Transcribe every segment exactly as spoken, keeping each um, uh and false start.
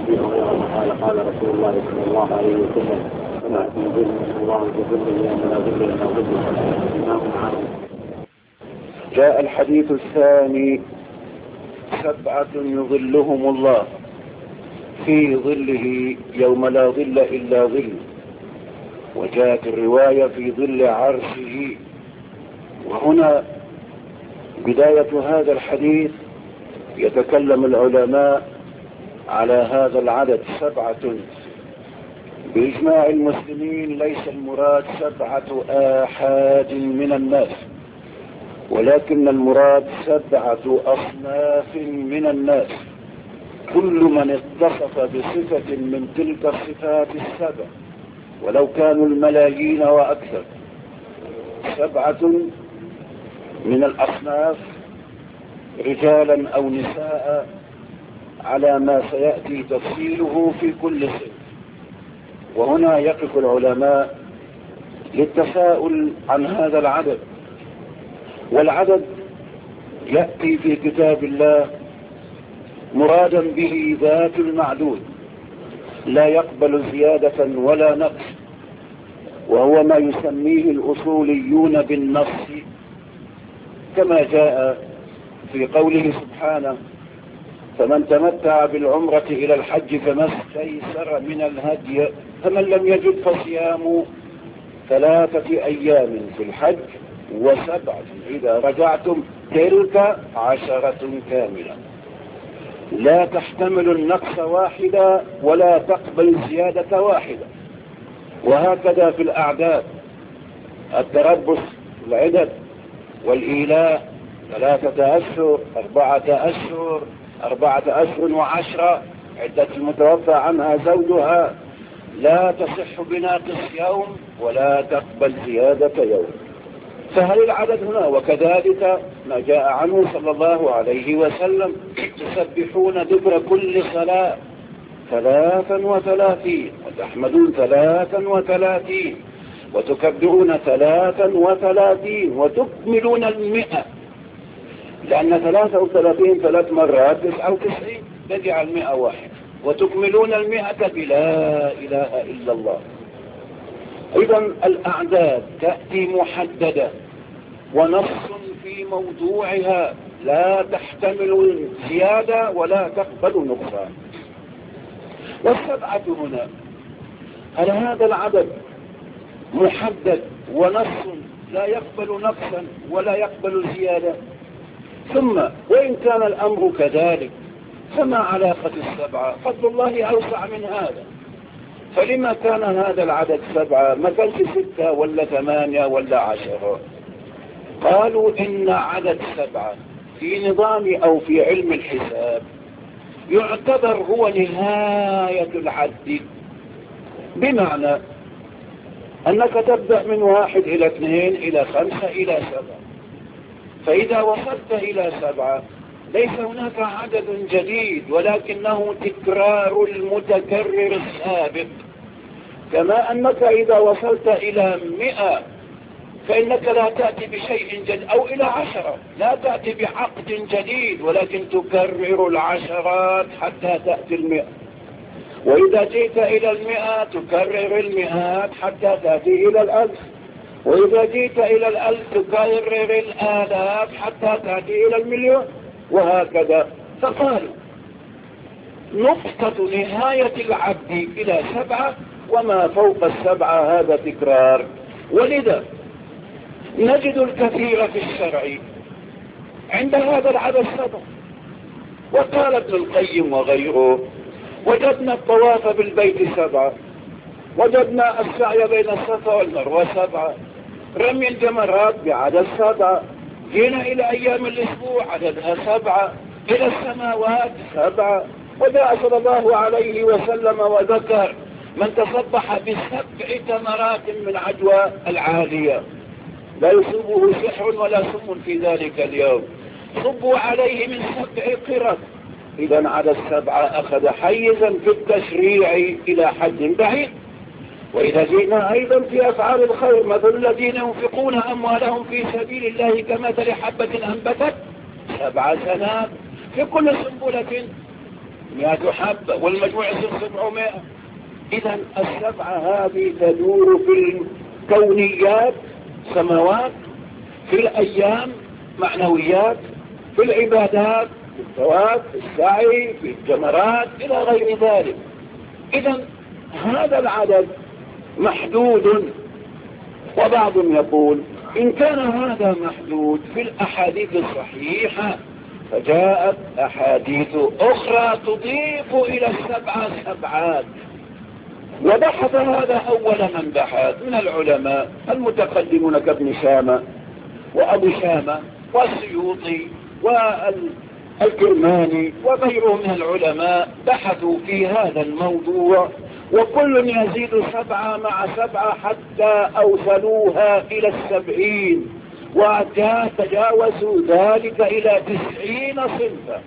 أبي هريرة قال قال رسول الله صلى الله عليه وسلم فلا تنزل الله بظل يوم لا ظل إلا ظله إمام عالم. جاء الحديث الثاني: سبعة يظلهم الله في ظله يوم لا ظل إلا ظل. وجاءت الرواية في ظل عرشه. وهنا بداية هذا الحديث يتكلم العلماء على هذا العدد سبعة. بإجماع المسلمين ليس المراد سبعة آحاد من الناس، ولكن المراد سبعة أصناف من الناس، كل من اتصف بصفة من تلك الصفات السبع ولو كانوا الملايين وأكثر. سبعة من الأصناف رجالا أو نساء على ما سيأتي تفصيله في كل صنف. وهنا يقف العلماء للتساؤل عن هذا العدد. والعدد يأتي في كتاب الله مرادا به ذات المعدود لا يقبل زيادة ولا نقص، وهو ما يسميه الأصوليون بالنص، كما جاء في قوله سبحانه: فمن تمتع بالعمرة إلى الحج فما استيسر من الهدي فمن لم يجد فصيام ثلاثة أيام في الحج وسبعة إذا رجعتم تلك عشرة كاملة. لا تحتمل النقص واحدة ولا تقبل زيادة واحدة. وهكذا في الأعداد: التربص العدد والإيلاء ثلاثة أشهر أربعة أشهر أربعة أشهر وعشرة عدة المتوفى عنها زوجها، لا تصح بناقص يوم ولا تقبل زيادة يوم. فهل العدد هنا؟ وكذلك ما جاء عنه صلى الله عليه وسلم: تسبحون دبر كل صلاة ثلاثا وثلاثين وتحمدون ثلاثا وثلاثين وتكبرون ثلاثا وثلاثين وتكملون المئة، لأن ثلاثة وثلاثين ثلاث مرات تسعة وتسعين تجع المئة واحد، وتكملون المئة بلا إله إلا الله. إذا الأعداد تأتي محددة ونص في موضوعها لا تحتمل زيادة ولا تقبل نقصان. والسبعة هنا، هل هذا العدد محدد ونص لا يقبل نقصا ولا يقبل زيادة؟ ثم وإن كان الأمر كذلك فما علاقة السبعة؟ فضل الله أوسع من هذا. فلما كان هذا العدد سبعة ما كانش ستة ولا ثمانية ولا عشرة؟ قالوا إن عدد سبعة في نظام أو في علم الحساب يعتبر هو نهاية العد، بمعنى أنك تبدأ من واحد إلى اثنين إلى خمسة إلى سبعة، فإذا وصلت إلى سبعة ليس هناك عدد جديد ولكنه تكرار المتكرر السابق. كما أنك إذا وصلت إلى مئة فإنك لا تأتي بشيء جديد، أو إلى عشرة لا تأتي بعقد جديد ولكن تكرر العشرات حتى تأتي المئة. وإذا جئت إلى المئة تكرر المئات حتى تأتي إلى الألف، وإذا جئت إلى الألف تكرر الآلاف حتى تأتي إلى المليون، وهكذا. فقالوا نقطة نهاية العبد إلى سبعة، وما فوق السبعة هذا تكرار. ولذا نجد الكثير في الشرع عند هذا العدد سبعة. وقال ابن القيم وغيره: وجدنا الطواف بالبيت سبعة، وجدنا السعي بين الصفا والمروة سبعة، رمي الجمرات بعدد سبعة، جينا إلى أيام الأسبوع عددها سبعة، إلى السماوات سبعة. وجاء صلى الله عليه وسلم وذكر: من تصبح بسبع تمرات من عجوى العالية لا يصيبه سحر ولا سم في ذلك اليوم، صبوا عليه من سبع قرب. إذا عدد سبعة أخذ حيزا في التشريع إلى حد بعيد. وإذا جئنا أيضا في أفعال الخير: مثل الذين ينفقون أموالهم في سبيل الله كمثل حبة أنبتت سبع سنابل في كل سنبلة مئة حبة، والمجموع يصير سبعمائة. إذا السبعة هذه تدور في الكونيات سماوات، في الأيام معنويات، في العبادات في الثواب، في السعي، في الجمرات إلى غير ذلك. إذا هذا العدد محدود. وبعضهم يقول إن كان هذا محدود في الأحاديث الصحيحة فجاءت أحاديث أخرى تضيف إلى السبعة سبعات. وبحث هذا أول من بحث من العلماء المتقدمون كابن شامة وأبو شامة والسيوطي والكرماني وغيرهم من العلماء، بحثوا في هذا الموضوع، وكل يزيد سبعة مع سبعة حتى أوصلوها إلى السبعين، وتجاوزوا ذلك إلى تسعين صنفا،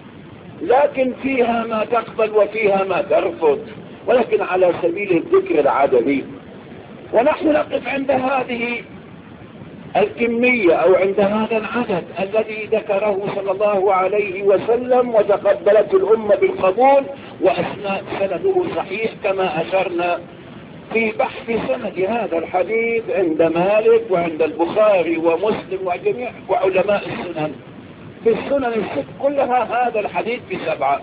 لكن فيها ما تقبل وفيها ما ترفض، ولكن على سبيل الذكر العددي. ونحن نقف عند هذه الكمية أو عند هذا العدد الذي ذكره صلى الله عليه وسلم وتقبلت الأمة بالقبول، وأثناء سنده صحيح كما أشرنا في بحث سند هذا الحديث عند مالك وعند البخاري ومسلم وجميع وعلماء السنن. في السنن الست كلها هذا الحديث بسبعة.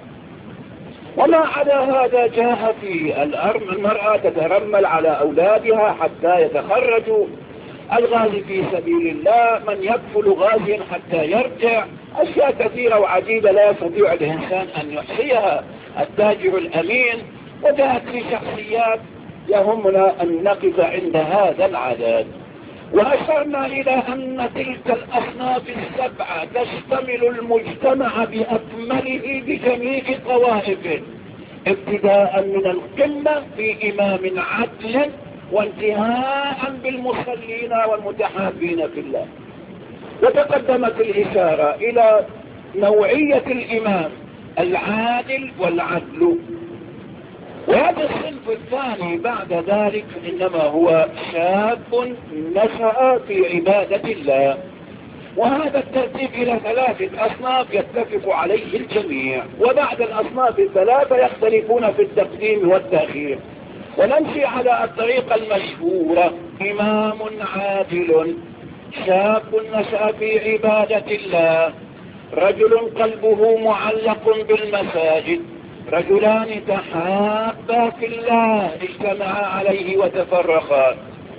وما عدا هذا جاء في المرأة تترمل على أولادها حتى يتخرجوا، الغازي في سبيل الله، من يكفل غازيا حتى يرجع، أشياء كثيرة وعجيبة لا يستطيع الإنسان أن يحصيها، التاجر الأمين. وجاءت في شخصيات يهمنا أن نقف عند هذا العدد. وأشرنا إلى أن تلك الأصناف السبعة تشتمل المجتمع بأكمله بجميع طوائفه، ابتداء من القمة في إمام عدل وانتهاء بالمصلين والمتحابين في الله. وتقدمت الإشارة إلى نوعية الإمام العادل والعدل. وهذا الصنف الثاني بعد ذلك إنما هو شاب نشأ في عبادة الله. وهذا الترتيب إلى ثلاثة أصناف يتفق عليه الجميع، وبعد الأصناف الثلاثة يختلفون في التقديم والتأخير. ونمشي على الطريقة المشهورة: إمام عادل، شاب نشأ في عبادة الله، رجل قلبه معلق بالمساجد، رجلان تحابا في الله اجتمعا عليه وتفرقا،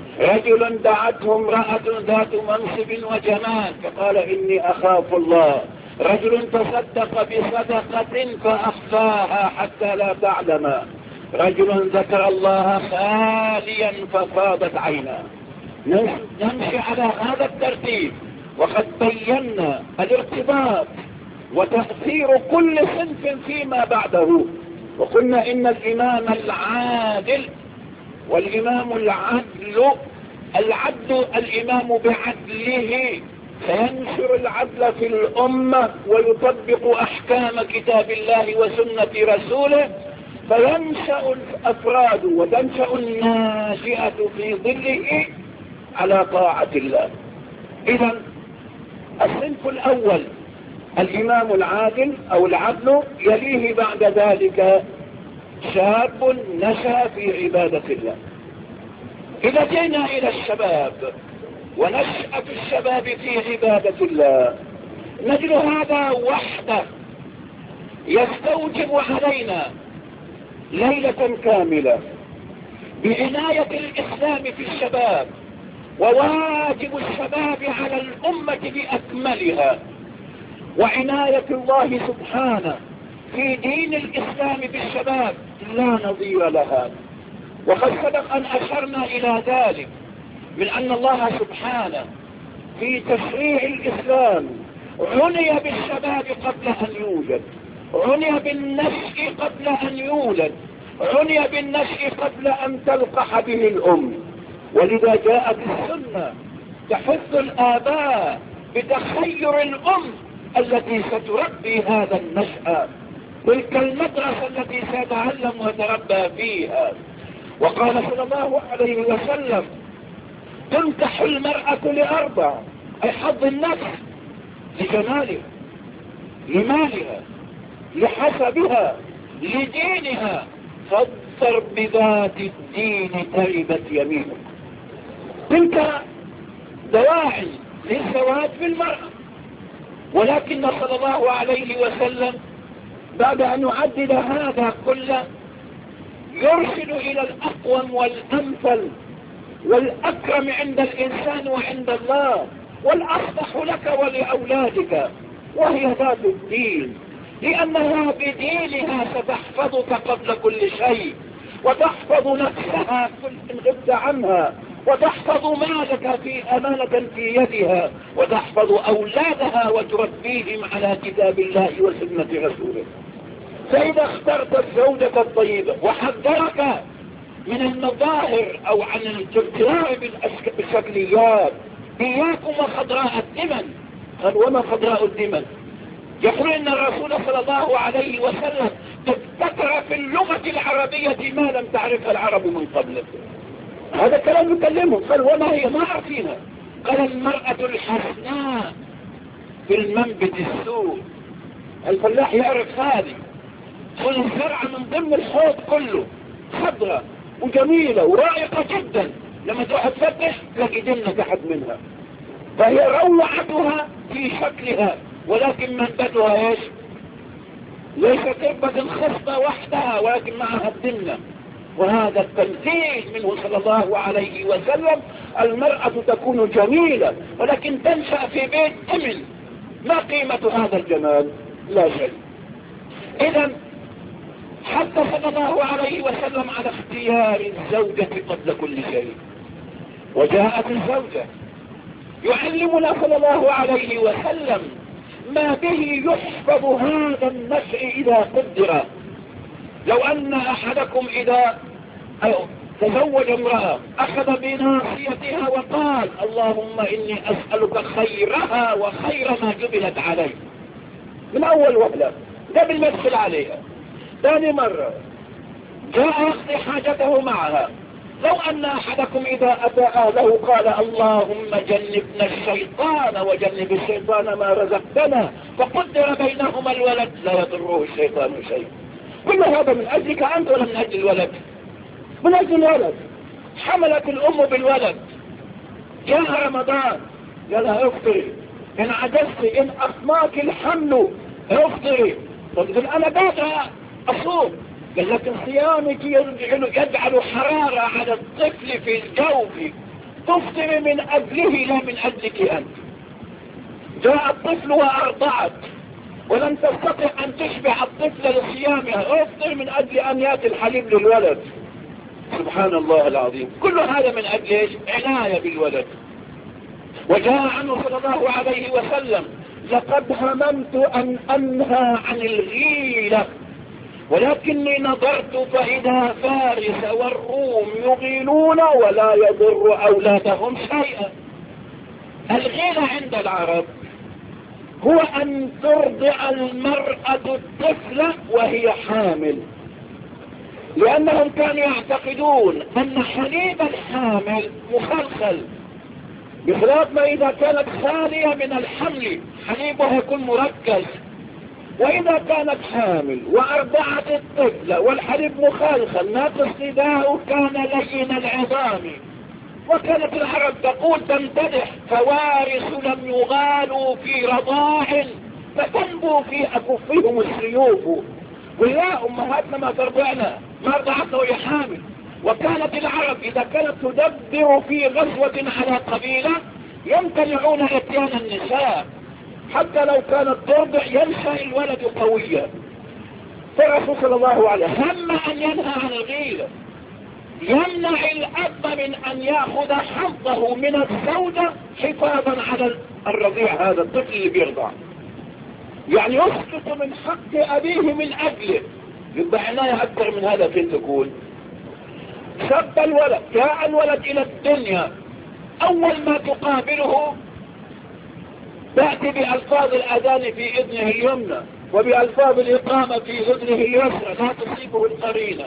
رجل دعته امرأة ذات منصب وجمال فقال إني أخاف الله، رجل تصدق بصدقة فأخفاها حتى لا تعلم، رجل ذكر الله خاليا ففاضت عيناه. نمشي على هذا الترتيب، وقد بينا الارتباط وتأثير كل صنف فيما بعده. وقلنا إن الإمام العادل والإمام العدل، العدل الإمام بعدله سينشر العدل في الأمة ويطبق أحكام كتاب الله وسنة رسوله، فينشأ الأفراد وتنشأ الناشئة في ظله على طاعة الله. إذن الصنف الأول الإمام العادل أو العدل، يليه بعد ذلك شاب نشأ في عبادة الله. إذا جينا إلى الشباب ونشأة الشباب في عبادة الله، نجد هذا وحده يستوجب علينا ليلة كاملة بعناية الإسلام في الشباب، وواجب الشباب على الأمة بأكملها، وعناية الله سبحانه في دين الإسلام بالشباب لا نظير لها. وقد سبق أن أشرنا إلى ذلك من أن الله سبحانه في تشريع الإسلام عني بالشباب قبل أن يوجد، عني بالنشء قبل أن يولد، عني بالنشء قبل أن تلقح به الأم. ولذا جاءت السنة تحث الآباء بتخير الأم التي ستربي هذا النشأ، تلك المدرسة التي سيتعلم ويتربى فيها. وقال صلى الله عليه وسلم: تنكح المرأة لأربع، أي حظ النفس، لجمالها، لمالها، لحسبها، لدينها فاظفر بذات الدين تربت يمينك. تلك دواعي للزواج بالمرأة، ولكن صلى الله عليه وسلم بعد أن يعدد هذا كله يرشد إلى الأقوم والأمثل والأكرم عند الإنسان وعند الله والأصلح لك ولأولادك، وهي ذات الدين، لأنها بدينها ستحفظك قبل كل شيء، وتحفظ نفسها إن غبت عنها، وتحفظ مالك في أمانة في يدها، وتحفظ أولادها وتربيهم على كتاب الله وسنة رسوله. فإذا اخترت الزوجة الطيبة وحذرك من المظاهر أو عن الابتلاء بالشكليات، إياكم وخضراء الدمن. قال وما خضراء الدمن؟ يقول إن الرسول صلى الله عليه وسلم ابتكر في اللغة العربية ما لم تعرفها العرب من قبل. هذا كلام يكلمهم. قال وما هي؟ ما عارفينها. قال المرأة الحسناء في المنبت السوء. الفلاح يعرف هذه. كل الزرعة من ضمن الحوض كله خضرة وجميلة ورائقة جدا، لما تروح تفتش تلاقي جنة تحت منها، فهي روعتها في شكلها، ولكن منبتها ايش؟ ليس تربة خصبة وحدها ولكن معها الدنة. وهذا التنزيل منه صلى الله عليه وسلم. المرأة تكون جميلة ولكن تنشأ في بيت أمن. ما قيمة هذا الجمال؟ لا شيء. إذن حتى صلى الله عليه وسلم على اختيار الزوجة قبل كل شيء. وجاءت الزوجة يعلمنا صلى الله عليه وسلم ما به يحفظ هذا النشء إذا قدر. لو أن أحدكم إذا تزوج امرأة أخذ بناصيتها وقال اللهم إني أسألك خيرها وخير ما جبلت عليه من أول وهلة قبل ما يدخل عليها. ثاني مرة جاء يقضي حاجته معها. لو أن أحدكم إذا أتى أهله قال اللهم جنبنا الشيطان وجنب الشيطان ما رزقتنا، فقدر بينهما الولد لا يضره الشيطان شيء. كل هذا من أجلك أنت ولا من أجل الولد؟ من أجل الولد. حملت الأم بالولد. جاء رمضان قال لها افطري، إن عجزت إن أخماك الحمل افطري. قلت أنا قادر أصوم. قال لكن صيامك يجعل, يجعل حرارة على الطفل في الجوف، تفطر من أجله لا من أجلك أنت. جاء الطفل وأرضعت ولم تستطع أن تشبع الطفل لصيامها، افطر من أجل أن يأتي الحليب للولد. سبحان الله العظيم. كل هذا من أجل إيش؟ عناية بالولد. وجاء عنه صلى الله عليه وسلم لقد هممت أن أنهى عن الغيلة ولكني نظرت فإذا فارس والروم يغيلون ولا يضر أولادهم شيئا. الغيلة عند العرب هو أن ترضع المرأة الطفل وهي حامل، لأنهم كانوا يعتقدون أن حليب الحامل مخلخل، بخلاف ما إذا كانت خالية من الحمل حليبها يكون مركز. وإذا كانت حامل وأرضعت الطفل والحليب مخلخل ناقص نداء كان لين العظام. وكانت العرب تقول تمتدح فوارث لم يغالوا في رضاع فتنبو في أكفهم السيوف. ويا أمهاتنا ما ترضعنا، ما رضعتنا وهي حامل. وكانت العرب إذا كانت تدبر في غزوة على قبيلة يمتنعون اتيان النساء حتى لو كانت ترضع، ينشأ الولد قويا. فالرسول صلى الله عليه وسلم هم أن ينهى عن الغيلة، يمنع الأب من أن يأخذ حظه من الزوجة حفاظا على الرضيع هذا الطفل اللي بيرضع، يعني يسقط من حق أبيه من أجله. يبقى عناية أكثر من هذا فين تكون؟ سب الولد، جاء الولد إلى الدنيا أول ما تقابله تأتي بألفاظ الأذان في إذنه اليمنى وبألفاظ الإقامة في إذنه اليسرى لا تصيبه القرينة.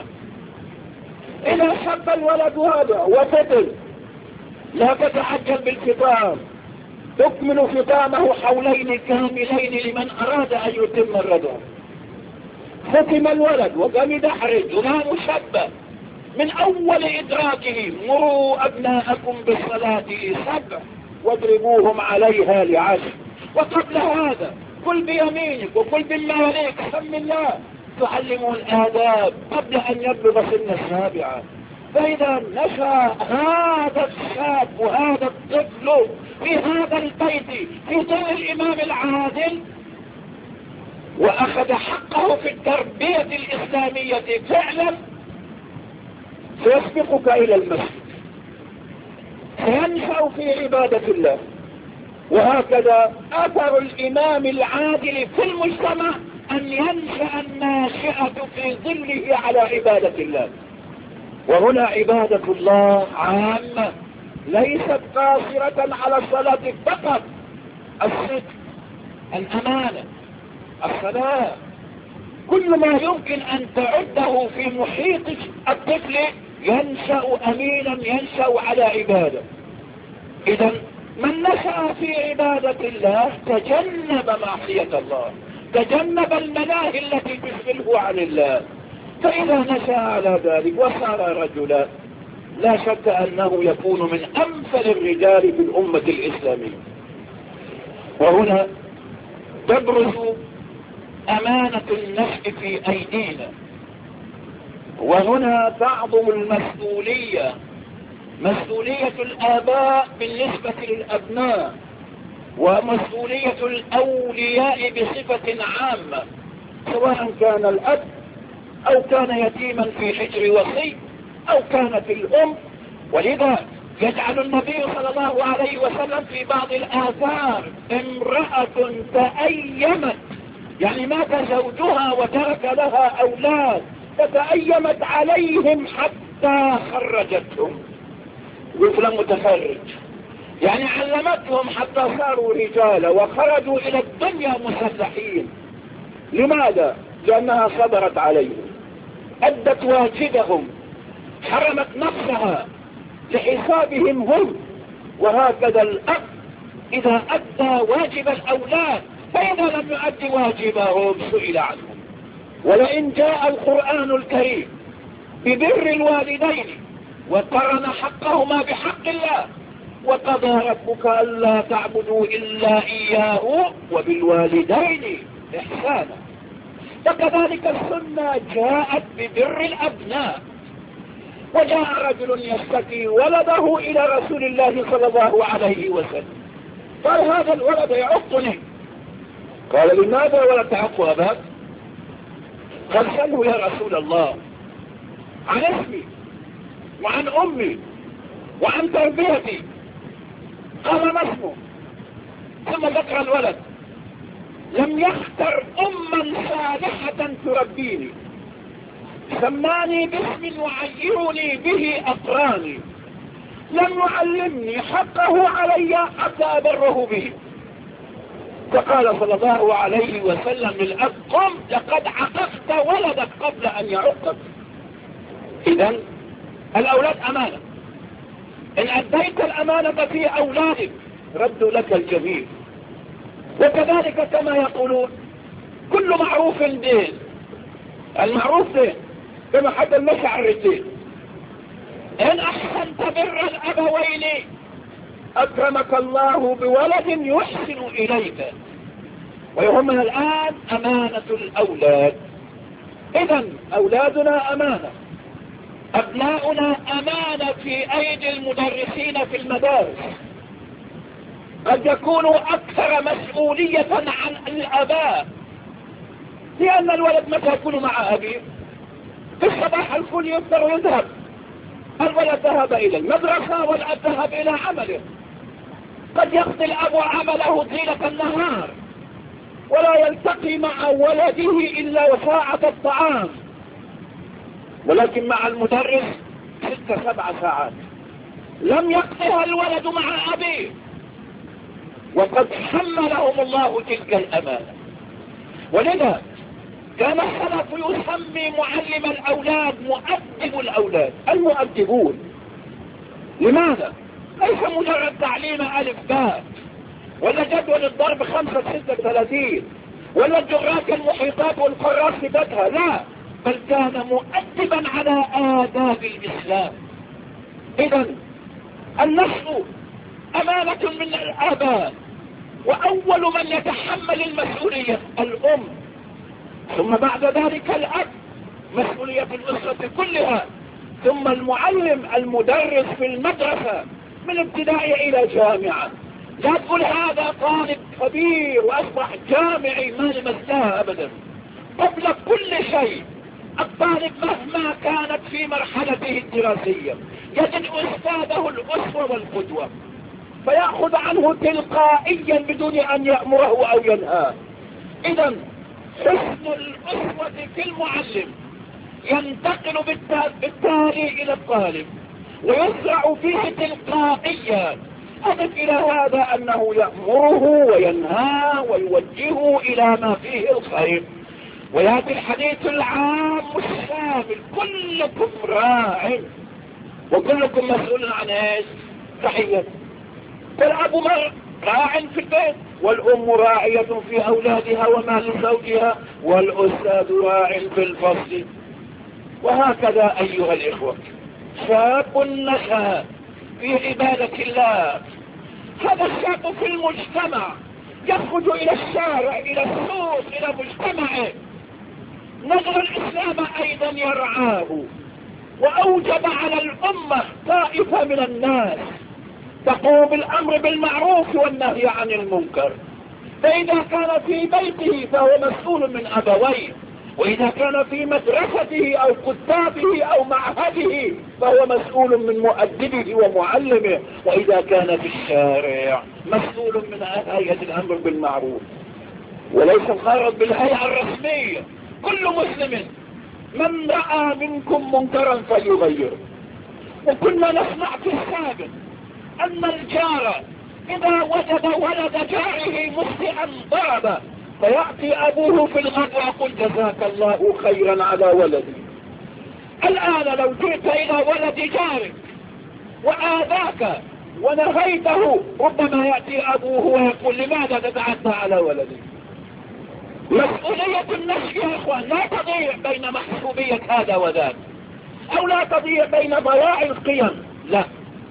إذا سب الولد هذا وفتل لا تتعجل بالفطام، تكمل فطامه حولين كاملين لمن أراد أن يتم الرضا. ختم الولد وقام يحرج وما مشبه من أول إدراكه: مروا أبناءكم بالصلاة سبع واضربوهم عليها لعشر. وقبل هذا كل بيمينك وكل بما يليك سم الله، تعلموا الآداب قبل أن يبلغ سن السابعة. فإذا نشأ هذا الشاب وهذا الطفل في هذا البيت في ظل الإمام العادل وأخذ حقه في التربية الإسلامية فعلا، سيسبقك إلى المسجد، سينشأ في عبادة الله. وهكذا أثر الإمام العادل في المجتمع أن ينشأ الناشئة في ظله على عبادة الله. وهنا عبادة الله عامة، ليست قاصرة على الصلاة فقط. الصدق، الأمانة، الصلاة، كل ما يمكن أن تعده في محيط الطفل ينشأ أمينا، ينشأ على عبادة. إذا من نشأ في عبادة الله تجنب معصية الله، تجنب الملاهي التي تشغله عن الله. فإذا نشأ على ذلك وصار رجلا، لا شك أنه يكون من أمثل الرجال في الأمة الإسلامية. وهنا تبرز أمانة النشء في أيدينا، وهنا تعظم المسؤولية، مسؤولية الآباء بالنسبة للأبناء، ومسؤولية الأولياء بصفة عامة، سواء كان الأب أو كان يتيما في حجر وصي أو كانت الأم. ولذا يجعل النبي صلى الله عليه وسلم في بعض الآثار: امرأة تأيمت، يعني مات زوجها وترك لها أولاد، فتأيمت عليهم حتى خرجتهم. طفل متخرج، يعني علمتهم حتى صاروا رجالا وخرجوا إلى الدنيا مسلحين. لماذا؟ لأنها صبرت عليهم، أدت واجبهم، حرمت نفسها لحسابهم هم. وهكذا الأب إذا أدى واجب الأولاد، فإذا لم يؤدي واجبهم سئل عنهم. ولئن جاء القرآن الكريم ببر الوالدين وقرن حقهما بحق الله: وقضى ربك ألا تعبدوا إلا إياه وبالوالدين إحسانا. فكذلك السنة جاءت ببر الأبناء. وجاء رجل يشتكي ولده إلى رسول الله صلى الله عليه وسلم، قال: هذا الولد يعقني. قال: لماذا ولا تعق أباك؟ قال: سله يا رسول الله عن اسمي وعن أمي وعن تربيتي. قال: ما اسمه؟ ثم ذكر الولد: لم يختر أما صالحة تربيني، سماني باسم وعيرني به أقراني، لم يعلمني حقه علي حتى أبره به. فقال صلى الله عليه وسلم للأب: قم، لقد عققت ولدك قبل أن يعقك. إذن الأولاد أمانة، إن أديت الأمانة في أولادك ردوا لك الجميل. وكذلك كما يقولون: كل معروف دين. المعروف دين، كما حد المشعر الدين. إن أحسنت بر الأبوين أكرمك الله بولد يحسن إليك. ويهمنا الآن أمانة الأولاد. إذن أولادنا أمانة، أبناؤنا أمانة في أيدي المدرسين في المدارس. قد يكونوا أكثر مسؤولية عن الآباء، لأن الولد متى يكون مع أبيه في الصباح الكل يفطر ويذهب، الولد ذهب إلى المدرسة والأب ذهب إلى عمله. قد يقضي الأب عمله طيلة النهار ولا يلتقي مع ولده إلا ساعة الطعام، ولكن مع المدرس ست سبع ساعات لم يقضيها الولد مع أبيه. وقد حملهم الله تلك الأمانة. ولذا كان السلف يسمي معلم الأولاد مؤدب الأولاد، المؤدبون. لماذا؟ ليس مجرد تعليم ألف باء ولا جدول الضرب خمسة ستة ثلاثين ولا الجغرافيا المحيطات والقارات سبتها، لا، بل كان مؤدبا على آداب الإسلام. إذا النشء أمانة من الآباء، وأول من يتحمل المسؤولية الأم، ثم بعد ذلك الأب، مسؤولية الأسرة كلها، ثم المعلم المدرس في المدرسة من ابتدائي إلى جامعة. لا تقول هذا طالب كبير وأصبح جامعي ما لمسها أبدا. قبل كل شيء الطالب مهما كانت في مرحلته الدراسية يجد أستاذه الأسوة والقدوة، فيأخذ عنه تلقائيا بدون أن يأمره أو ينهاه. إذا حسن الأسوة في المعلم ينتقل بالتالي إلى الطالب ويزرع فيه تلقائيا. أضف إلى هذا أنه يأمره وينهاه ويوجهه إلى ما فيه الخير. ويأتي الحديث العام الشامل: كلكم راع وكلكم مسؤول عن ايش؟ رعيته. فالأب راع في البيت، والأم راعية في أولادها ومال زوجها، والأستاذ راع في الفصل. وهكذا أيها الإخوة، شاب نشأ في عبادة الله، هذا الشاب في المجتمع يخرج إلى الشارع، إلى السوق، إلى مجتمعه. نظر الإسلام أيضا يرعاه، وأوجب على الأمة طائفة من الناس تقوم بالأمر بالمعروف والنهي عن المنكر. فإذا كان في بيته فهو مسؤول من أبويه، وإذا كان في مدرسته أو كتابه أو معهده فهو مسؤول من مؤدبه ومعلمه، وإذا كان في الشارع مسؤول من هيئة الأمر بالمعروف. وليس الغرض بالهيئة الرسمية، كل مسلم من رأى منكم منكرا فليغيره. وكنا نسمع في السابق أن الجار إذا وجد ولد جاره مسيئا ضربه، فيأتي أبوه في الغد ويقول جزاك الله خيرا على ولدي. الآن لو جئت إلى ولد جارك وآذاك ونهيته، ربما يأتي أبوه ويقول لماذا تتعدى على ولدي؟ مسؤولية النشء يا إخوان لا تضيع بين محسوبية هذا وذاك، أو لا تضيع بين ضياع القيم، لا.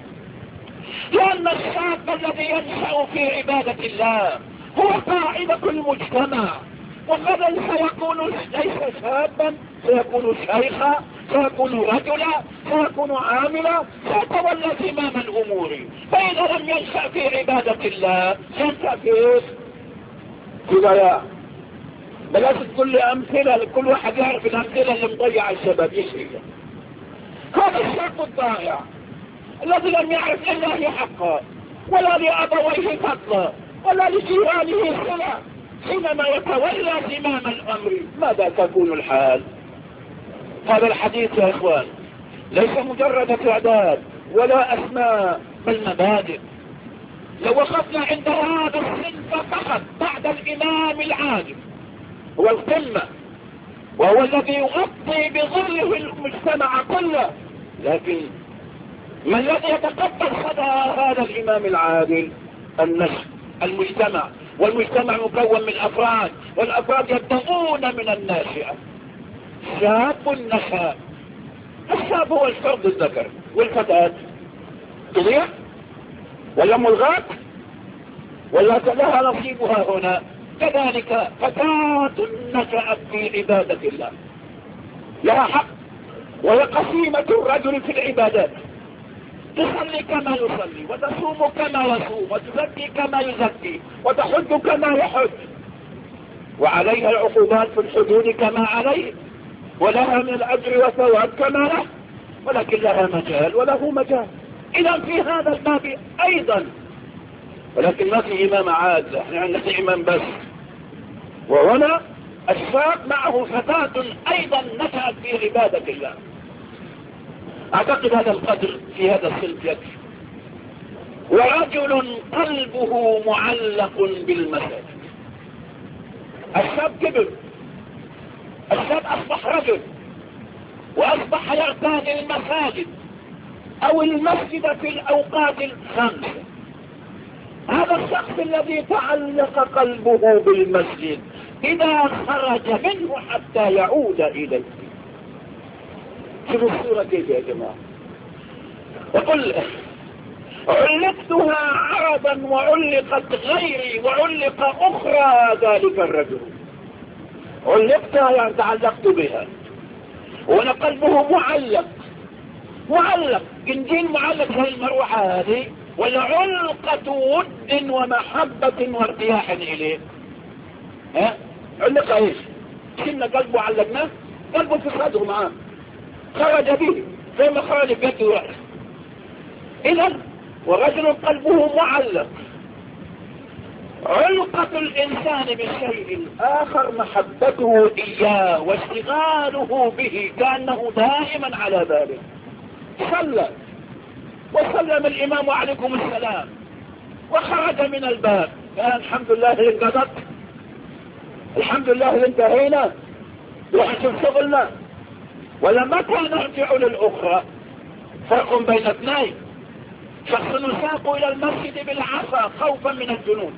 لأن الشاب الذي ينشأ في عبادة الله هو قاعدة المجتمع، وغدا سيكون ليس شابا، سيكون شيخا، سيكون رجلا، سيكون عاملا، سيتولى زمام الأمور. فإذا لم ينشأ في عبادة الله ينشأ في في ضياع. بلاش كل أمثلة، لكل واحد يعرف الأمثلة اللي مضيع الشباب يشري. هذا الشاب الضائع الذي لم يعرف لله حقا ولا لأبويه فضلا ولا لجيرانه صلة، حينما يتولى زمام الأمر ماذا تكون الحال؟ هذا الحديث يا إخوان ليس مجرد تعداد ولا أسماء بل مبادئ. لو وقفنا عند هذا الصنف فقط بعد الإمام العادل هو القمة، وهو الذي يغطي بظله المجتمع كله، لكن ما الذي يتقبل صدى هذا الإمام العادل؟ النشء، المجتمع، والمجتمع مكون من أفراد، والأفراد يبدأون من الناشئة. شاب نشأ، الشاب هو الفرد الذكر، والفتاة تضيع ولا ملغاة ولا لها نصيبها هنا. كذلك فتاة نشأت في عبادة الله لها حق، وهي قسيمة الرجل في العبادات، تصلي كما يصلي، وتصوم كما يصوم، وتزكي كما يزكي، وتحج كما يحج، وعليها العقوبات في الحدود كما عليه، ولها من الأجر والثواب كما له، ولكن لها مجال وله مجال. إذا في هذا الباب أيضا، ولكن ما في إمام عادل، احنا عندنا إمام بس. وهنا الشاب معه فتاة أيضا نشأت في عبادة الله. أعتقد هذا القدر في هذا الصنف يكفي. ورجل قلبه معلق بالمساجد. الشاب كبر، الشاب أصبح رجل وأصبح يرتاد المساجد أو المسجد في الأوقات الخمسة. هذا الشخص الذي تعلق قلبه بالمسجد إذا خرج منه حتى يعود إليه. شوفوا الصورة كيف يا جماعة. يقول علقتها عرضا وعلقت غيري وعلق أخرى ذلك الرجل. علقتها يعني تعلقت بها، وانا قلبه معلق معلق جنجين معلق زي المروحة هذه، ولا علقة ود ومحبة وارتياح إليه. ها علق ايش؟ شلنا قلبه علقناه، قلبه في صدره معاه، خرج به زي ما خرج بيته ورأسه. إذن ورجل قلبه معلق. علقة الإنسان بالشيء الآخر محبته إياه واشتغاله به، كأنه دائما على ذلك. صلى وسلم الإمام عليكم السلام وخرج من الباب، قال الحمد لله اللي انقضت، الحمد لله اللي انتهينا، وحسن شغلنا. ولا متى نرجع للأخرى؟ فرق بين اثنين، شخص يساق إلى المسجد بالعصا خوفا من الجنود،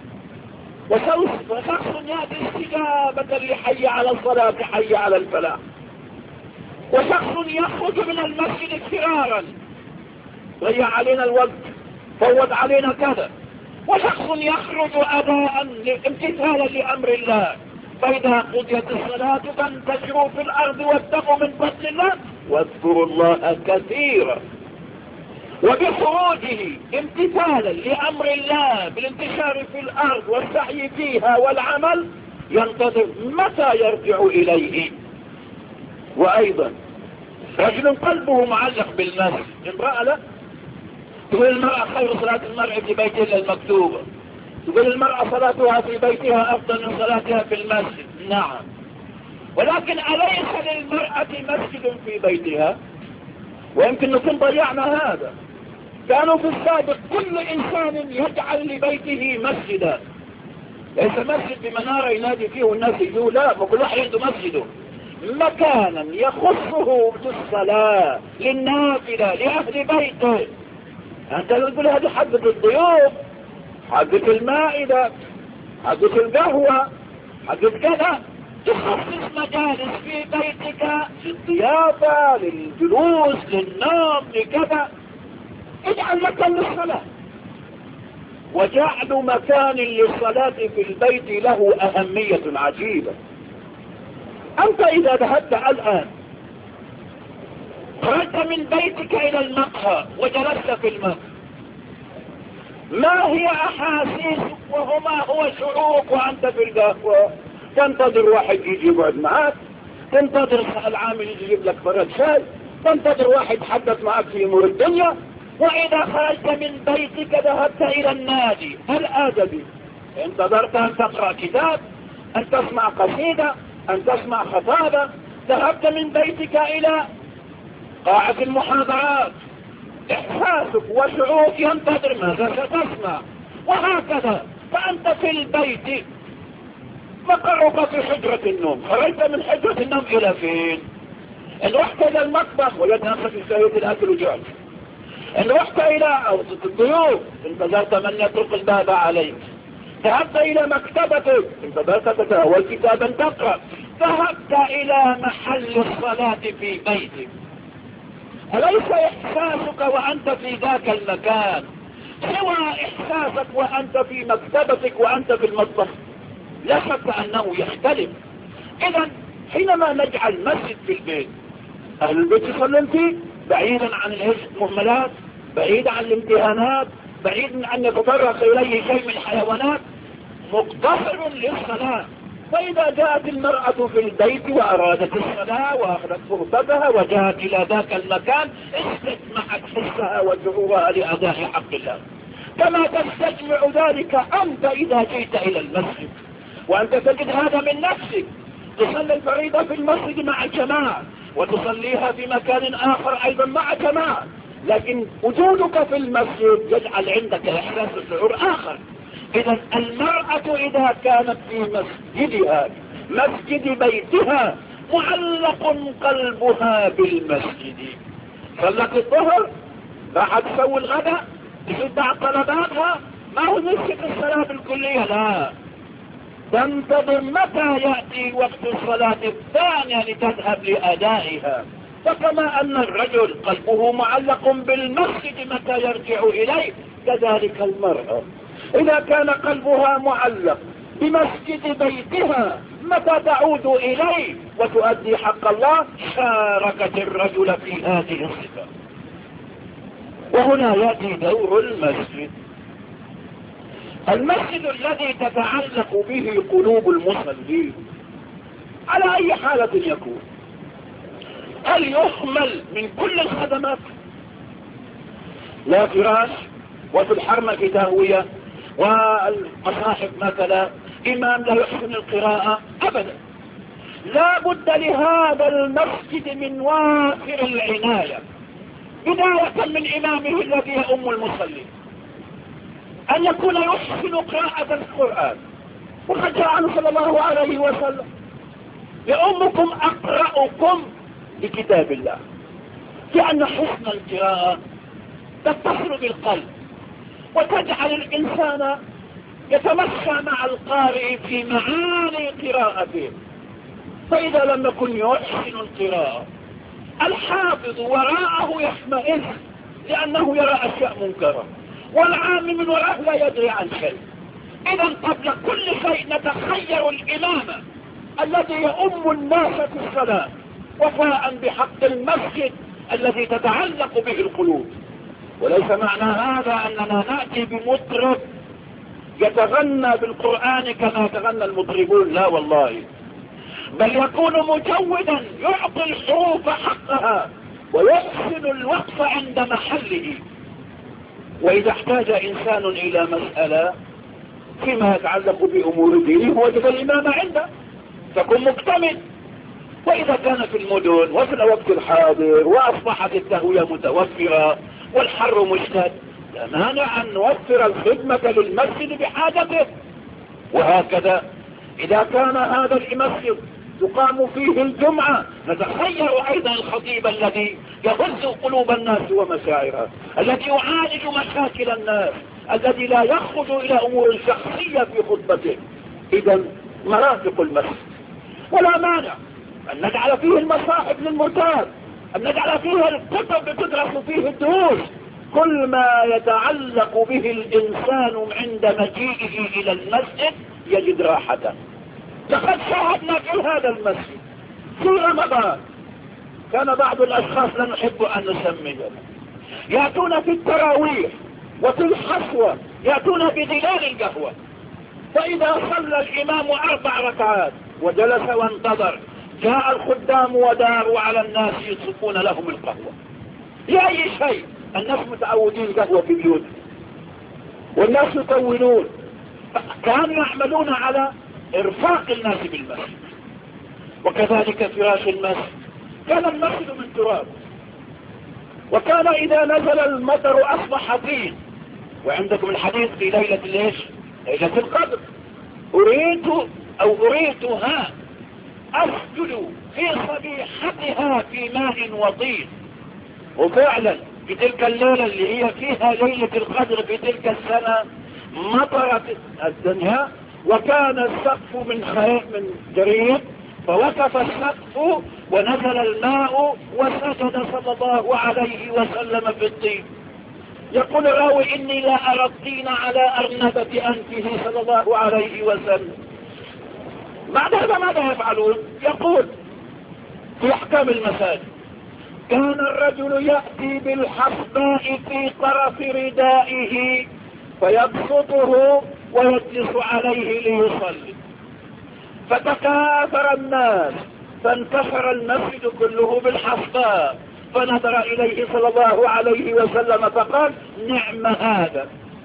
وشخص يأتي استجابة لحي على الصلاة حي على الفلاح، وشخص يخرج من المسجد فرارا، ضيع علينا الوقت، فوض علينا كذا. وشخص يخرج أداء امتثالا لأمر الله، فإذا قضيت الصلاة فانتشروا في الأرض واتقوا من فضل الله واذكروا الله كثيرا. وبخروجه امتثالا لأمر الله بالانتشار في الأرض والسعي فيها والعمل ينتظر متى يرجع إليه. وأيضا رجل قلبه معلق بالمسجد، امرأة لا تقول المرأة خير صلاة المرء في بيتها المكتوبة، تقول المرأة صلاتها في بيتها أفضل من صلاتها في المسجد. نعم، ولكن أليس للمرأة مسجد في بيتها؟ ويمكن نكون ضيعنا هذا. كانوا في السابق كل إنسان يجعل لبيته مسجدا، ليس مسجد بمنارة ينادي فيه الناس يجوا، لا، وكل واحد عنده مسجده، مكانا يخصه بالصلاة للنافلة لأهل بيته. أنت تقول هذه حقة الضيوف، حقة المائدة، حقة القهوة، حقة كذا، تخصص مجالس في بيتك للضيافة للجلوس للنوم لكذا. اجعل مكان للصلاة، وجعل مكان للصلاة في البيت له أهمية عجيبة. أنت إذا ذهبت الآن خرجت من بيتك إلى المقهى وجلست في المقهى، ما هي أحاسيسك وهما هو شعورك وأنت في القهوة؟ تنتظر واحد يجي يقعد معك، تنتظر العامل يجي يجيب لك فرد شاي، تنتظر واحد يتحدث معك في أمور الدنيا. وإذا خرجت من بيتك ذهبت إلى النادي الأدبي، انتظرت أن تقرأ كتاب، أن تسمع قصيدة، أن تسمع خطابة. ذهبت من بيتك إلى قاعة المحاضرات، إحساسك وشعورك ينتظر ماذا ستسمع، وهكذا. فأنت في البيت مقرك في حجرة النوم، خرجت من حجرة النوم إلى فين؟ إن رحت إلى المطبخ وجدت نفسك في سيئة الأكل وجعت، إن رحت إلى الضيوف انتظرت من يطرق الباب عليك، ذهبت إلى مكتبتك انتظرت تتناول كتابا تقرأ، ذهبت إلى محل الصلاة في بيتك. أليس إحساسك وأنت في ذاك المكان سوى إحساسك وأنت في مكتبتك وأنت في المطبخ؟ لا شك أنه يختلف. إذن حينما نجعل مسجد في البيت، أهل البيت يصلون فيه بعيدا عن المهملات، بعيدا عن الامتهانات، بعيدا عن يتطرق إليه شيء من الحيوانات، مقتصر للصلاة. فإذا جاءت المرأة في البيت وأرادت الصلاة وأخذت فرصتها وجاءت إلى ذاك المكان، استجمعت حسها وشعورها لأداء حق الله، كما تستجمع ذلك أنت إذا جئت إلى المسجد. وأنت تجد هذا من نفسك، تصلي الفريضة في المسجد مع الجماعة وتصليها في مكان آخر أيضا مع جماعة، لكن وجودك في المسجد يجعل عندك إحساس شعور آخر. إذا المرأة إذا كانت في مسجدها مسجد بيتها معلق قلبها بالمسجد، صلت الظهر راح تسوي الغداء تشد على طلباتها، ما هو نسك الصلاة بالكلية، لا، تنتظر متى يأتي وقت الصلاة الثانية لتذهب لأدائها. فكما أن الرجل قلبه معلق بالمسجد متى يرجع إليه، كذلك المرأة إذا كان قلبها معلق بمسجد بيتها متى تعود إليه وتؤدي حق الله، شاركت الرجل في هذه الصفة. وهنا يأتي دور المسجد. المسجد الذي تتعلق به قلوب المصلين على أي حالة يكون، هل يحمل من كل الخدمات؟ لا فراش، وفي الحرمة تهوية، والمصاحف مثلا، إمام لا يحسن القراءة أبدا. لا بد لهذا المسجد من وافر العناية، بداية من إمامه الذي يؤم المصلين، أن يكون يحسن قراءة القرآن. وقد جاء عنه صلى الله عليه وسلم: يؤمكم أقرأكم بكتاب الله، لأن حسن القراءة تتصل بالقلب وتجعل الإنسان يتمشى مع القارئ في معاني قراءته. فإذا لم يكن يحسن القراءة، الحافظ وراءه يحمئز لأنه يرى أشياء منكرة، والعام من وراءه لا يدري عن شيء. إذا قبل كل شيء نتخير الإمام الذي يؤم الناس في الصلاة وفاء بحق المسجد الذي تتعلق به القلوب. وليس معنى هذا أننا نأتي بمطرب يتغنى بالقرآن كما يتغنى المطربون، لا والله، بل يكون مجودا يعطي الحروف حقها ويحسن الوقف عند محله. وإذا احتاج إنسان إلى مسألة فيما يتعلق بأمور دينه وجد الإمام عنده، تكون مكتمل. وإذا كان في المدن وفي الوقت الحاضر وأصبحت التهوية متوفرة والحر مشتد، لا مانع أن نوفر الخدمة للمسجد بحاجته. وهكذا إذا كان هذا المسجد تقام فيه الجمعة، نتخير أيضا الخطيب الذي يغز قلوب الناس ومشاعرها، الذي يعالج مشاكل الناس، الذي لا يخرج إلى أمور شخصية في خطبته. إذا مرافق المسجد. ولا مانع أن نجعل فيه المصاحف للمرتاد، أن نجعل فيه الكتب تدرس فيه الدروس، كل ما يتعلق به الإنسان عند مجيئه إلى المسجد يجد راحته. لقد شاهدنا في هذا المسجد في رمضان كان بعض الأشخاص لا نحب أن نسميهم يأتون في التراويح وفي الحصوة، يأتون بظلال القهوة، فإذا صلى الإمام أربع ركعات وجلس وانتظر، جاء الخدام وداروا على الناس يصفون لهم القهوة. لأي شيء؟ الناس متعودين قهوة في بيوتهم والناس يطولون، كانوا يعملون على إرفاق الناس بالمسجد. وكذلك فراش المسجد، كان المسجد من تراب، وكان إذا نزل المطر أصبح طين. وعندكم الحديث في ليلة ليش؟ ليلة القدر: أريد أو أريدها أسجد في صبيحتها في ماء وطين. وفعلا في تلك الليلة اللي هي فيها ليلة القدر في تلك السنة مطرت الدنيا، وكان السقف من خير من جريد، فوقف السقف ونزل الماء وسجد صلى الله عليه وسلم في الطين. يقول الراوي: إني لا أرى الطين على أرنبة أنفه صلى الله عليه وسلم. بعد هذا ماذا يفعلون؟ يقول في أحكام المساجد: كان الرجل يأتي بالحصباء في طرف ردائه فيبسطه ويجلس عليه ليصلي، فتكاثر الناس فانتشر المسجد كله بالحصباء، فنظر إليه صلى الله عليه وسلم فقال: نعم هذا،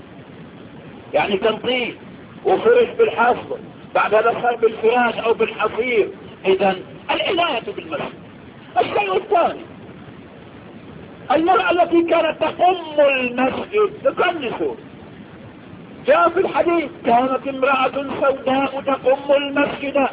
يعني كان طين وفرش بالحصبة، بعد هذا صار بالفراش أو بالحصير. إذن العناية بالمسجد. الشيء الثاني: المرأة التي كانت تقم المسجد تكنسه. جاء في الحديث: كانت امرأة سوداء تقم المسجد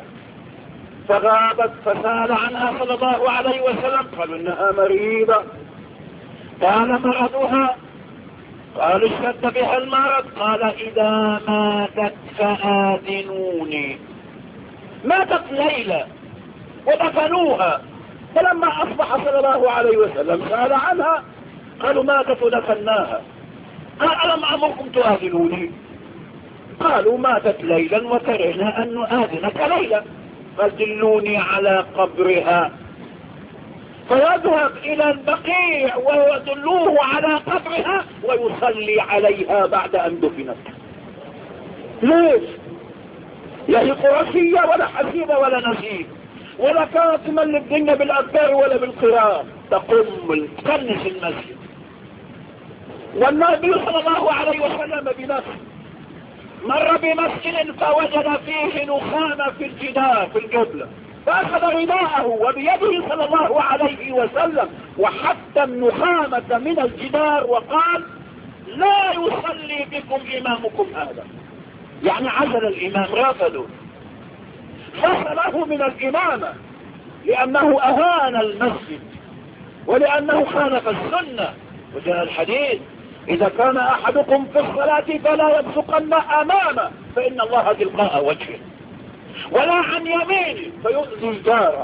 فغابت فسأل عنها صلى الله عليه وسلم، قالوا إنها مريضة. كان مرضها قالوا اشتد بها المرض. قال إذا ماتت فآذنوني. ماتت ليلى ودفنوها، فلما أصبح صلى الله عليه وسلم سأل عنها، قالوا ماتت ودفناها. قال ألم أمركم تؤذنوني؟ قالوا ماتت ليلا وكرهنا أن نؤذنك ليلا. قال دلوني على قبرها. فيذهب إلى البقيع ويدلوه على قبرها ويصلي عليها بعد أن دفنت. ليش؟ لا هي قرشية ولا حسيبة ولا نسيب، ولا كانت تملك الدنيا بالأذكار ولا بالقراءة، تقوم تكنس المسجد. والنبي صلى الله عليه وسلم بنفسه مر بمسجد فوجد فيه نخامة في الجدار في القبلة، فأخذ رداءه وبيده صلى الله عليه وسلم وحتى النخامة من الجدار وقال لا يصلي بكم إمامكم هذا. يعني عزل الإمام، رافضه، فصله من الإمامة لأنه أهان المسجد ولأنه خالف السنة. وجاء الحديث إذا كان أحدكم في الصلاة فلا يبصقن أمامه فإن الله تلقاء وجهه، ولا عن يمينه فيؤذي جاره،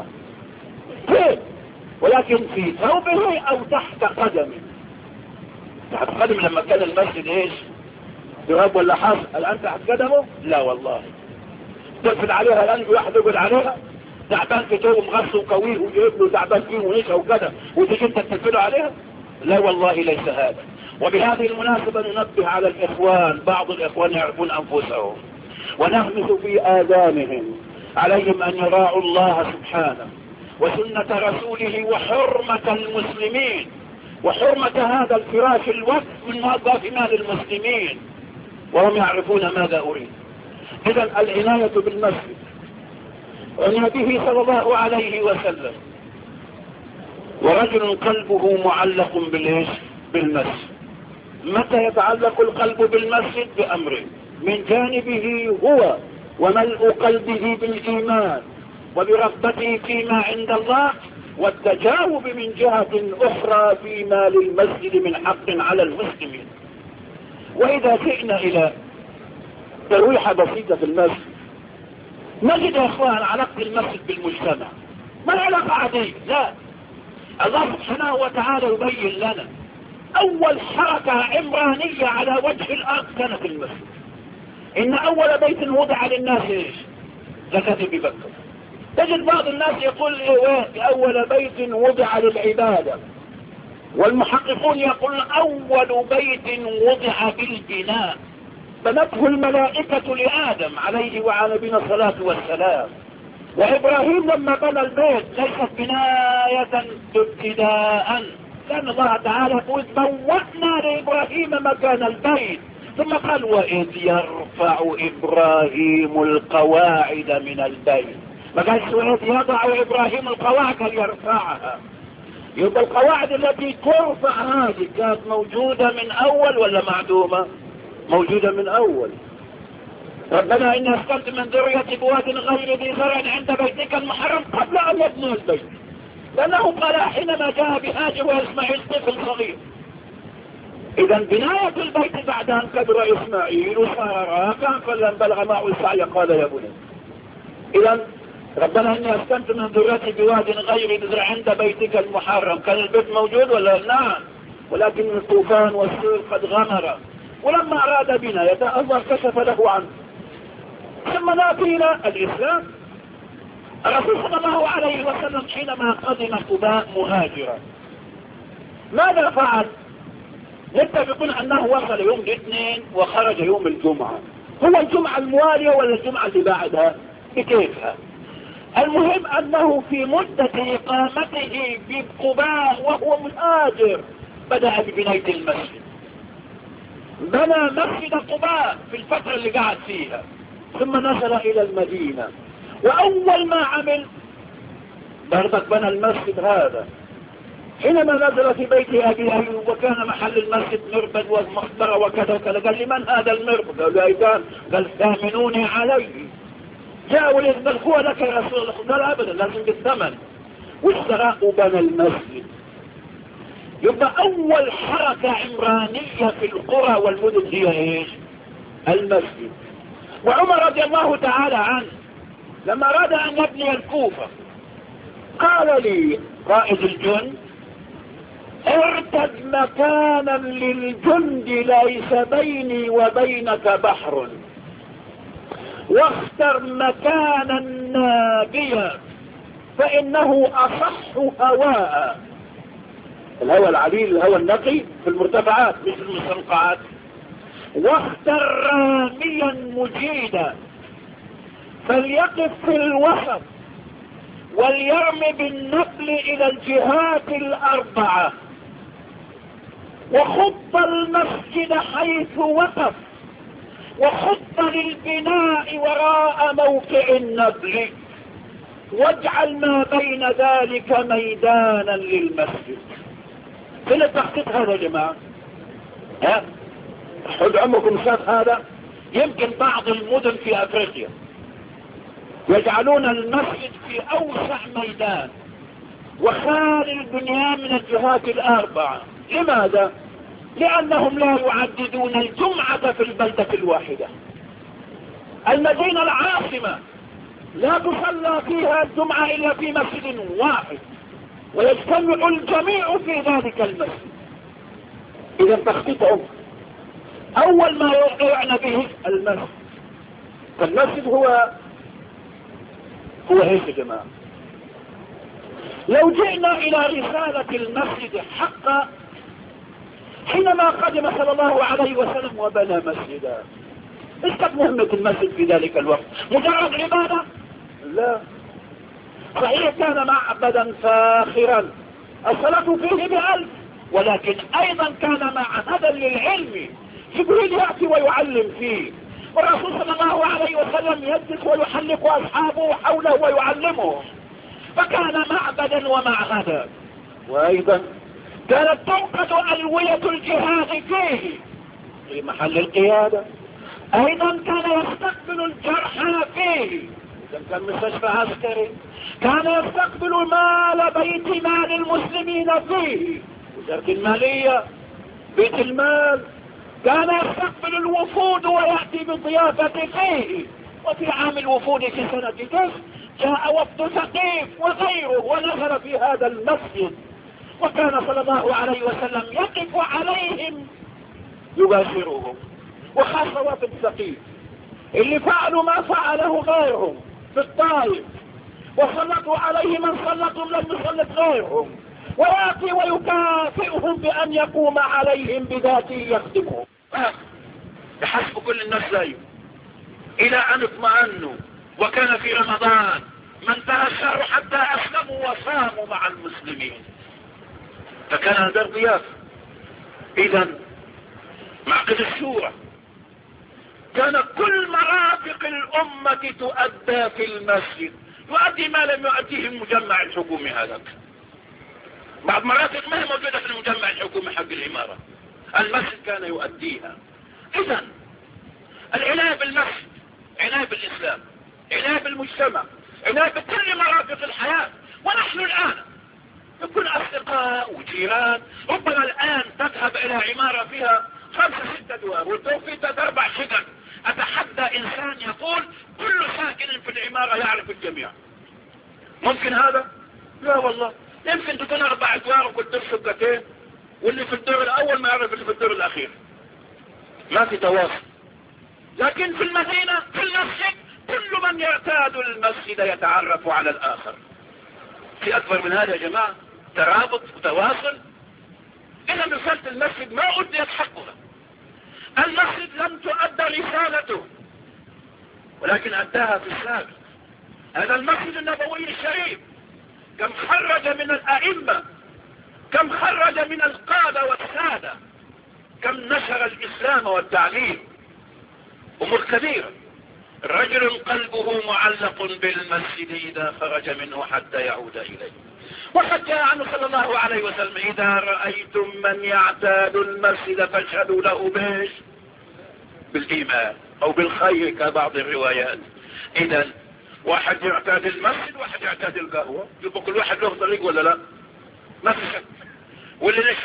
ولكن في ثوبه أو تحت قدمه. تحت قدمه لما كان المسجد إيش؟ تراب ولا حصى؟ الآن تحت قدمه؟ لا والله. تقفل عليها الآن واحد يقعد عليها تعبان في توبه مغصه وقويه ويجيب له تعبان فيه ونشا وكذا وتجي انت تقفله عليها؟ لا والله ليس هذا. وبهذه المناسبة ننبه على الإخوان، بعض الإخوان يعرفون أنفسهم ونهمس في آذانهم، عليهم أن يراعوا الله سبحانه وسنة رسوله وحرمة المسلمين وحرمة هذا الفراش الوقف من موظف مال المسلمين، وهم يعرفون ماذا أريد. إذا العناية بالمسجد عني به صلى الله عليه وسلم. ورجل قلبه معلق بالإيش؟ بالمسجد. متى يتعلق القلب بالمسجد؟ بأمرين: من جانبه هو وملء قلبه بالإيمان وبرغبته فيما عند الله، والتجاوب من جهة أخرى فيما للمسجد من حق على المسلمين. وإذا جئنا إلى ترويحة بسيطة في المسجد نجد يا إخوان علاقة المسجد بالمجتمع ما العلاقة عادية، لا. الله سبحانه وتعالى يبين لنا أول حركة عمرانية على وجه الأرض كانت المسجد. إن أول بيت وضع للناس إيش؟ زكاة ببكر. تجد بعض الناس يقول إيه أول بيت وضع للعبادة، والمحققون يقول أول بيت وضع بالبناء، بنته الملائكة لآدم عليه وعلى نبينا الصلاة والسلام. وإبراهيم لما بنى البيت ليست بناية ابتداء، لأن الله تعالى يقول بوأنا لإبراهيم مكان البيت، ثم قال وإذ يرفع إبراهيم القواعد من البيت. ما قالش وإذ يضع إبراهيم القواعد ليرفعها. يبقى القواعد التي ترفع هذه كانت موجودة من أول ولا معدومة؟ موجودة من أول. ربنا إن أسكنت من ذرية بواد غير ذي زرع عند بيتك المحرم قبل أن يبنوا البيت، لأنه قال حينما جاء بهاجر وإسماعيل طفل صغير. إذا بناية البيت بعد أن كبر إسماعيل وصار راكعا فلما بلغ معه السعي قال يا بني. إذا ربنا إني أسكنت من ذريتي بواد غير ذي زرع عند بيتك المحرم، كان البيت موجود ولا نعم؟ ولكن الطوفان والسيل قد غمر، ولما أراد بنايته الله كشف له عنه. ثم نأتي إلى الإسلام. الرسول صلى الله عليه وسلم حينما قدم قباء مهاجرا ماذا فعل؟ نتفقون أنه وصل يوم الاثنين وخرج يوم الجمعة. هو الجمعة الموالية ولا الجمعة اللي بعدها؟ بكيفها؟ المهم أنه في مدة إقامته بقباء وهو مهاجر بدأ ببناية المسجد. بنى مسجد قباء في الفترة اللي قعد فيها، ثم نزل إلى المدينة، وأول ما عمل برضك بنى المسجد هذا. حينما نزل في بيت أبي أيوب وكان محل المسجد مربد ومقبرة وكذا وكذا، قال لمن هذا المربد؟ قال له أيضا، قال ثامنوني عليه. جاءوا ليذبحوه لك يا رسول الله، قال أبدا لازم بالثمن. واشترى وبنى المسجد. يبقى اول حركة عمرانية في القرى والمدن هي ايش؟ المسجد. وعمر رضي الله تعالى عنه لما اراد ان يبني الكوفة قال لي قائد الجند ارتد مكانا للجند ليس بيني وبينك بحر، واختر مكانا نابيا فانه اصح هواء. الهواء العليل الهواء النقي في المرتفعات مش في المستنقعات. واختر راميا مجيدا فليقف في الوسط وليرمي بالنبل الى الجهات الاربعة، وخط المسجد حيث وقف، وخط للبناء وراء موقع النبل، واجعل ما بين ذلك ميدانا للمسجد. فين التخطيط هذا يا جماعة؟ ها؟ حد عمركم شاف هذا؟ يمكن بعض المدن في افريقيا يجعلون المسجد في اوسع ميدان وخالي البنيان من الجهات الاربعة. لماذا؟ لانهم لا يعددون الجمعة في البلدة الواحدة. المدينة العاصمة لا تصلى فيها الجمعة الا في مسجد واحد ويجتمع الجميع في ذلك المسجد. اذا تخطيطهم اول ما يعنى به المسجد. فالمسجد هو هو ايش يا جماعة؟ لو جئنا الى رسالة المسجد حقا حينما قدم صلى الله عليه وسلم وبنى مسجدا، ايش كانت مهمة المسجد في ذلك الوقت؟ مجرد عبادة؟ لا. صحيح كان معبدا فاخرا الصلاة فيه بألف، ولكن ايضا كان معهدا للعلم. جبريل يأتي ويعلم فيه، والرسول صلى الله عليه وسلم يجلس ويحلق اصحابه حوله ويعلمهم، فكان معبدا ومعهدا. وايضا كانت توقد الوية الجهاد فيه في محل القيادة. ايضا كان يستقبل الجرحى فيه، اذا كان مستشفى عسكري. كان يستقبل مال بيت مال المسلمين فيه، وزارة المالية، بيت المال. كان يستقبل الوفود ويأتي بالضيافة فيه. وفي عام الوفود في سنة تسع جاء وفد ثقيف وغيره ونزل في هذا المسجد، وكان صلى الله عليه وسلم يقف عليهم يباشرهم، وخاصة وفد ثقيف اللي فعلوا ما فعله غيرهم في الطائف، وسلطوا عليه من سلطهم لم يسلط غيرهم، ويأتي ويكافئهم بأن يقوم عليهم بذاته يخدمهم بحسب كل الناس زيه، إلى أن اطمأنوا. وكان في رمضان من انتهى الشهر حتى أسلموا وصاموا مع المسلمين، فكان هذا ضيافة. إذا معقد الشورى كان كل مرافق الأمة تؤدى في المسجد، يؤدي ما لم يؤديه المجمع الحكومي هذا. بعض مرافق ما هي موجودة في المجمع الحكومي حق الإمارة، المسجد كان يؤديها. إذا العناية بالمسجد عناية بالإسلام، عناية بالمجتمع، عناية بكل مرافق الحياة. ونحن الآن نكون أصدقاء وجيران، ربما الآن تذهب إلى عمارة فيها خمسة ستة أدوار والتوفيق أربع شقق. أتحدى إنسان يقول كل ساكن في العمارة يعرف الجميع. ممكن هذا؟ لا والله. يمكن تكون أربع أدوار وكل دور شقتين، واللي في الدور الأول ما يعرف اللي في الدور الأخير. ما في تواصل. لكن في المدينة في المسجد كل من يعتاد المسجد يتعرف على الآخر. في أكبر من هذا يا جماعة؟ ترابط وتواصل. إذا رسالة المسجد ما أديت حقها. المسجد لم تؤدى رسالته ولكن أداها في السابق. هذا المسجد النبوي الشريف كم خرج من الأئمة، كم خرج من القادة والسادة، كم نشر الإسلام والتعليم. أمور كبيرة. رجل قلبه معلق بالمسجد إذا خرج منه حتى يعود إليه. وقد جاء عنه صلى الله عليه وسلم إذا رأيتم من يعتاد المسجد فاشهدوا له بيش بالإيمان أو بالخير كبعض الروايات. إذا واحد يعتاد المسجد واحد يعتاد القهوة، يبقى كل واحد له طريق ولا لا؟ ما في شك. واللي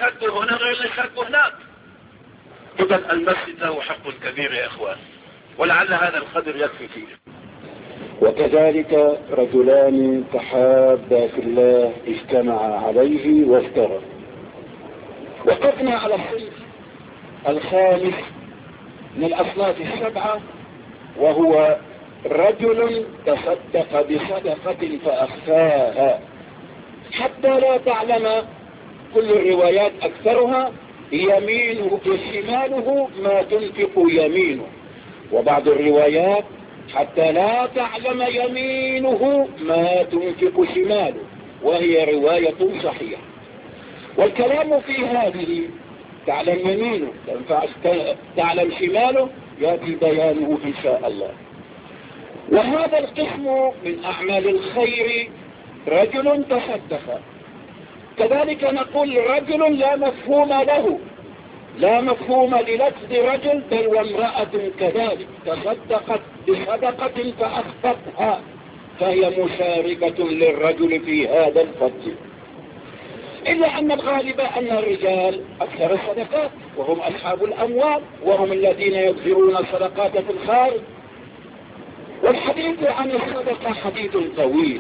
خده هنا غير اللي خده هناك. إذا المسجد له حق كبير يا إخوان، ولعل هذا القدر يكفي فيه. وكذلك رجلان تحابا في الله اجتمعا عليه وافترقا. وقفنا على الصنف الخامس من الأصناف السبعة، وهو رجل تصدق بصدقة فأخفاها حتى لا تعلم كل الروايات أكثرها يمينه وشماله ما تنفق يمينه، وبعض الروايات حتى لا تعلم يمينه ما تنفق شماله، وهي رواية صحيحة. والكلام في هذه تعلم يمينه تنفع تعلم شماله يأتي بيانه إن شاء الله. وهذا القسم من أعمال الخير رجل تصدق. كذلك نقول رجل لا مفهوم له، لا مفهوم للفظ رجل، بل وامرأة كذلك تصدقت بصدقة فأخفتها، فهي مشاركة للرجل في هذا الفضل. إلا أن الغالب أن الرجال أكثر الصدقات، وهم أصحاب الأموال، وهم الذين يبذرون الصدقات في الخارج. والحديث عن الصدقة حديث طويل،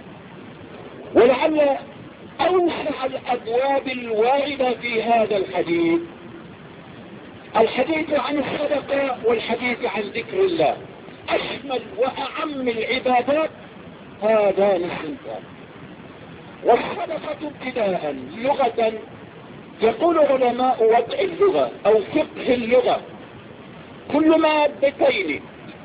ولعل أوسع الأبواب الواردة في هذا الحديث الحديث عن الصدقة والحديث عن ذكر الله. أشمل وأعم العبادات هذان الصنفان. والصدقة ابتداء لغة، يقول علماء وضع اللغة أو فقه اللغة كل مادتين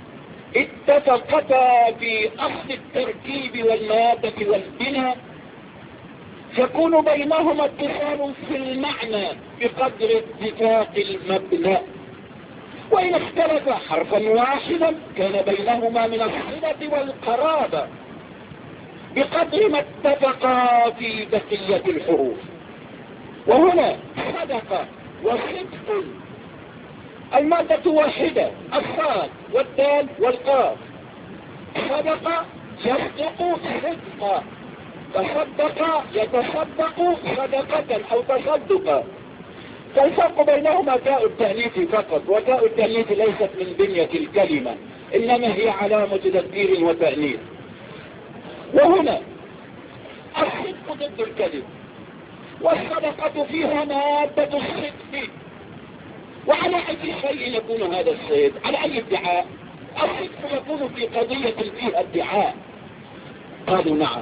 اتفقتا في أصل التركيب والمادة والبناء يكون بينهما اتصال في المعنى بقدر اتفاق المبنى، وإن اختلف حرفا واحدا كان بينهما من الصلة والقرابة بقدر ما اتفقا في بقية الحروف. وهنا صدقة وصدق المادة واحدة، الصاد والدال والقاف. صدقة يصدق صدقا، تصدق يتصدق صدقة أو تصدقا. فالفرق بينهما تاء التأنيث فقط، وتاء التأنيث ليست من بنية الكلمة، إنما هي علامة تذكير وتأنيث. وهنا الصدق ضد الكذب، والصدقة فيها مادة الصدق. وعلى أي شيء يكون هذا الصدق؟ على أي ادعاء؟ الصدق يكون في قضية فيها ادعاء. قالوا نعم،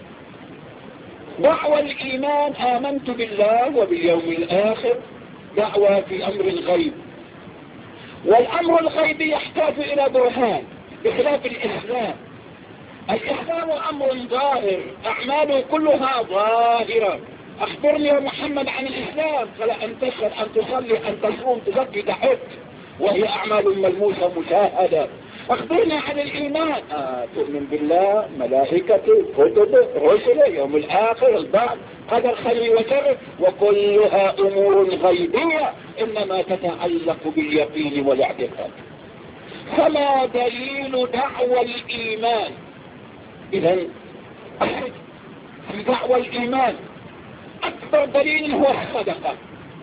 دعوى الإيمان آمنت بالله وباليوم الآخر دعوى في أمر الغيب، والأمر الغيب يحتاج إلى برهان بخلاف الإسلام. الإسلام أمر ظاهر، أعماله كلها ظاهرة. أخبرني يا محمد عن الإسلام، قال أن تشهد، أن تصلي، أن تصوم، تزكي، تحج، وهي أعمال ملموسة مشاهدة. أخبرنا عن الإيمان، آه تؤمن بالله، ملائكته، كتبه، رسله، يوم الآخر، البعث، قدر خير وشر، وكلها أمور غيبية إنما تتعلق باليقين والاعتقاد. فما دليل دعوى الإيمان؟ إذن في دعوى الإيمان أكبر دليل هو الصدقة،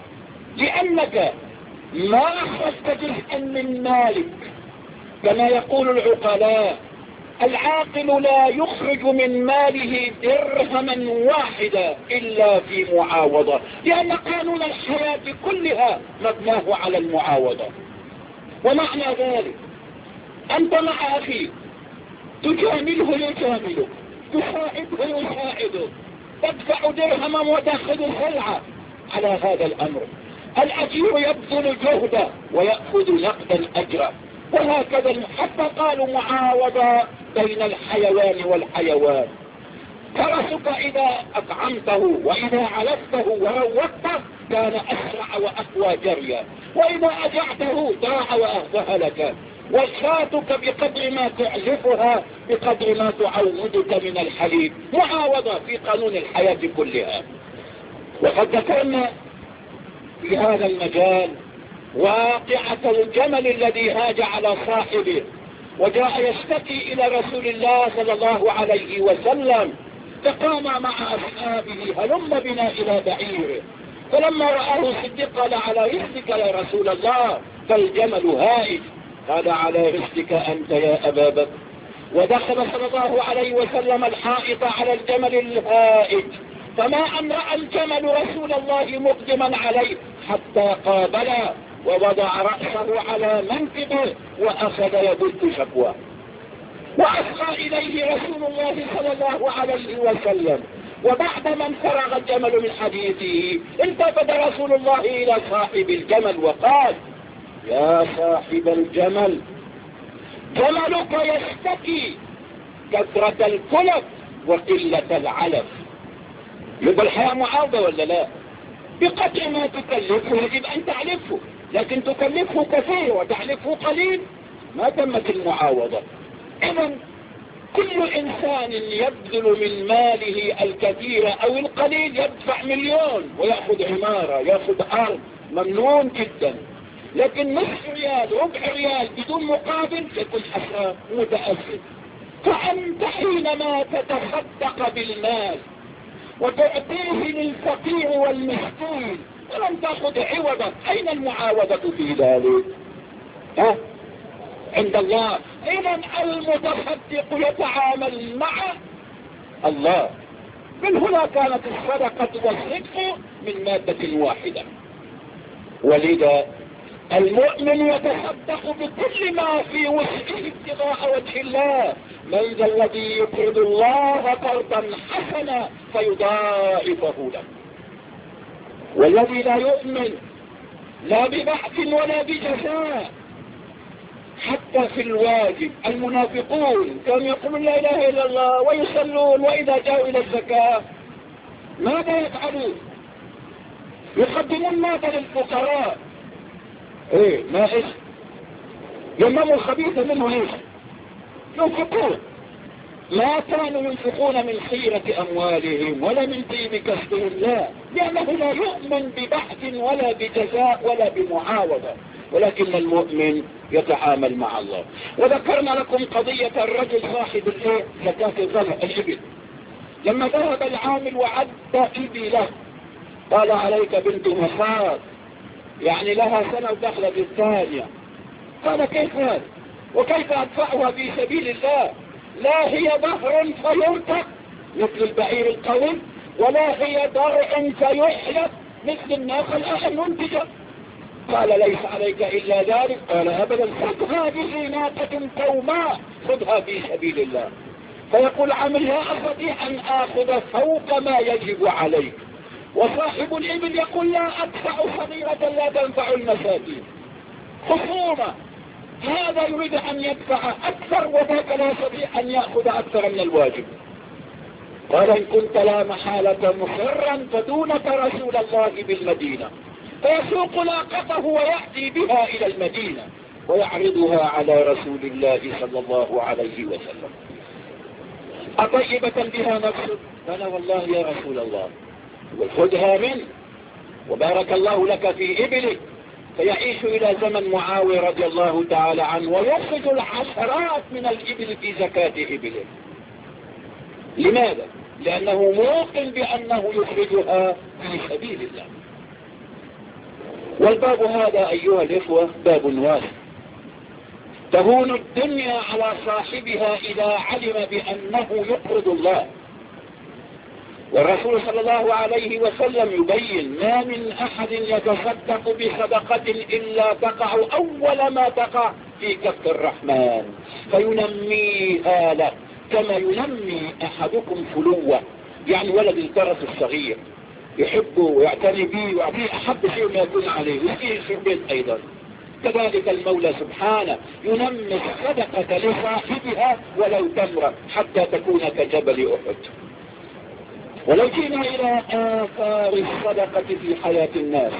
لأنك ما أخذت جزءا من مالك كما يقول العقلاء. العاقل لا يخرج من ماله درهما واحدا إلا في معاوضة، لأن قانون الحياة كلها مبناه على المعاوضة. ومعنى ذلك أنت مع أخيك تجامله يجاملك، تساعده يساعده، تدفع درهما وتأخذ سلعة. على هذا الأمر الأجير يبذل جهده ويأخذ نقدا أجرا، وهكذا حتى قالوا معاوضة بين الحيوان والحيوان. فرسك إذا أطعمته وإذا علفته وروضته كان أسرع وأقوى جريا، وإذا أجعته ضاع وأهلك. وشاتك بقدر ما تعلفها بقدر ما تعودك من الحليب. معاوضة في قانون الحياة كلها. وقد ذكرنا في هذا المجال واقعة الجمل الذي هاج على صاحبه وجاء يشتكي إلى رسول الله صلى الله عليه وسلم، فقام مع أصحابه هلم بنا إلى بعيره، فلما رآه الصديق قال على رسلك يا رسول الله، فالجمل هائج. قال على رسلك أنت يا أبا بكر. ودخل صلى الله عليه وسلم الحائط على الجمل الهائج، فما أن رأى الجمل رسول الله مقدما عليه حتى قابله ووضع رأسه على منكبه وأخذ يبث شكواه، وأصغى إليه رسول الله صلى الله عليه وسلم. وبعد ما انفرغ الجمل من حديثه التفت رسول الله إلى صاحب الجمل وقال: يا صاحب الجمل، جملك يشتكي كثرة الكلف وقلة العلف. يبقى الحياة معاوضة ولا لا؟ بقدر ما تكلفه يجب أن تعلفه، لكن تكلفه كثير وتعلفه قليل ما تمت المعاوضة. إذن كل إنسان يبذل من ماله الكثير أو القليل يدفع مليون ويأخذ عمارة، يأخذ أرض، ممنون جدا. لكن نصف ريال ربع ريال بدون مقابل يكون حسران متأسف. فأنت حينما تتصدق بالمال وتعطيه للفقير والمسكين ولم تأخذ عوضا، أين المعاوضة في ذلك؟ ها؟ عند الله. إذن المتصدق يتعامل مع الله. من هنا كانت الصدقة والصدق من مادة واحدة. ولذا المؤمن يتصدق بكل ما في وسعه ابتغاء وجه الله. من ذا الذي يقرض الله قرضا حسنا فيضاعفه له؟ والذي لا يؤمن لا ببحث ولا بجزاء حتى في الواجب. المنافقون كانوا يقولون لا اله الا الله ويصلون، واذا جاءوا الى الزكاة ماذا يفعلون؟ يقدمون ماذا للفقراء؟ ايه ما ايش يمموا الخبيث منه ايش ينفقون. ما كانوا ينفقون من خيرة اموالهم ولا من طيب كسبهم، لا، لانه لا يؤمن ببحث ولا بجزاء ولا بمعاوضة، ولكن المؤمن يتعامل مع الله. وذكرنا لكم قضية الرجل صاحب الايه زكاة الظلم الابل، لما ذهب العامل وعد ابله قال عليك بنت مخاض، يعني لها سنة ودخلت الثانية. قال كيف هذا؟ وكيف أدفعها في سبيل الله؟ لا هي ظهر فيرتق مثل البعير القوي، ولا هي درع فيحلف مثل الناقة المنتجة. قال ليس عليك إلا ذلك. قال أبدا، خذ هذه ناقة كوماء، خذها في سبيل الله. فيقول عمل لا أستطيع أن آخذ فوق ما يجب عليك. وصاحب الإبل يقول لا أدفع صغيرة لا تنفع المساكين. خصومة، هذا يريد أن يدفع أكثر وذاك لا يستطيع أن يأخذ أكثر من الواجب. قال إن كنت لا محالة مصرا فدونك رسول الله بالمدينة. فيسوق ناقته ويأتي بها إلى المدينة ويعرضها على رسول الله صلى الله عليه وسلم. أطيبة بها نفسه؟ قال والله يا رسول الله. وخذها منه وبارك الله لك في إبلك. فيعيش إلى زمن معاوية رضي الله تعالى عنه ويخرج العشرات من الإبل في زكاة إبله. لماذا؟ لأنه موقن بأنه يخرجها في سبيل الله. والباب هذا أيها الإخوة باب واسع. تهون الدنيا على صاحبها إذا علم بأنه يقرض الله. والرسول صلى الله عليه وسلم يبين ما من أحد يتصدق بصدقة إلا تقع أول ما تقع في كف الرحمن فينميها له كما ينمي أحدكم فلوة، يعني ولد الكرس الصغير يحبه ويعتني به ويعطيه أحب شيء ما يكون عليه ويسيه في البيت أيضا. كذلك المولى سبحانه ينمي الصدقة لصاحبها ولو تمرة حتى تكون كجبل أحد. ولو جينا إلى آثار الصدقة في حياة الناس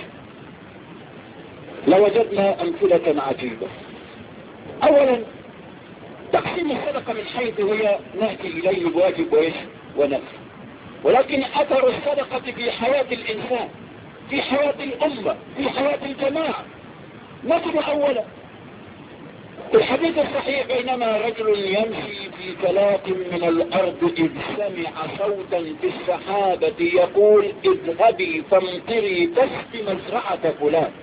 لوجدنا أمثلة عجيبة. أولا تقسيم الصدقة من حيث هي نأتي إليه بواجب وإيش ونفس، ولكن أثر الصدقة في حياة الإنسان، في حياة الأمة، في حياة الجماعة. نجد أولا في الحديث الصحيح بينما رجل يمشي في فلاة من الأرض إذ سمع صوتا في السحابة يقول اذهبي فامطري تسقي مزرعة فلان.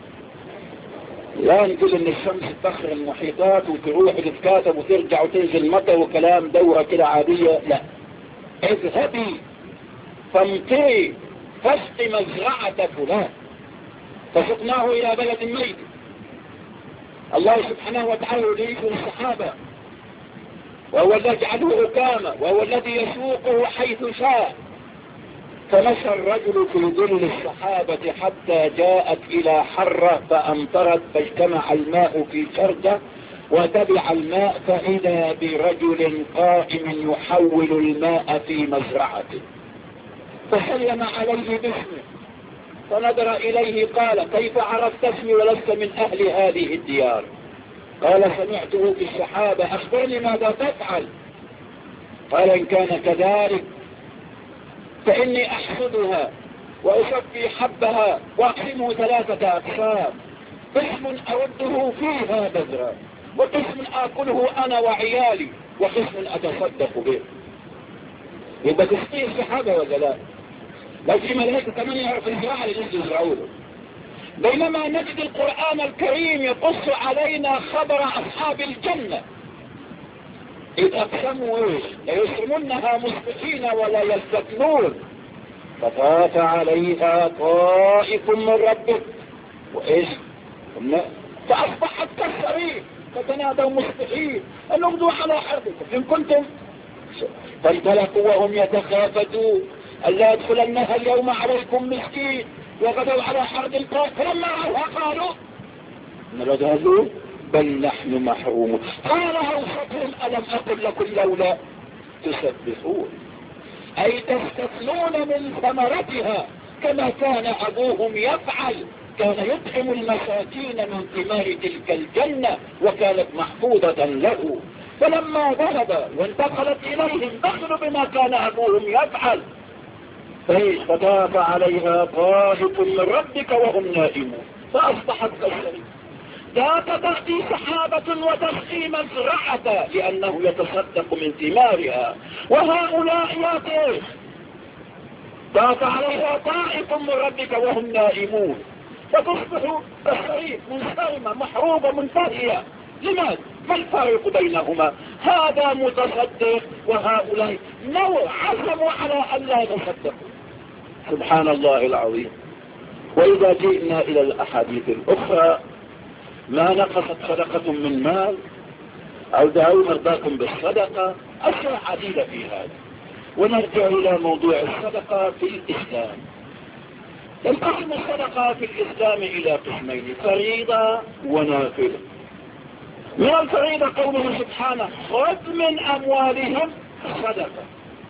لا نقول ان الشمس تبخر المحيطات وتروح وتتكاتب وترجع وتنزل مطر وكلام دورة كده عادية، لا، اذهبي فامطري تسقي مزرعة فلان فسقناه الى بلد ميت. الله سبحانه وتعالى يريد الصحابة وهو الذي يجعله ركاما وهو الذي يسوقه حيث شاء. فمشى الرجل في ظل السحابة حتى جاءت الى حرة فامطرت فاجتمع الماء في شرجة وتبع الماء فإذا برجل قائم يحول الماء في مزرعته فسلم عليه باسمه فنظر إليه قال كيف عرفت اسمي ولست من أهل هذه الديار؟ قال سمعته في السحابة أخبرني ماذا تفعل؟ قال إن كان كذلك فإني أحصدها وأصفي حبها وأقسمه ثلاثة أقسام، قسم أوده فيها بذرا وقسم آكله أنا وعيالي وقسم أتصدق به. يبقى تسقيه السحابة ولا لا؟ لو في ملائكة كمان يعرف الزراعة اللي يزرعوا له. بينما نجد القرآن الكريم يقص علينا خبر أصحاب الجنة إذ أقسموا إيش؟ ليسرمنها مصبحين ولا يستثنون فطاف عليها طائف من ربك وإيش؟ فأصبحت كالصريم فتنادوا مصبحين أن اغدوا على حربكم إن كنتم. فانطلقوا وهم يتخافتون ألا يدخلنها اليوم عليكم مسكين وغدوا على حرب القوم فلما رأوها قالوا نردوا بل نحن محرومون. قال أوسطهم ألم أقل لكم لولا تسبحون أي تستثنون من ثمرتها كما كان أبوهم يفعل، كان يطعم المساكين من ثمار تلك الجنة وكانت محفوظة له. فلما ذهب وانتقلت إليهم دخلوا بما كان أبوهم يفعل فطاف عليها طائف من ربك وهم نائمون فأصبحت كالصريم. لا تأتي سحابة وتسقي مزرعة لأنه يتصدق من ثمارها وهؤلاء يأتي طاف عليها طائف من ربك وهم نائمون فتصبح كالصريم منصرمة محروبة منتهية. لماذا؟ ما الفارق بينهما؟ هذا متصدق وهؤلاء نوع عزموا على أن لا يتصدقوا. سبحان الله العظيم. وإذا جئنا إلى الأحاديث الأخرى ما نقصت صدقة من مال أو دعوا مرضاكم بالصدقة أشياء عديدة في هذا. ونرجع إلى موضوع الصدقة في الإسلام. تنقسم الصدقة في الإسلام إلى قسمين فريضة ونافلة. من الفريضة قوله سبحانه خذ من أموالهم صدقة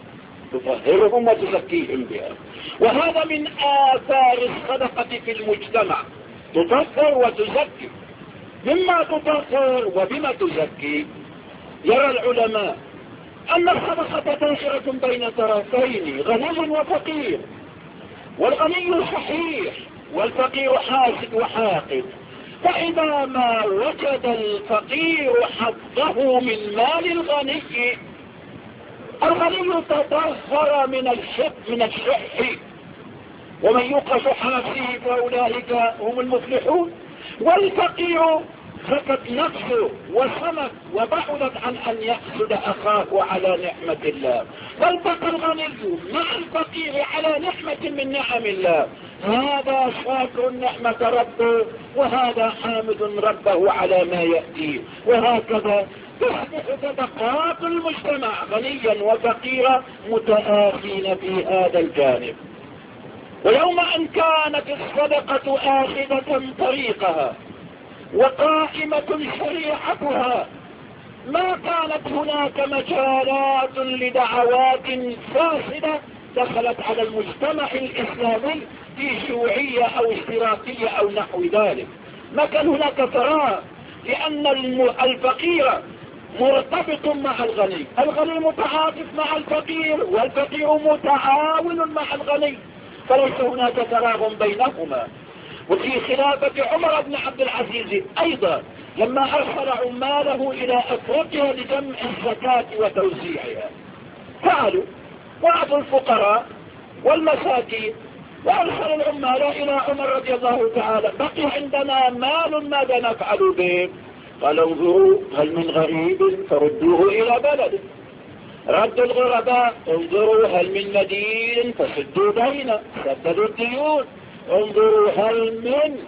تطهرهم وتزكيهم بها، وهذا من آثار الصدقة في المجتمع، تطهر وتزكي. مما تطهر وبما تزكي يرى العلماء أن الصدقة تنشرة بين طرفين غني وفقير، والغني صحيح والفقير حاسد وحاقد. فإذا ما وجد الفقير حظه من مال الغني الغني تطهر من الشح من الشح ومن يوق شح نفسه فأولئك هم المفلحون. والفقير فقد نفسه وصمت وبعدت عن أن يحسد أخاه على نعمة الله، فالبقى الغني مع الفقير على نعمة من نعم الله، هذا شاكر نعمة ربه وهذا حامد ربه على ما يأتيه. وهكذا تصبح طبقات المجتمع غنيا وفقيرا متآخين في هذا الجانب. ويوم أن كانت الصدقة آخذة طريقها وقائمة شريعتها ما كانت هناك مجالات لدعوات فاسدة دخلت على المجتمع الإسلامي في شيوعية أو اشتراكية أو نحو ذلك. ما كان هناك فراغ، لأن الفقير مرتبط مع الغني، الغني متعاطف مع الفقير والفقير متعاون مع الغني، فليس هناك فراغ بينهما. وفي خلافة عمر بن عبد العزيز أيضا لما أرسل عماله إلى أفريقيا لجمع الزكاة وتوزيعها، فعلوا وعدوا الفقراء والمساكين وأرسل العمال إلى عمر رضي الله تعالى. بقي عندنا مال ماذا نفعل به؟ قال انظروا هل من غريب فردوه إلى بلده. ردوا الغرباء، انظروا هل من مدين فسدوا دينه، سددوا الديون. انظروا هل من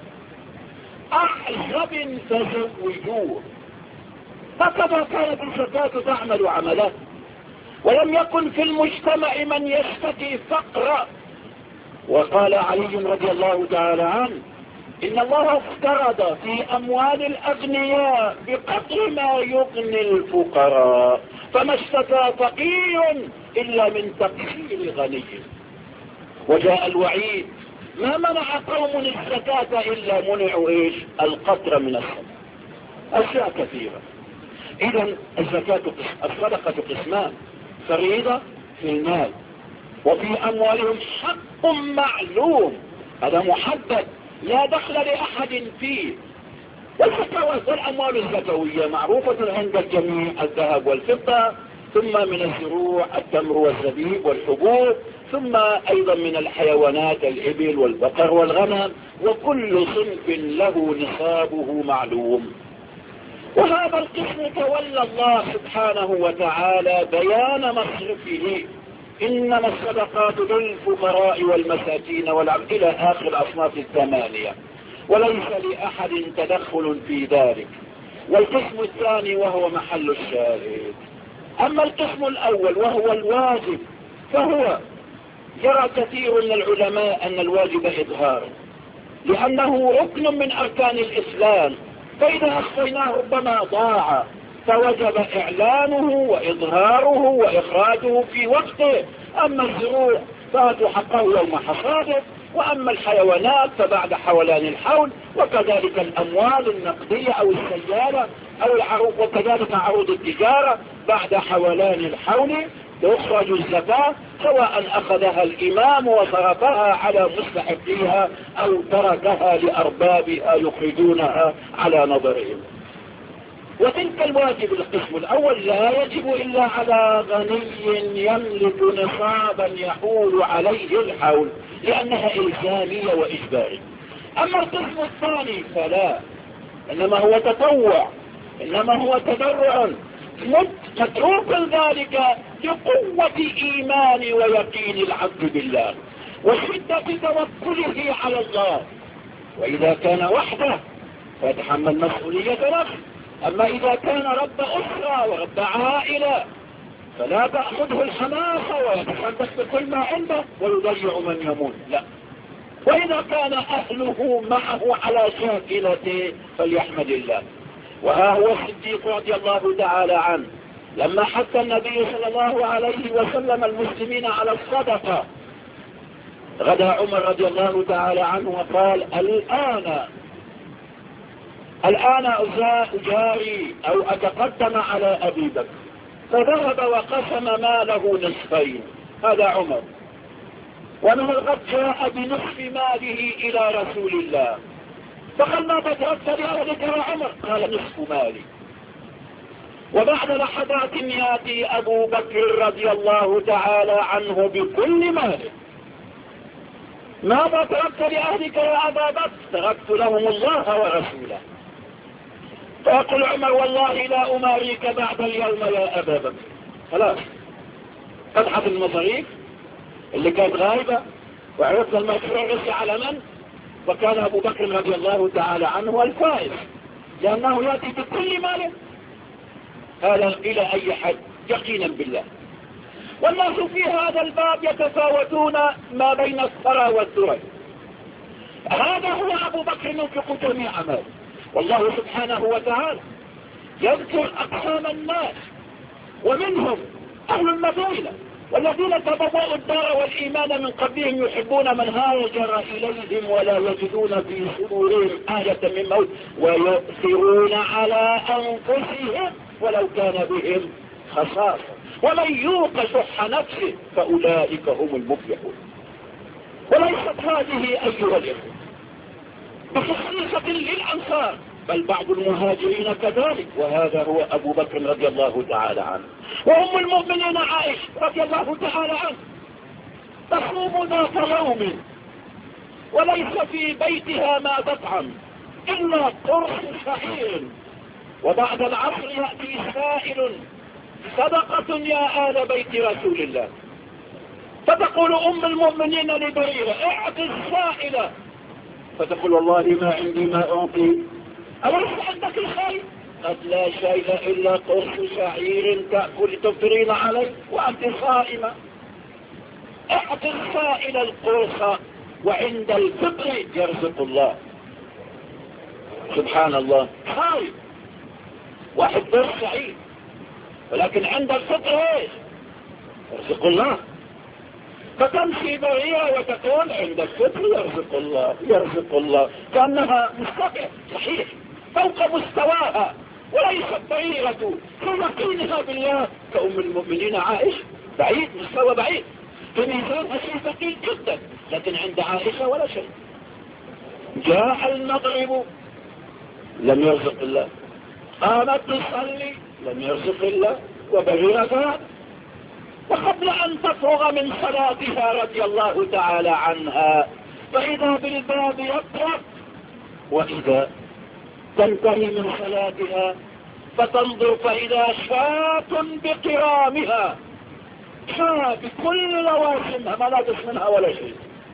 أحزب فزوجوه. هكذا كانت الزكاة تعمل عملها. ولم يكن في المجتمع من يشتكي فقرا. وقال علي رضي الله تعالى عنه إن الله افترض في أموال الأغنياء بقدر ما يغني الفقراء، فما اشتكى فقير إلا من تقصير غني. وجاء الوعيد ما منع قوم الزكاة إلا منعوا إيش؟ القطر من السماء. أشياء كثيرة. إذن الزكاة الصدقة قسمان: فريضة في المال، وفي أموالهم حق معلوم، هذا محدد لا دخل لأحد فيه. والأموال الزكوية معروفة عند الجميع: الذهب والفضة، ثم من الزروع التمر والزبيب والحبوب، ثم أيضا من الحيوانات الإبل والبقر والغنم، وكل صنف له نصابه معلوم. وهذا القسم تولى الله سبحانه وتعالى بيان مصرفه: إنما الصدقات للفقراء والمساكين والعبد، إلى آخر الأصناف الثمانية، وليس لأحد تدخل في ذلك. والقسم الثاني وهو محل الشاهد. أما القسم الأول وهو الواجب، فهو يرى كثير من العلماء أن الواجب إظهار، لأنه ركن من أركان الإسلام، فإذا أخفيناه ربما ضاع، فوجب إعلانه وإظهاره وإخراجه في وقته. أما الزروع فاتوا حقه يوم حصاده، وأما الحيوانات فبعد حولان الحول، وكذلك الأموال النقدية أو السيارة أو العروض، وكذلك عروض التجارة بعد حولان الحول تخرج الزكاة، سواء أخذها الإمام وصرفها على مستحقيها أو تركها لأربابها يخرجونها على نظرهم. وتلك الواجب القسم الأول لا يجب إلا على غني يملك نصابا يحول عليه الحول، لأنها إلزامية وإجبارية. أما القسم الثاني فلا، إنما هو تطوع، إنما هو تبرع، متروك ذلك لقوة إيمان ويقين العبد بالله وشدة توكله على الله. وإذا كان وحده فيتحمل مسؤولية نفسه، أما إذا كان رب أسرة ورب عائلة فلا تأخذه الحماسة ويتصدق بكل ما عنده ويضيع من يموت، لا. وإذا كان أهله معه على شاكلته فليحمد الله. وها هو الصديق رضي الله تعالى عنه لما حث النبي صلى الله عليه وسلم المسلمين على الصدقة، غدا عمر رضي الله تعالى عنه وقال: الآن الآن أجاري أو أتقدم على أبي بكر، فذهب وقسم ماله نصفين. هذا عمر. ومن الغد جاء بنصف ماله إلى رسول الله، فقال: ما تركت لأهلك يا عمر؟ قال: نصف مالي. وبعد لحظات يأتي أبو بكر رضي الله تعالى عنه بكل ماله. ماذا تركت لأهلك يا أبا بكر؟ تركت لهم الله ورسوله. فيقول عمر: والله لا أماريك بعد اليوم يا أبا بكر. خلاص، فتحت المصاريف اللي كانت غائبة، وعرفنا المشروع رسي على من؟ وكان أبو بكر رضي الله تعالى عنه الفائز، لأنه يأتي بكل ماله. هذا إلى أي حد؟ يقينا بالله. والناس في هذا الباب يتفاوتون ما بين الثرى والثرى. هذا هو أبو بكر ينفق جميع ماله. والله سبحانه وتعالى يذكر أقسام الناس، ومنهم أهل المدينة والذين تبوأوا الدار والإيمان من قبلهم يحبون من هاجر إليهم ولا يجدون في صدورهم آية من موت ويؤثرون على أنفسهم ولو كان بهم خصاصة ومن يوق شح نفسه فأولئك هم المفلحون. وليست هذه أيها الإخوة بخصيصة للأنصار بل بعض المهاجرين كذلك، وهذا هو أبو بكر رضي الله تعالى عنه. وأم المؤمنين عائشة رضي الله تعالى عنه تصوم ذات يوم وليس في بيتها ما تطعم إلا قرص شعير، وبعد العصر يأتي سائل صدقة يا آل بيت رسول الله، فتقول أم المؤمنين لبريرة اعطي السائلة، فتقول والله ما عندي ما أعطي، أليس عندك الخير؟ قد لا شيء إلا قرص شعير تأكل تفطرين عليه وأنت صائمة. اعطي السائل القرص وعند الفطر يرزق الله. سبحان الله، خير واحد قرص شعير، ولكن عند الفطر ايش؟ يرزق الله. فتمشي بريئة وتقول عند الفطر يرزق الله يرزق الله، كأنها مستقع صحيح فوق مستواها، وليست بريئة في يقينها بالله كأم المؤمنين عائشة، بعيد، مستوى بعيد، في ميزانها شيء ثقيل جدا، لكن عند عائشة ولا شيء. جاء المغرب لم يرزق الله، قامت تصلي لم يرزق الله، وبريئة ذات. وقبل أن تفرغ من صلاتها رضي الله تعالى عنها فإذا بالباب يطرق، وإذا تنتهي من صلاتها فتنظر فإذا شاة بقرامها، شاة بكل لوازمها ما لا منها ولا شيء،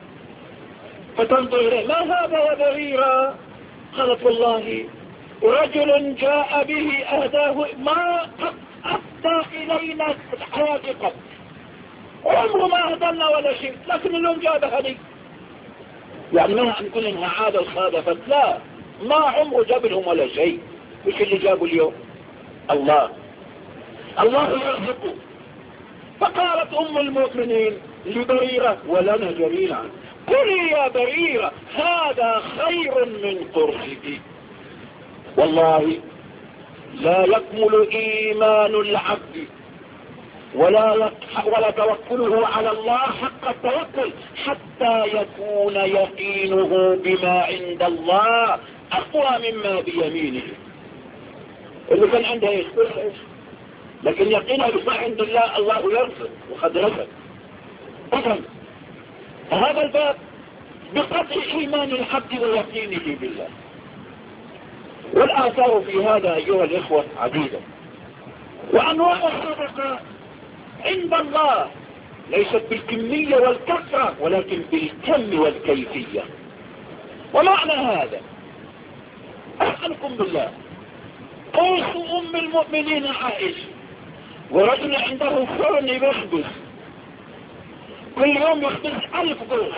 فتنظر إليه ما هذا يا بريرة؟ قالت والله رجل جاء به أهداه ما أفضى إلينا حياتي قبل، عمره ما أهدلنا ولا شيء، لكن اليوم جاء بهدي. يعني ما أن كل إنها عادة وصادفت، لا، ما عمره جاب لهم ولا شيء. وش اللي جابوا اليوم؟ الله الله يرزقه. فقالت أم المؤمنين لبريرة ولنا جميعا قولي يا بريرة هذا خير من قرصك. والله لا يكمل إيمان العبد ولا ولا توكله على الله حق التوكل حتى يكون يقينه بما عند الله أقوى مما بيمينه. اللي كان عنده ايش؟ لكن يقينه بما عند الله الله يرزق وقد رزق. إذن هذا الباب بقدر إيمان العبد ويقينه بالله. والآثار في هذا أيها الإخوة عديدة، وأنواع الصدقة عند الله ليست بالكمية والكثرة ولكن بالكم والكيفية. ومعنى هذا أسألكم بالله قوس أم المؤمنين عائشة ورجل عنده فرن يخبز كل يوم يخبز ألف قوس،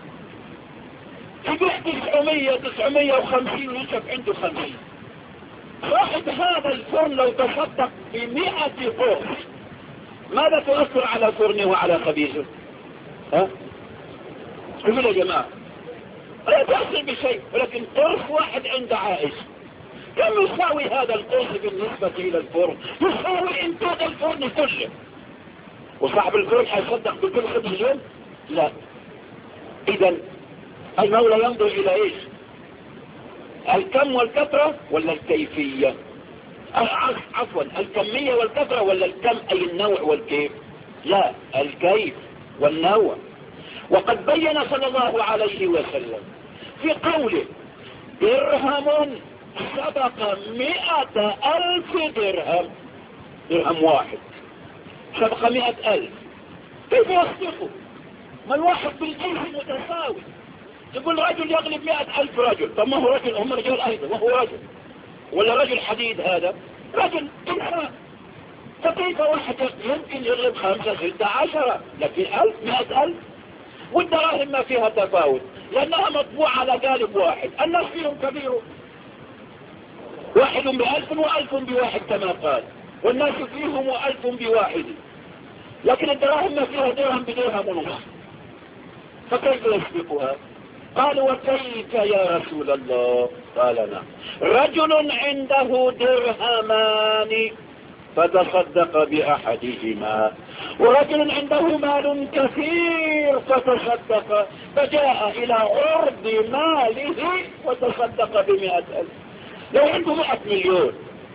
يبيع تسعمية تسعمية وخمسين ويشف عنده خمسين. صاحب هذا الفرن لو تصدق بمئة قوس ماذا تؤثر على فرنه وعلى خبيزه؟ ها؟ قولوا يا جماعة لا تؤثر بشيء، ولكن قرص واحد عند عائشة كم يساوي هذا القرص بالنسبة إلى الفرن؟ يساوي إنتاج الفرن كله. وصاحب الفرن حيصدق بكل خبز اليوم؟ لا. إذن المولى ينظر إلى إيش؟ الكم والكثرة ولا الكيفية؟ عفوا الكمية والكثرة ولا الكم أي النوع والكيف؟ لا، الكيف والنوع. وقد بين صلى الله عليه وسلم في قوله درهم سبق مئة ألف درهم، درهم واحد سبق مئة ألف، كيف يصدقه؟ ما الواحد بالجنس متساوي. يقول رجل يغلب مئة ألف رجل، طب ما هو رجل، هم رجال أيضا، ما هو رجل ولا رجل حديد؟ هذا رجل إنسان. فكيف واحد يمكن يغلب خمسة ستة عشرة، لكن ألف مئة ألف؟ والدراهم ما فيها تفاوت لأنها مطبوعة على قالب واحد، الناس فيهم كبير، واحد بألف وألف بواحد كما قال، والناس فيهم وألف بواحد، لكن الدراهم ما فيها درهم بدرهم ونص، فكيف يسبقها؟ قالوا وكيف يا رسول الله؟ قال نعم، رجل عنده درهمان فتصدق بأحدهما، ورجل عنده مال كثير فتصدق، فجاء إلى عرض ماله وتصدق بمئة ألف. لو عنده مئة مليون،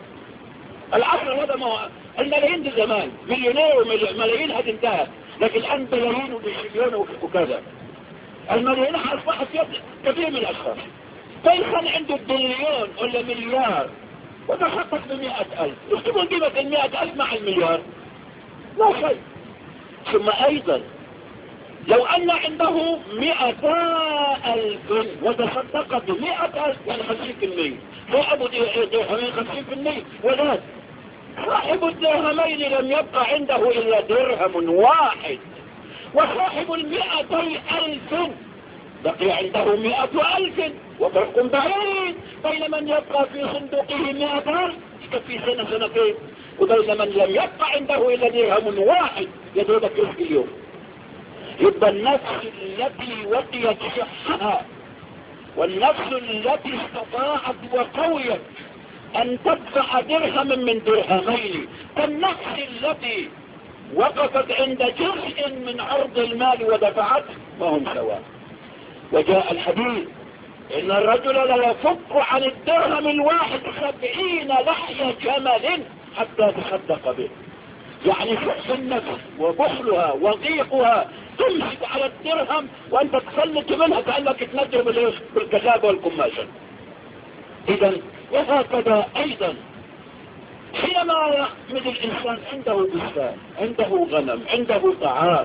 العصر هذا ما هو الملايين دي زمان، مليونير وملايين هتنتهى، لكن الآن بلايين وبشليون وكذا. الملايين أصبحت كثير من الأشخاص. فإنسان عنده بليون ولا مليار وتخطط بمئة ألف، اكتبوا قيمة المئة ألف مع المليار لا شيء. ثم أيضا لو أن عنده مئة ألف وتصدق بمئة ألف يعني خمسين في المية، صاحب درهمين خمسين في المية، ولكن صاحب الدرهمين لم يبقى عنده إلا درهم واحد، وصاحب المئتي ألف بقي عنده مئة ألف، وفرق بعيد بين من يبقى في صندوقه مئة ألف يكفي سنة سنتين، وبين من لم يبقى عنده إلا درهم واحد يدودك رزق اليوم. يبقى النفس التي وقيت صحها والنفس التي استطاعت وقويت أن تدفع درهما من درهمين كالنفس التي وقفت عند جزء من عرض المال ودفعته، وهم سواء. وجاء الحديث إن الرجل لا يفك عن الدرهم الواحد سبعين لحية جمل حتى تصدق به. يعني شح النفس وبخلها وضيقها تمسك على الدرهم وأنت تسلك منها كأنك تنجر بالكتابة والكماشة. إذا وهكذا أيضا حينما يحمد الإنسان عنده بستان، عنده غنم، عنده طعام،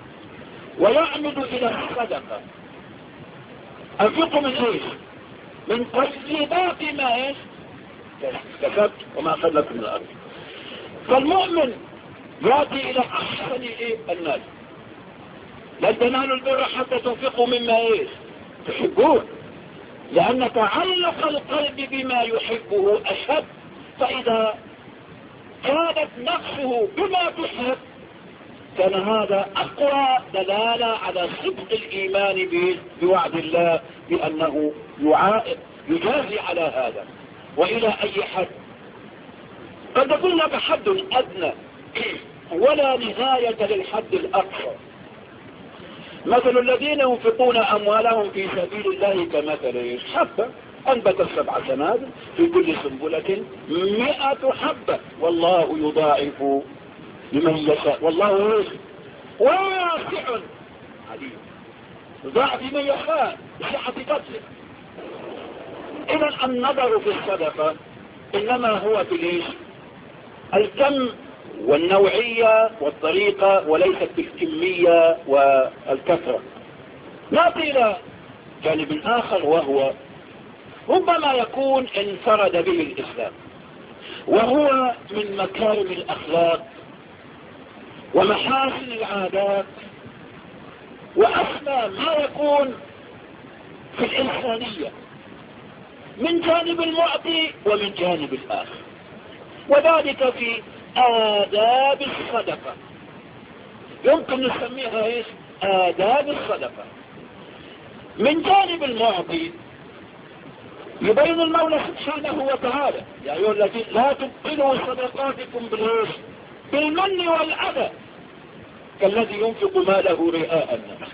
ويعمد إلى الصدقة، أنفقوا من إيش؟ من طيبات ما إيش؟ كسبت وما أخذت من الأرض. فالمؤمن يأتي إلى أحسن إيه؟ الناس. لا تنالوا البر حتى تنفقوا مما إيش؟ تحبون، لأن تعلق القلب بما يحبه أشد، فإذا كانت نفسه بما تحب كان هذا أقوى دلالة على صدق الإيمان بوعد الله بأنه يعائد يجازي على هذا. وإلى أي حد؟ قد يكون لك حد أدنى ولا نهاية للحد الأقصى. مثل الذين ينفقون أموالهم في سبيل الله كمثل حبة أنبت سبع سنابل في كل سنبلة مئة حبة والله يضاعف لمن يشاء والله واسع عليم. يضاعف لمن يشاء بصحة قتله. إذا النظر في الصدقة إنما هو في ليش الكم والنوعية والطريقة وليست بالكمية والكثرة. نأتي إلى جانب آخر وهو ربما يكون انفرد به الإسلام، وهو من مكارم الأخلاق ومحاسن العادات وأسمى ما يكون في الإنسانية من جانب المعطي ومن جانب الآخر، وذلك في آداب الصدقة. يمكن نسميها ايش؟ آداب الصدقة. من جانب المعطي يبين المولى سبحانه وتعالى يا أيها الذين لا تبطلوا صدقاتكم بالايش؟ بالمن والأذى كالذي ينفق ماله رئاء الناس.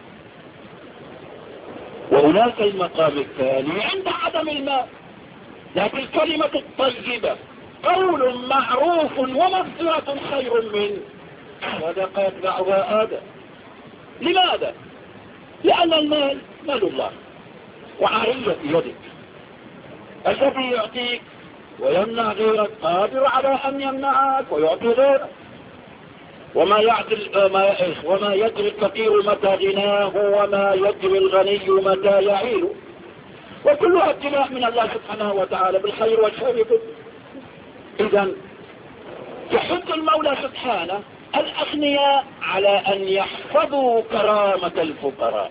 وهناك المقام الثاني عند عدم المال، لكن الكلمة الطيبة قول معروف ومغفرة خير من صدقة يتبعها آدم. لماذا؟ لأن المال مال الله وعارية يدك. الذي يعطيك ويمنع غيرك قادر على أن يمنعك ويعطي غيرك. وما يعدل ما وما يدري الفقير متى غناه وما يدري الغني متى يعيل، وكلها ابتلاء من الله سبحانه وتعالى بالخير والشر. إذا يحث المولى سبحانه الأغنياء على أن يحفظوا كرامة الفقراء.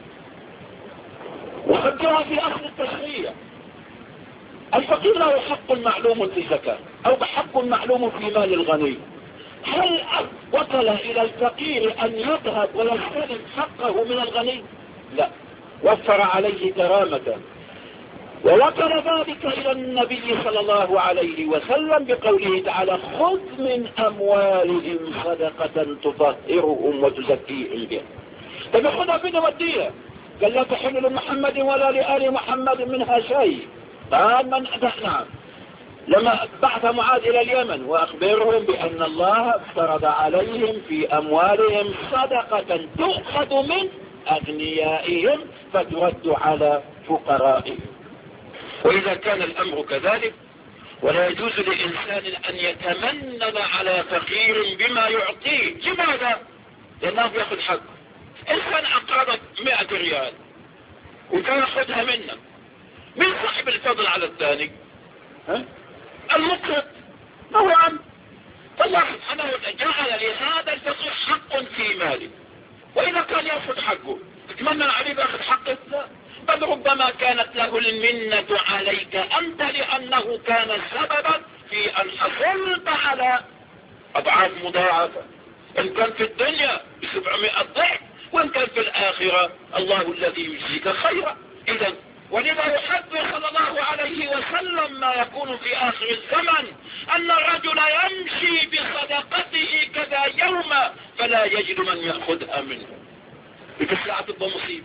وقد جاء في أصل التشريع الفقير له حق معلوم في الزكاة أو حق معلوم في مال الغني. هل وصل إلى الفقير أن يذهب ويستلم حقه من الغني؟ لا، وفر عليه كرامة. ووصل ذلك إلى النبي صلى الله عليه وسلم بقوله تعالى خذ من أموالهم صدقة تطهرهم وتزكيهم بها. طب خذها فين وديها؟ قال لا تحل لمحمد ولا لآل محمد منها شيء قال من نعم لما بعث معاذ إلى اليمن وأخبرهم بأن الله افترض عليهم في أموالهم صدقة تؤخذ من أغنيائهم فترد على فقرائهم. وإذا كان الأمر كذلك ولا يجوز لإنسان أن يتمنن على فقير بما يعطيه. لماذا؟ لأنه يأخذ حقه. إنسان أقرضك مئة ريال وكان يأخذها منك، من صاحب الفضل على الثاني؟ ها؟ المقرض. ما هو عم فالله سبحانه وتعالى جعل لهذا الفقير حق في ماله، وإذا كان يأخذ حقه تتمنى عليه بأخذ حقه؟ لا، بل ربما كانت له المنة عليك أنت لأنه كان سببا في أن حصلت على أضعاف مضاعفة، إن كان في الدنيا بسبعمائة ضعف، وإن كان في الآخرة الله الذي يجزيك خيرا. إذا ولذا يحذر صلى الله عليه وسلم ما يكون في آخر الزمن، أن الرجل يمشي بصدقته كذا يوما فلا يجد من يأخذها منه. بكساعة الضمصيب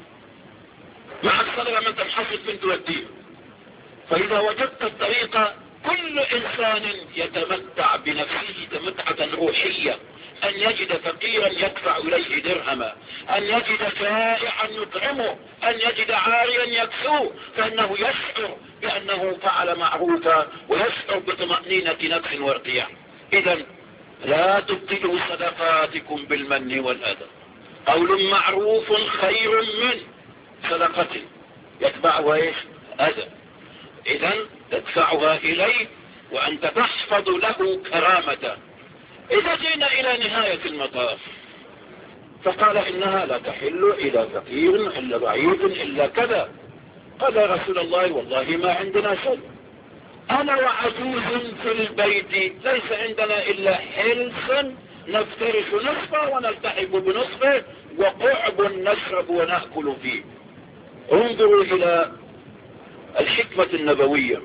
مع الصدقة من تنحصل من توديه. فإذا وجدت الطريقة كل إنسان يتمتع بنفسه تمتعة روحية، أن يجد فقيرا يدفع إليه درهما، أن يجد جائعا يطعمه، أن يجد عاريا يكسوه، فإنه يشعر بأنه فعل معروفا ويشعر بطمأنينة نفس وارتياح. إذا لا تبطلوا صدقاتكم بالمن والأذى. قول معروف خير من صدقة يتبعها ايش؟ أذى. إذا تدفعها إليه وأنت تحفظ له كرامته. إذا جينا إلى نهاية المطاف فقال إنها لا تحل إلى فقير إلا ضعيف إلا كذا. قال يا رسول الله والله ما عندنا شيء، أنا وعجوز في البيت ليس عندنا إلا حلس نفترش نصفه ونلتحب بنصفه وقعب نشرب ونأكل فيه. انظروا إلى الحكمة النبوية.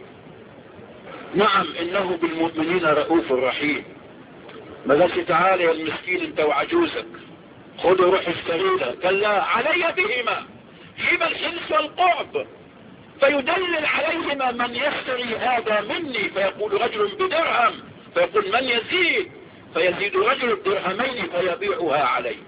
نعم إنه بالمؤمنين رؤوف رحيم. ما قالش تعالى يا المسكين انت وعجوزك خذوا روح اشتريها، قال لا، علي بهما، جيب الحلس والقعب. فيدلل عليهما من يشتري هذا مني، فيقول رجل بدرهم فيقول من يزيد، فيزيد رجل درهمين فيبيعها عليه.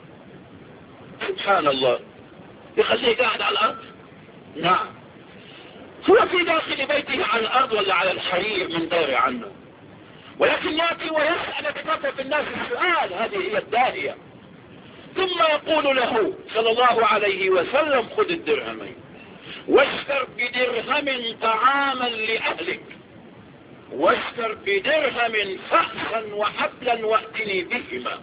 سبحان الله، يخليه قاعد على الأرض. نعم، هو في داخل بيته على الأرض ولا على الحرير من دار عنه، ولكن يأتي ويسأل كتاب الناس السؤال، هذه هي الداهية. ثم يقول له صلى الله عليه وسلم خذ الدرهمين واشتر بدرهم طعاما لأهلك، واشتر بدرهم فأسا وحبلا واتني بهما.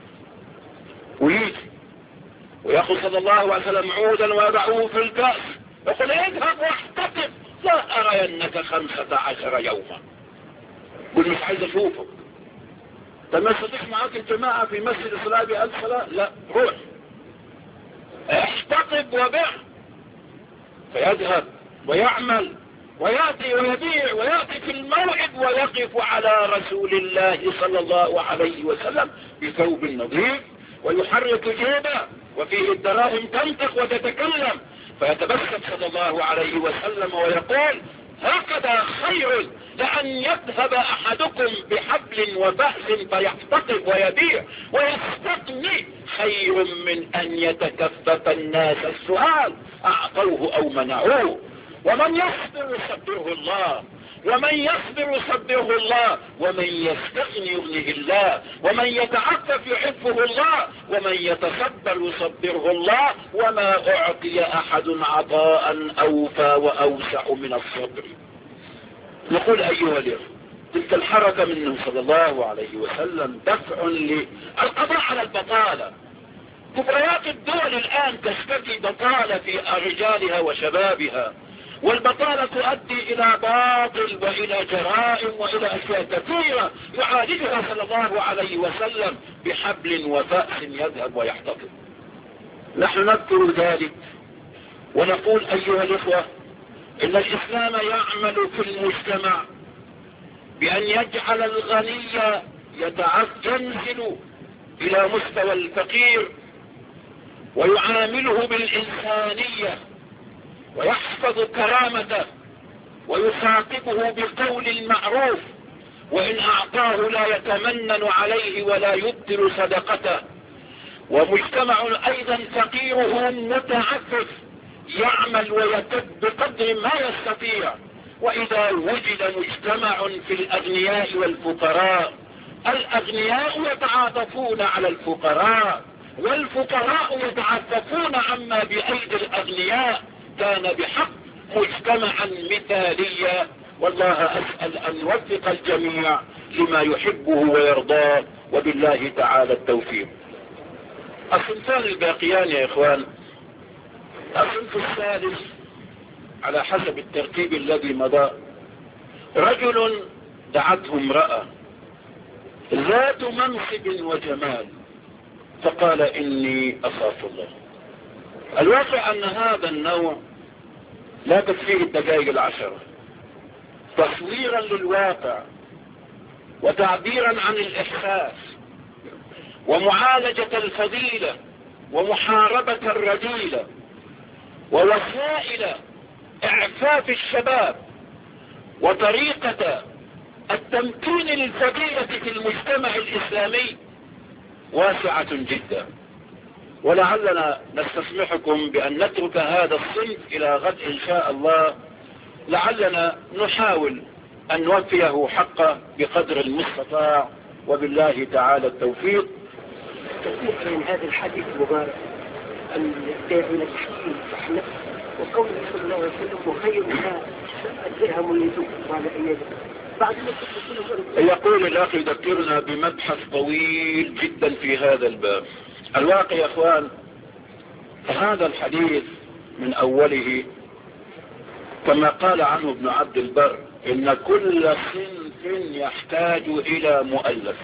ويجي ويأخذ صلى الله عليه وسلم عودا ويضعه في الكأس، يقول اذهب واحتفظ لا أرينك خمسة عشر يوما. قل مش عايز اشوفك. طب ما يصدقش معاك الجماعة في مسجد الصلاة بألف صلاة؟ لا، روح احتقب وبيع. فيذهب ويعمل ويأتي ويبيع ويأتي في الموعد ويقف على رسول الله صلى الله عليه وسلم بثوب نظيف ويحرك جيبه وفيه الدراهم تنطق وتتكلم، فيتبسم صلى الله عليه وسلم ويقول هكذا خير لأن يذهب أحدكم بحبل وبأس فيحتقب ويبيع ويستغني خير من أن يتكفف الناس السؤال أعطوه أو منعوه. ومن يصبر يصبره الله، ومن يصبر يصبره الله، ومن يستغني يغنيه الله، ومن يتعفف يعفه الله، ومن يتصبر يصبره الله، وما أعطي أحد عطاء أوفى وأوسع من الصبر. نقول أيها الإخوة، تلك الحركة منه صلى الله عليه وسلم دفع للقضاء على البطالة. كبريات الدول الآن تشتكي بطالة في رجالها وشبابها، والبطالة تؤدي إلى باطل وإلى جرائم وإلى أشياء كثيرة يعالجها صلى الله عليه وسلم بحبل وفأس يذهب ويحتفظ. نحن نذكر ذلك ونقول أيها الإخوة إن الإسلام يعمل في المجتمع بأن يجعل الغني ينزل إلى مستوى الفقير ويعامله بالإنسانية ويحفظ كرامته ويخاطبه بقول المعروف، وإن أعطاه لا يتمنن عليه ولا يبطل صدقته. ومجتمع أيضا فقيره متعفف يعمل ويكد بقدر ما يستطيع. وإذا وجد مجتمع في الأغنياء والفقراء، الأغنياء يتعاطفون على الفقراء والفقراء يتعاطفون عما بأيدي الأغنياء، كان بحق مجتمعا مثاليا. والله أسأل أن يوفق الجميع لما يحبه ويرضاه، وبالله تعالى التوفيق. الصنفان الباقيان يا إخوان، الصنف الثالث على حسب الترتيب الذي مضى، رجل دعته امرأة ذات منصب وجمال فقال إني أخاف الله. الواقع أن هذا النوع لا تكفيه الدقائق العشرة تصويرا للواقع وتعبيرا عن الإحساس ومعالجة الفضيلة ومحاربة الرذيلة ووسائل إعفاف الشباب وطريقة التمكين للفضيلة في المجتمع الإسلامي واسعة جدا. ولعلنا نستسمحكم بأن نترك هذا الصنف إلى غد إن شاء الله، لعلنا نحاول أن نوفيه حقه بقدر المستطاع، وبالله تعالى التوفيق. تسمح من هذا الحديث المبارك أن يدعي إلى تحكيم النفس وقوله صلى الله عليه وسلم وخير الناس الدرهم يدوم وعلى أيده. بعد ما يقول الأخ يذكرنا بمبحث طويل جدا في هذا الباب. الواقع يا أخوان، هذا الحديث من أوله كما قال عنه ابن عبد البر إن كل صنف يحتاج إلى مؤلف.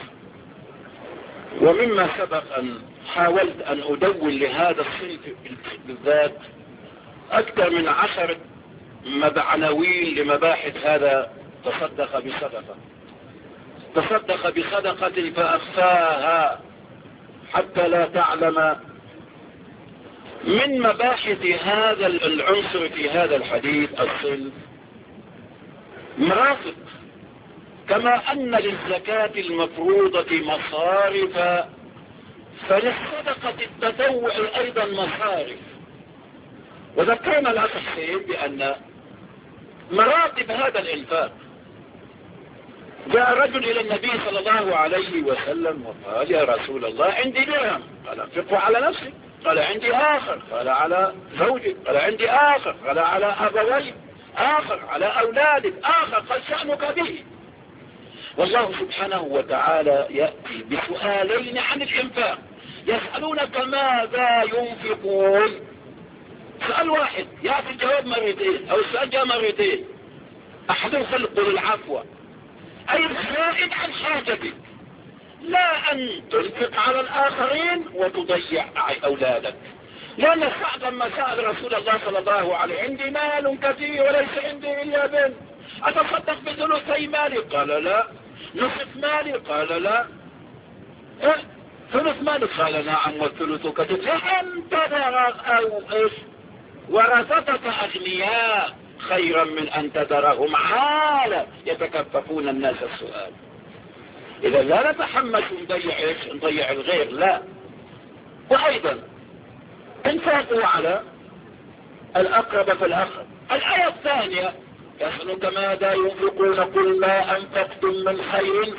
ومما سبق أن حاولت أن أدون لهذا الصنف بالذات أكثر من عشرة عناوين لمباحث هذا تصدق بصدقة تصدق بصدقة فأخفاها حتى لا تعلم. من مباحث هذا العنصر في هذا الحديث الصنف مرافق، كما أن للزكاة المفروضة مصارف فللصدقة التطوع أيضا مصارف. وذكرنا الأخ حسين بأن مراتب هذا الإنفاق. جاء رجل إلى النبي صلى الله عليه وسلم وقال يا رسول الله عندي درهم، قال انفقه على نفسك، قال عندي آخر، قال على زوجك، قال عندي آخر، قال على أبويك، آخر على أولادك، آخر قال شأنك به. والله سبحانه وتعالى يأتي بسؤالين عن الإنفاق، يسألونك ماذا ينفقون. سؤال واحد يأتي الجواب مرتين أو السؤال جاء مرتين. أحد خلق للعفو أي الزائد عن حاجتك، لا أن تنفق على الآخرين وتضيع أولادك. لأن سعد لما سأل رسول الله صلى الله عليه عندي مال كثير وليس عندي إلا بنت أتصدق بثلثي مالي، قال لا. نصف مالي، قال لا. إيه؟ ثلث مالي، قال نعم والثلث كثير. فأنت ترى أو إيش ورثتك أغنياء خيرا من أن تدرهم عالة يتكففون الناس السؤال. إذا لا نتحمس نضيع إيش نضيع الغير، لا. وأيضا انفاقوا على الأقرب فالأقرب. الآية الثانية يسألك ماذا ينفقون قل ما أنفقتم من خير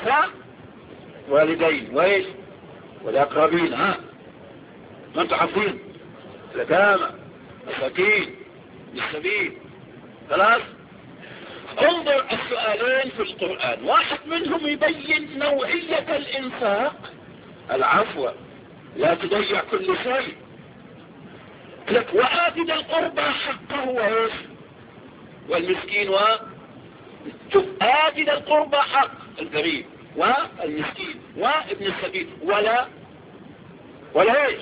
فوالدين وإيش والأقربين. ها ما انتم عارفين اليتامى مساكين بالسبيل. خلاص انظر السؤالين في القرآن، واحد منهم يبين نوعية الإنفاق، العفو لا تضيع كل شيء. لك وآت ذا القربى حقه وإيش والمسكين و شوف آت ذا القربى حق القريب والمسكين وابن السبيل ولا ولا ايش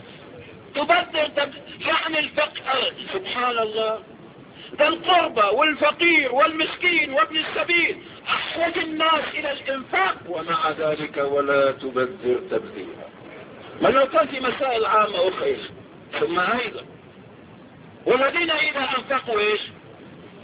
تبذر تب... يعني الفقر سبحان الله ذا القربى والفقير والمسكين وابن السبيل أحوج الناس إلى الإنفاق، ومع ذلك ولا تبذر تبذيرا. ما لو كان في مسائل عامة أخرى ثم أيضا والذين إذا أنفقوا إيش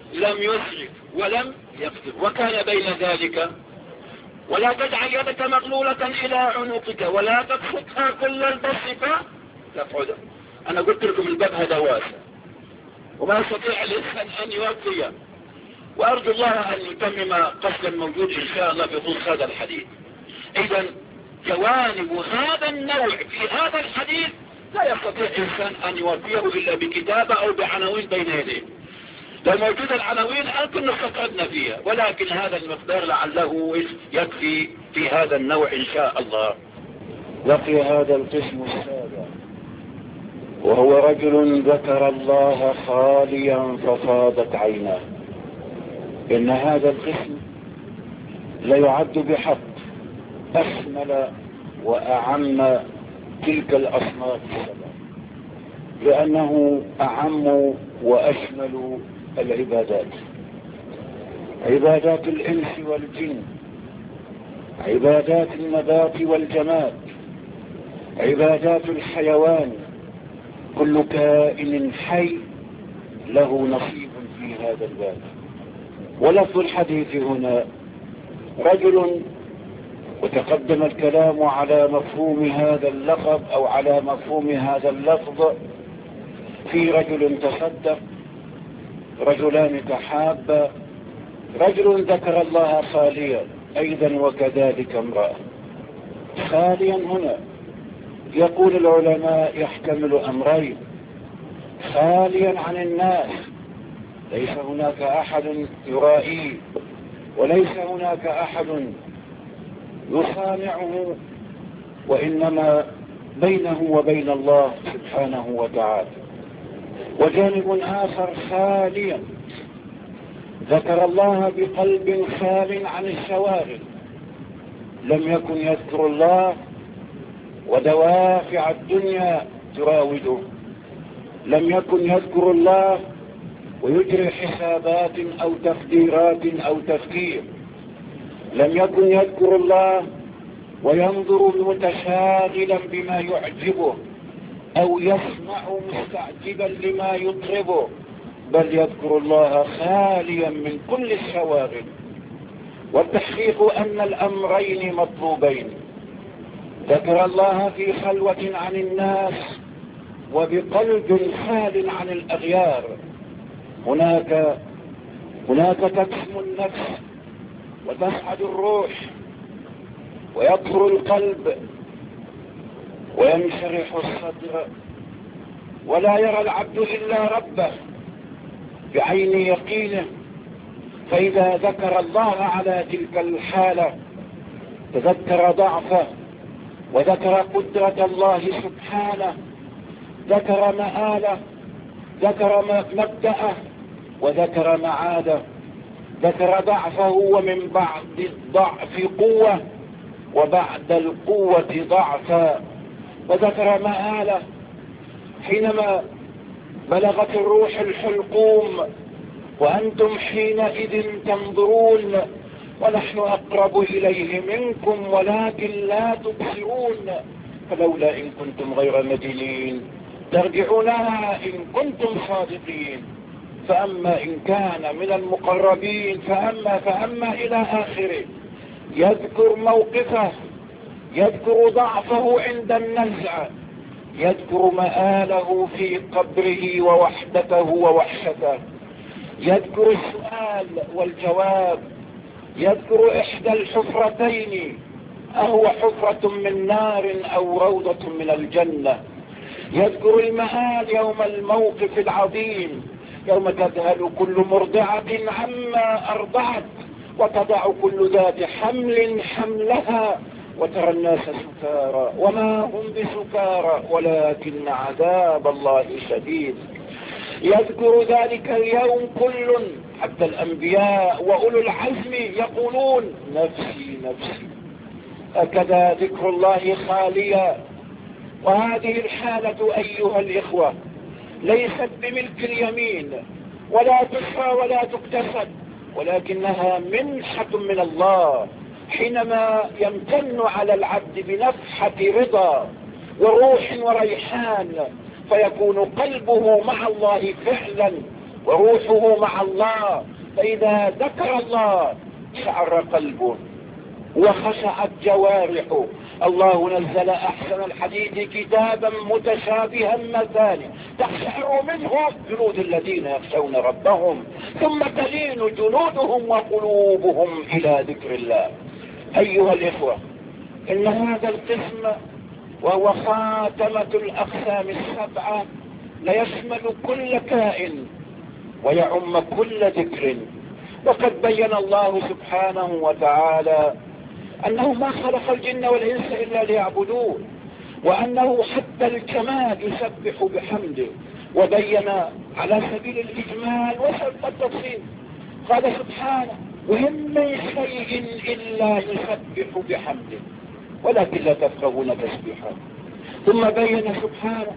لم يسرف ولم يقتر، وكان بين ذلك. ولا تجعل يدك مغلولة إلى عنقك ولا تبسطها كل البسط فتقعد. أنا قلت لكم الباب هذا واسع وما يستطيع الإنسان أن يوفيه، وأرجو الله أن يتمم قصد الموجود إن شاء الله في خصوص هذا الحديث. إذا جوانب هذا النوع في هذا الحديث لا يستطيع إنسان أن يوفيه إلا بكتابة أو بعناوين بين يديه. لو موجود العناوين كنا استطردنا فيها، ولكن هذا المقدار لعله يكفي في هذا النوع إن شاء الله. بقي هذا القسم السابع، وهو رجل ذكر الله خاليا ففاضت عيناه. إن هذا القسم لا يعد بحق أشمل وأعم تلك الأصناف السبع، لأنه أعم وأشمل العبادات، عبادات الإنس والجن، عبادات النبات والجماد، عبادات الحيوان، كل كائن حي له نصيب في هذا الباب. ولفظ الحديث هنا رجل، وتقدم الكلام على مفهوم هذا اللقب أو على مفهوم هذا اللفظ في رجل تصدق، رجلان تحابا، رجل ذكر الله خاليا أيضا، وكذلك امرأة. خاليا هنا يقول العلماء يحتمل أمرين: خاليا عن الناس، ليس هناك أحد يرائيه، وليس هناك أحد يصانعه، وإنما بينه وبين الله سبحانه وتعالى. وجانب آخر خاليا، ذكر الله بقلب خال عن الشواغل، لم يكن يذكر الله ودوافع الدنيا تراوده، لم يكن يذكر الله ويجري حسابات أو تقديرات أو تفكير، لم يكن يذكر الله وينظر متشاغلا بما يعجبه أو يسمع مستعجبا لما يطربه، بل يذكر الله خاليا من كل الشواغل. والتحقيق أن الأمرين مطلوبين: ذكر الله في خلوة عن الناس وبقلب خال عن الأغيار. هناك هناك تكسم النفس وتسعد الروح ويطهر القلب وينشرح الصدر، ولا يرى العبد إلا ربه بعين يقينه. فإذا ذكر الله على تلك الحالة تذكر ضعفه، وذكر قدرة الله سبحانه، ذكر مآله، ذكر مبدأه، وذكر معاده، ذكر ضعفه ومن بعد الضعف قوة وبعد القوة ضعفا، وذكر مآله حينما بلغت الروح الحلقوم وأنتم حينئذ تنظرون ونحن أقرب إليه منكم ولكن لا تبصرون، فلولا إن كنتم غير مدينين ترجعونها إن كنتم صادقين. فأما إن كان من المقربين فأما فأما إلى آخره، يذكر موقفه، يذكر ضعفه عند النزع، يذكر مآله في قبره ووحدته ووحشته، يذكر السؤال والجواب، يذكر إحدى الحفرتين أهو حفرة من نار أو روضة من الجنة، يذكر المآل يوم الموقف العظيم، يوم تذهل كل مرضعة عما أرضعت وتضع كل ذات حمل حملها وترى الناس سكارى وما هم بسكارى ولكن عذاب الله شديد. يذكر ذلك اليوم كل، حتى الأنبياء وأولو العزم يقولون نفسي نفسي. هكذا ذكر الله خاليا. وهذه الحالة أيها الإخوة ليست بملك اليمين ولا تسرى ولا تكتسب، ولكنها منحة من الله حينما يمتن على العبد بنفحة رضا وروح وريحان، فيكون قلبه مع الله فعلا وروحه مع الله، فإذا ذكر الله شعر قلبه وخشعت جوارحه. الله نزل أحسن الحديث كتابا متشابها مثاني تقشعر منه جلود الذين يخشون ربهم ثم تلين جلودهم وقلوبهم إلى ذكر الله. أيها الإخوة، إن هذا القسم وهو خاتمة الأقسام السبعة ليشمل كل كائن ويعم كل ذكر. وقد بين الله سبحانه وتعالى أنه ما خلق الجن والإنس إلا ليعبدوه، وأنه حتى الجماد يسبح بحمده، وبين على سبيل الإجمال وسبب التفصيل. قال سبحانه: وإن من شيء إلا يسبح بحمده ولكن لا تفقهون تسبيحه. ثم بين سبحانه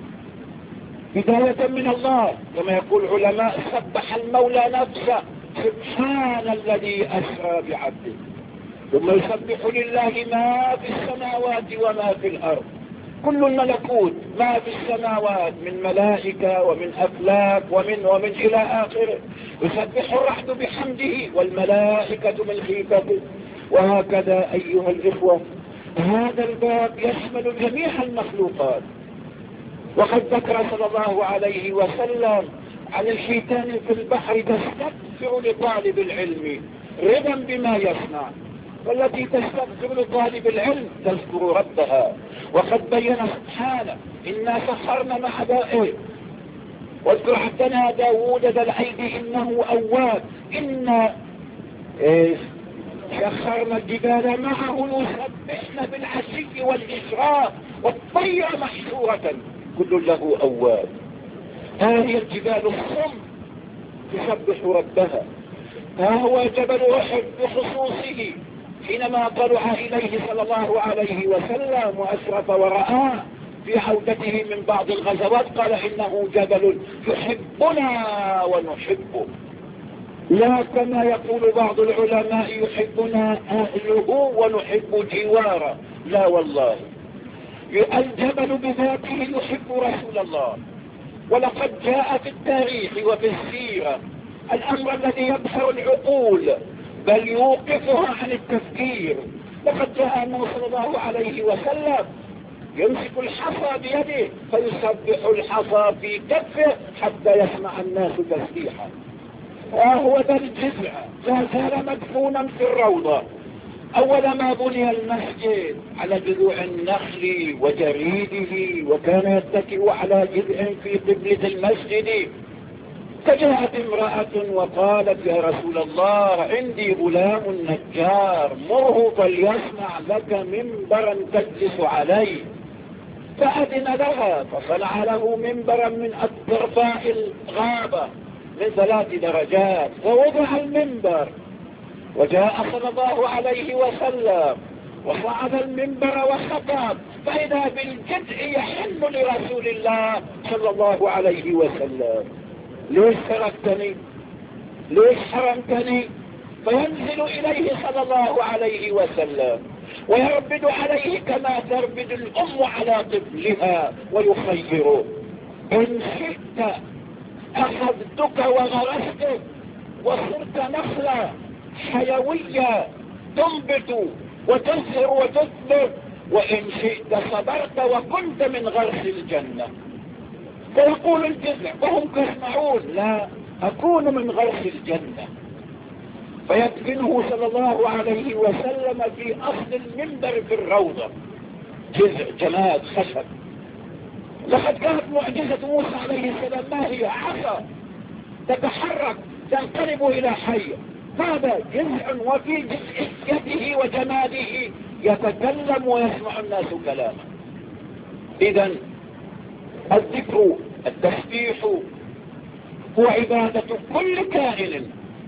بداية من الله كما يقول علماء: سبح المولى نفسه سبحان الذي أسرى بعبده. ثم يسبح لله ما في السماوات وما في الأرض، كل الملكوت، ما في السماوات من ملائكة ومن أفلاك ومن ومن إلى آخره. يسبح الرعد بحمده والملائكة من خيفته. وهكذا أيها الإخوة، هذا الباب يشمل جميع المخلوقات. وقد ذكر صلى الله عليه وسلم عن الحيتان في البحر تستغفر لطالب العلم رضا بما يصنع، والتي تستغفر لطالب العلم تذكر ربها. وقد بين سبحانه: إنا سخرنا مع دائه واذكر عبدنا داود ذا الأيدي إنه أواب. إنا إيه سخرنا الجبال معه يسبحن بالعشي والإشراق والطير محشورة كل له أواب. هذه الجبال الصم تسبح ربها. ها هو جبل أحد بخصوصه حينما طلع إليه صلى الله عليه وسلم وأشرف ورآه في عودته من بعض الغزوات قال: إنه جبل يحبنا ونحبه، لا كما يقول بعض العلماء يحبنا أهله ونحب جواره. لا والله، الجبل بذاته يحب رسول الله. ولقد جاء في التاريخ وفي السيرة الأمر الذي يبحر العقول بل يوقفها عن التفكير. لقد جاء النبي صلى الله عليه وسلم يمسك الحصى بيده فيسبح الحصى في كفه حتى يسمع الناس تسبيحا. وهو ذا الجذع لا زال مدفونا في الروضة. أول ما بني المسجد على جذوع النخل وجريده، وكان يتكئ على جذع في قبلة المسجد. فجاءت امرأة وقالت: يا رسول الله، عندي غلام نجار، مره فليصنع لك منبرا تجلس عليه. فأذن لها فصنع له منبرا من أطرفاء الغابة من ثلاث درجات، ووضع المنبر. وجاء صلى الله عليه وسلم وصعد المنبر وخطب، فإذا بالجدع يحن لرسول الله صلى الله عليه وسلم: ليش تركتني؟ ليش حرمتني؟ فينزل إليه صلى الله عليه وسلم ويربد عليه كما تربد الأم على طفلها ويخيره: إن شئت أخذتك وغرستك وصرت نخلة حيوية تنبت وتزهر وتثمر، وإن شئت صبرت وكنت من غرس الجنة. فيقول الجذع وهم يسمعون: لا، أكون من غرس الجنة. فيدفنه صلى الله عليه وسلم في أصل المنبر في الروضة، جذع جماد خشب. لقد كانت معجزة موسى عليه السلام ما هي؟ عصا تتحرك تنقلب إلى حي. هذا جذع وفي جذعيته وجماله يتكلم ويسمع الناس كلامه. إذن الذكر التسبيح هو عبادة كل كائن.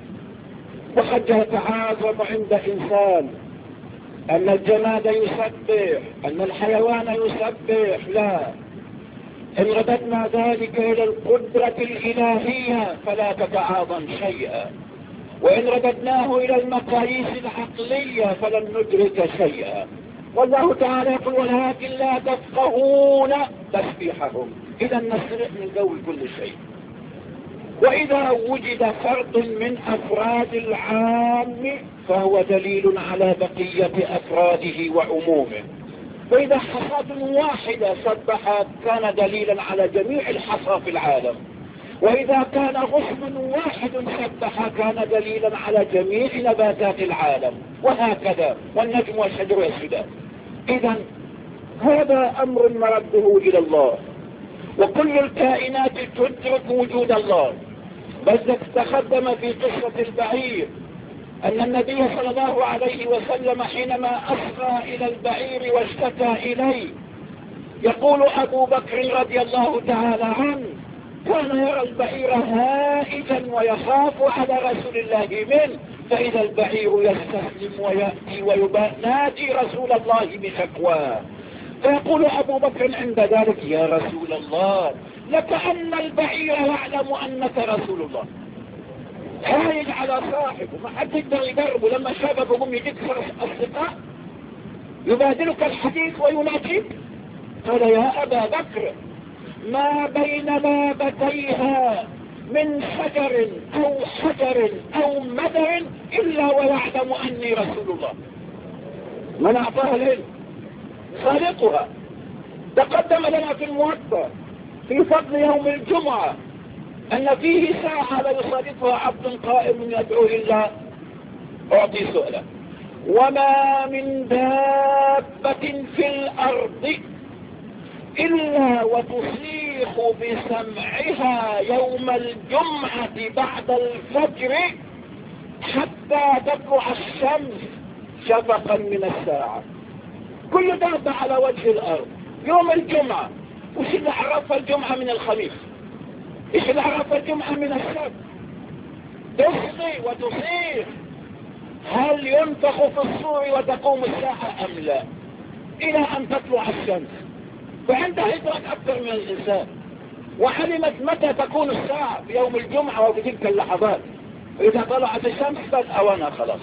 وقد يتعاظم عند إنسان أن الجماد يسبح، أن الحيوان يسبح. لا، إن رددنا ذلك إلى القدرة الإلهية فلا تتعاظم شيئا، وإن رددناه إلى المقاييس العقلية فلن ندرك شيئا. والله تعالى يقول: ولكن لا تفقهون تسبيحهم. إذا نسرق من جو كل شيء. وإذا وجد فرد من أفراد العام فهو دليل على بقية أفراده وعمومه. وإذا حصاة واحدة سبح كان دليلا على جميع الحصى في العالم، وإذا كان غصن واحد سبح كان دليلا على جميع نباتات العالم، وهكذا، والنجم والشجر والسداد. إذا هذا أمر مرده إلى الله، وكل الكائنات تدرك وجود الله. بل تقدم في قصة البعير أن النبي صلى الله عليه وسلم حينما أصغى إلى البعير واشتكى إليه، يقول أبو بكر رضي الله تعالى عنه كان يرى البعير هائجا ويخاف على رسول الله منه، فإذا البعير يستسلم ويأتي وينادي رسول الله بشكواه، فيقول أبو بكر عند ذلك يا رسول الله لكأن البعير يعلم أنك رسول الله، هايج على صاحبه ما حد يقدر يقربه. لما شافه هم يجيك أصدقاء يبادلك الحديث ويناجيك. قال يا أبا بكر ما بين لابتيها من شجر أو حجر أو مدر إلا ويعلم أني رسول الله. من أعطاها العلم خالقها. تقدم لنا في الموطأ في فضل يوم الجمعة أن فيه ساعة لا يصادفها عبد قائم يدعو إلا أعطي سؤلا. وما من دابة في الأرض إلا وتصيح بسمعها يوم الجمعة بعد الفجر حتى تطلع الشمس شفقا من الساعة. كل دابة على وجه الأرض يوم الجمعة. وش اللي عرف الجمعة من الخميس؟ ايش اللي عرف الجمعة من السبت؟ تصغي وتصيح. هل ينفخ في الصور وتقوم الساعة أم لا؟ إلى أن تطلع الشمس. فعندها إدراك أكثر من الإنسان، وعلمت متى تكون الساعة في يوم الجمعة وفي تلك اللحظات. إذا طلعت الشمس فالأوانا خلاص.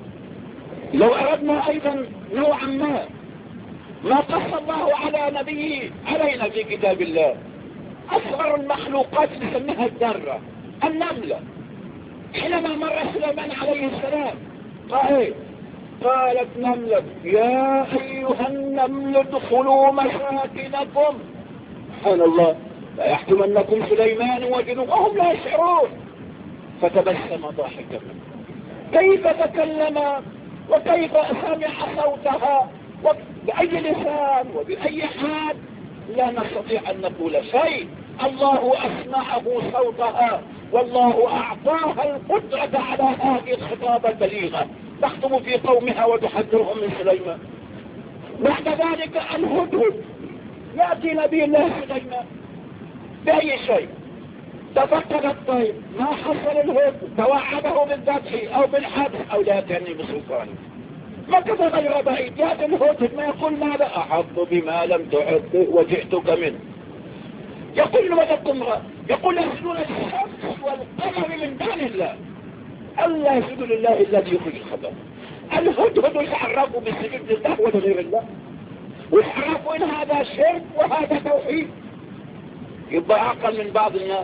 لو أردنا أيضا نوعا ما ما قص الله على نبيه علينا في كتاب الله، أصغر المخلوقات نسميها الذرة النملة. حينما مر سليمان عليه السلام قال ايه؟ قالت نملة يا أيها النمل ادخلوا مساكنكم. سبحان الله لا يحكمنكم سليمان وجنوده وهم لا يشعرون. فتبسم ضاحكا. كيف تكلم وكيف سمع صوتها وبأي لسان وبأي حال؟ لا نستطيع أن نقول شيء. الله أسمعه صوتها والله أعطاها القدرة على هذه الخطابة البليغة تخطب في قومها وتحذرهم من سليمان. بعد ذلك الهدهد يأتي نبي الله سليمان بأي شيء. تفكر الطيب ما حصل الهدهد توعده بالذبح أو بالحبس أو لا تعني بسلطان. ما كذا غير بعيد يأتي الهدهد ما يقول ماذا أحط بما لم تعد وجئتك منه. يقول ولدكم يقول يسجدون الشمس والقمر من دون الله. ألا يسجدوا لله الذي يخرج الخبر. الهدهد يتعرفوا بالسجود لله ولغير الله، ويتعرفوا إن هذا شرك وهذا توحيد. يبقى أقل من بعض الناس،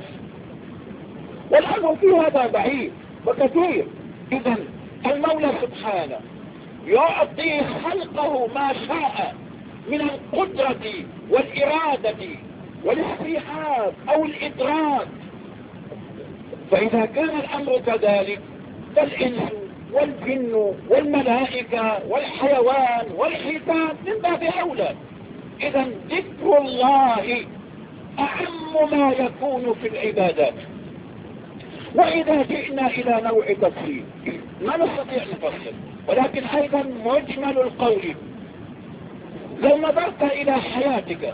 والأمر في هذا بعيد وكثير. إذا المولى سبحانه يعطي خلقه ما شاء من القدرة والإرادة والاستيعاب أو الإدراك. فإذا كان الأمر كذلك فالإنس والجن والملائكة والحيوان والحيتان من باب أولى. إذا ذكر الله أعم ما يكون في العبادات. وإذا جئنا إلى نوع تفصيل ما نستطيع نفصل، ولكن أيضا مجمل القول. لو نظرت إلى حياتك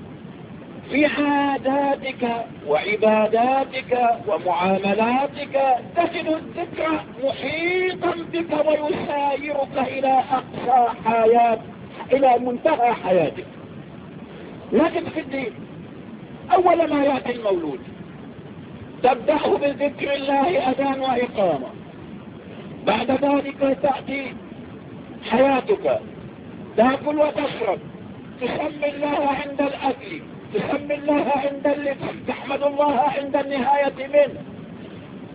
في عاداتك وعباداتك ومعاملاتك تجد الذكر محيطا بك ويسايرك إلى أقصى حياة إلى منتهى حياتك. نجد في الدين أول ما يأتي المولود تبدأه بذكر الله أذان وإقامة. بعد ذلك تأتي حياتك تأكل وتشرب، تسمي الله عند الأكل، تسمي الله عند اللبس، تحمد الله عند النهاية منه.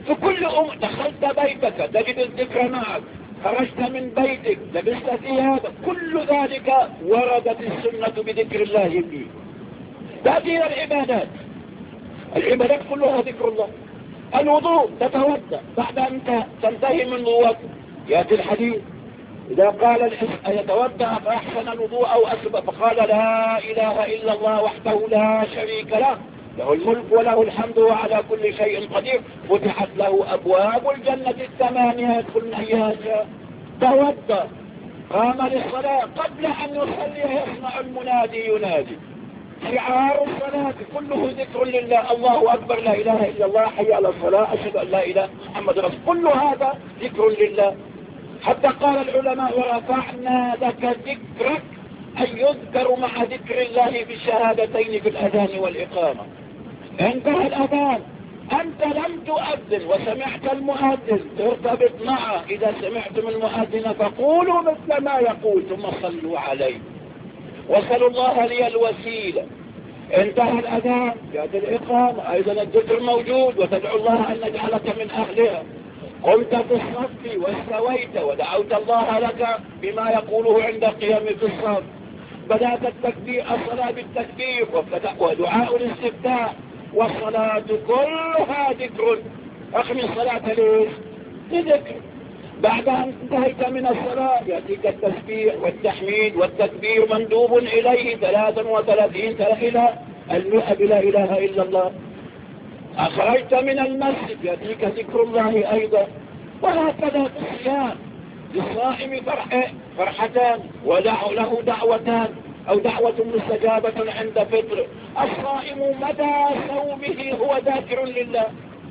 في كل أم دخلت بيتك تجد الذكر معك، خرجت من بيتك لبست ثيابك، كل ذلك وردت السنة بذكر الله فيه. تأتي العبادات، العبادات كلها ذكر الله. الوضوء تتوضا بعد أن تنتهي من الوضوء يأتي الحديث إذا قال الحسن يتوضا فأحسن الوضوء أو أسبق فقال لا إله إلا الله وحده لا شريك له له الملك وله الحمد وعلى كل شيء قدير فتحت له أبواب الجنة الثمانية يدخل أيها شاء. توضا قام للصلاة قبل أن يصلي يسمع المنادي ينادي، شعار الصلاة كله ذكر لله، الله أكبر لا إله إلا الله حي على الصلاة أشهد أن لا إله محمد رسول، كل هذا ذكر لله. حتى قال العلماء ورفعنا لك ذكرك أن يذكر مع ذكر الله في الشهادتين في الأذان والإقامة. انتهى الأذان أنت لم تؤذن وسمعت المؤذن ترتبط معه، إذا سمعتم المؤذن فقولوا مثل ما يقول ثم صلوا عليه وصلوا الله لي الوسيلة. انتهى الأذان جاءت الإقامة أيضا الذكر موجود وتدعو الله أن نجعلك من أهلها. قمت في الصف واستويت ودعوت الله لك بما يقوله عند القيام في الصف. بدأت التكبير الصلاة بالتكبير ودعاء الاستفتاح، والصلاة كلها ذكر. أخم الصلاة ليش؟ لذكر. بعد أن انتهيت من الصلاة يأتيك التسبيح والتحميد والتكبير مندوب إليه ثلاثا وثلاثين إلى المئة بلا إله إلا الله. أخرجت من المسجد يأتيك ذكر الله أيضا. وهكذا في الصيام للصائم فرح فرحتان ودعو له دعوتان أو دعوة مستجابة عند فطر. الصائم مدى صومه هو ذاكر لله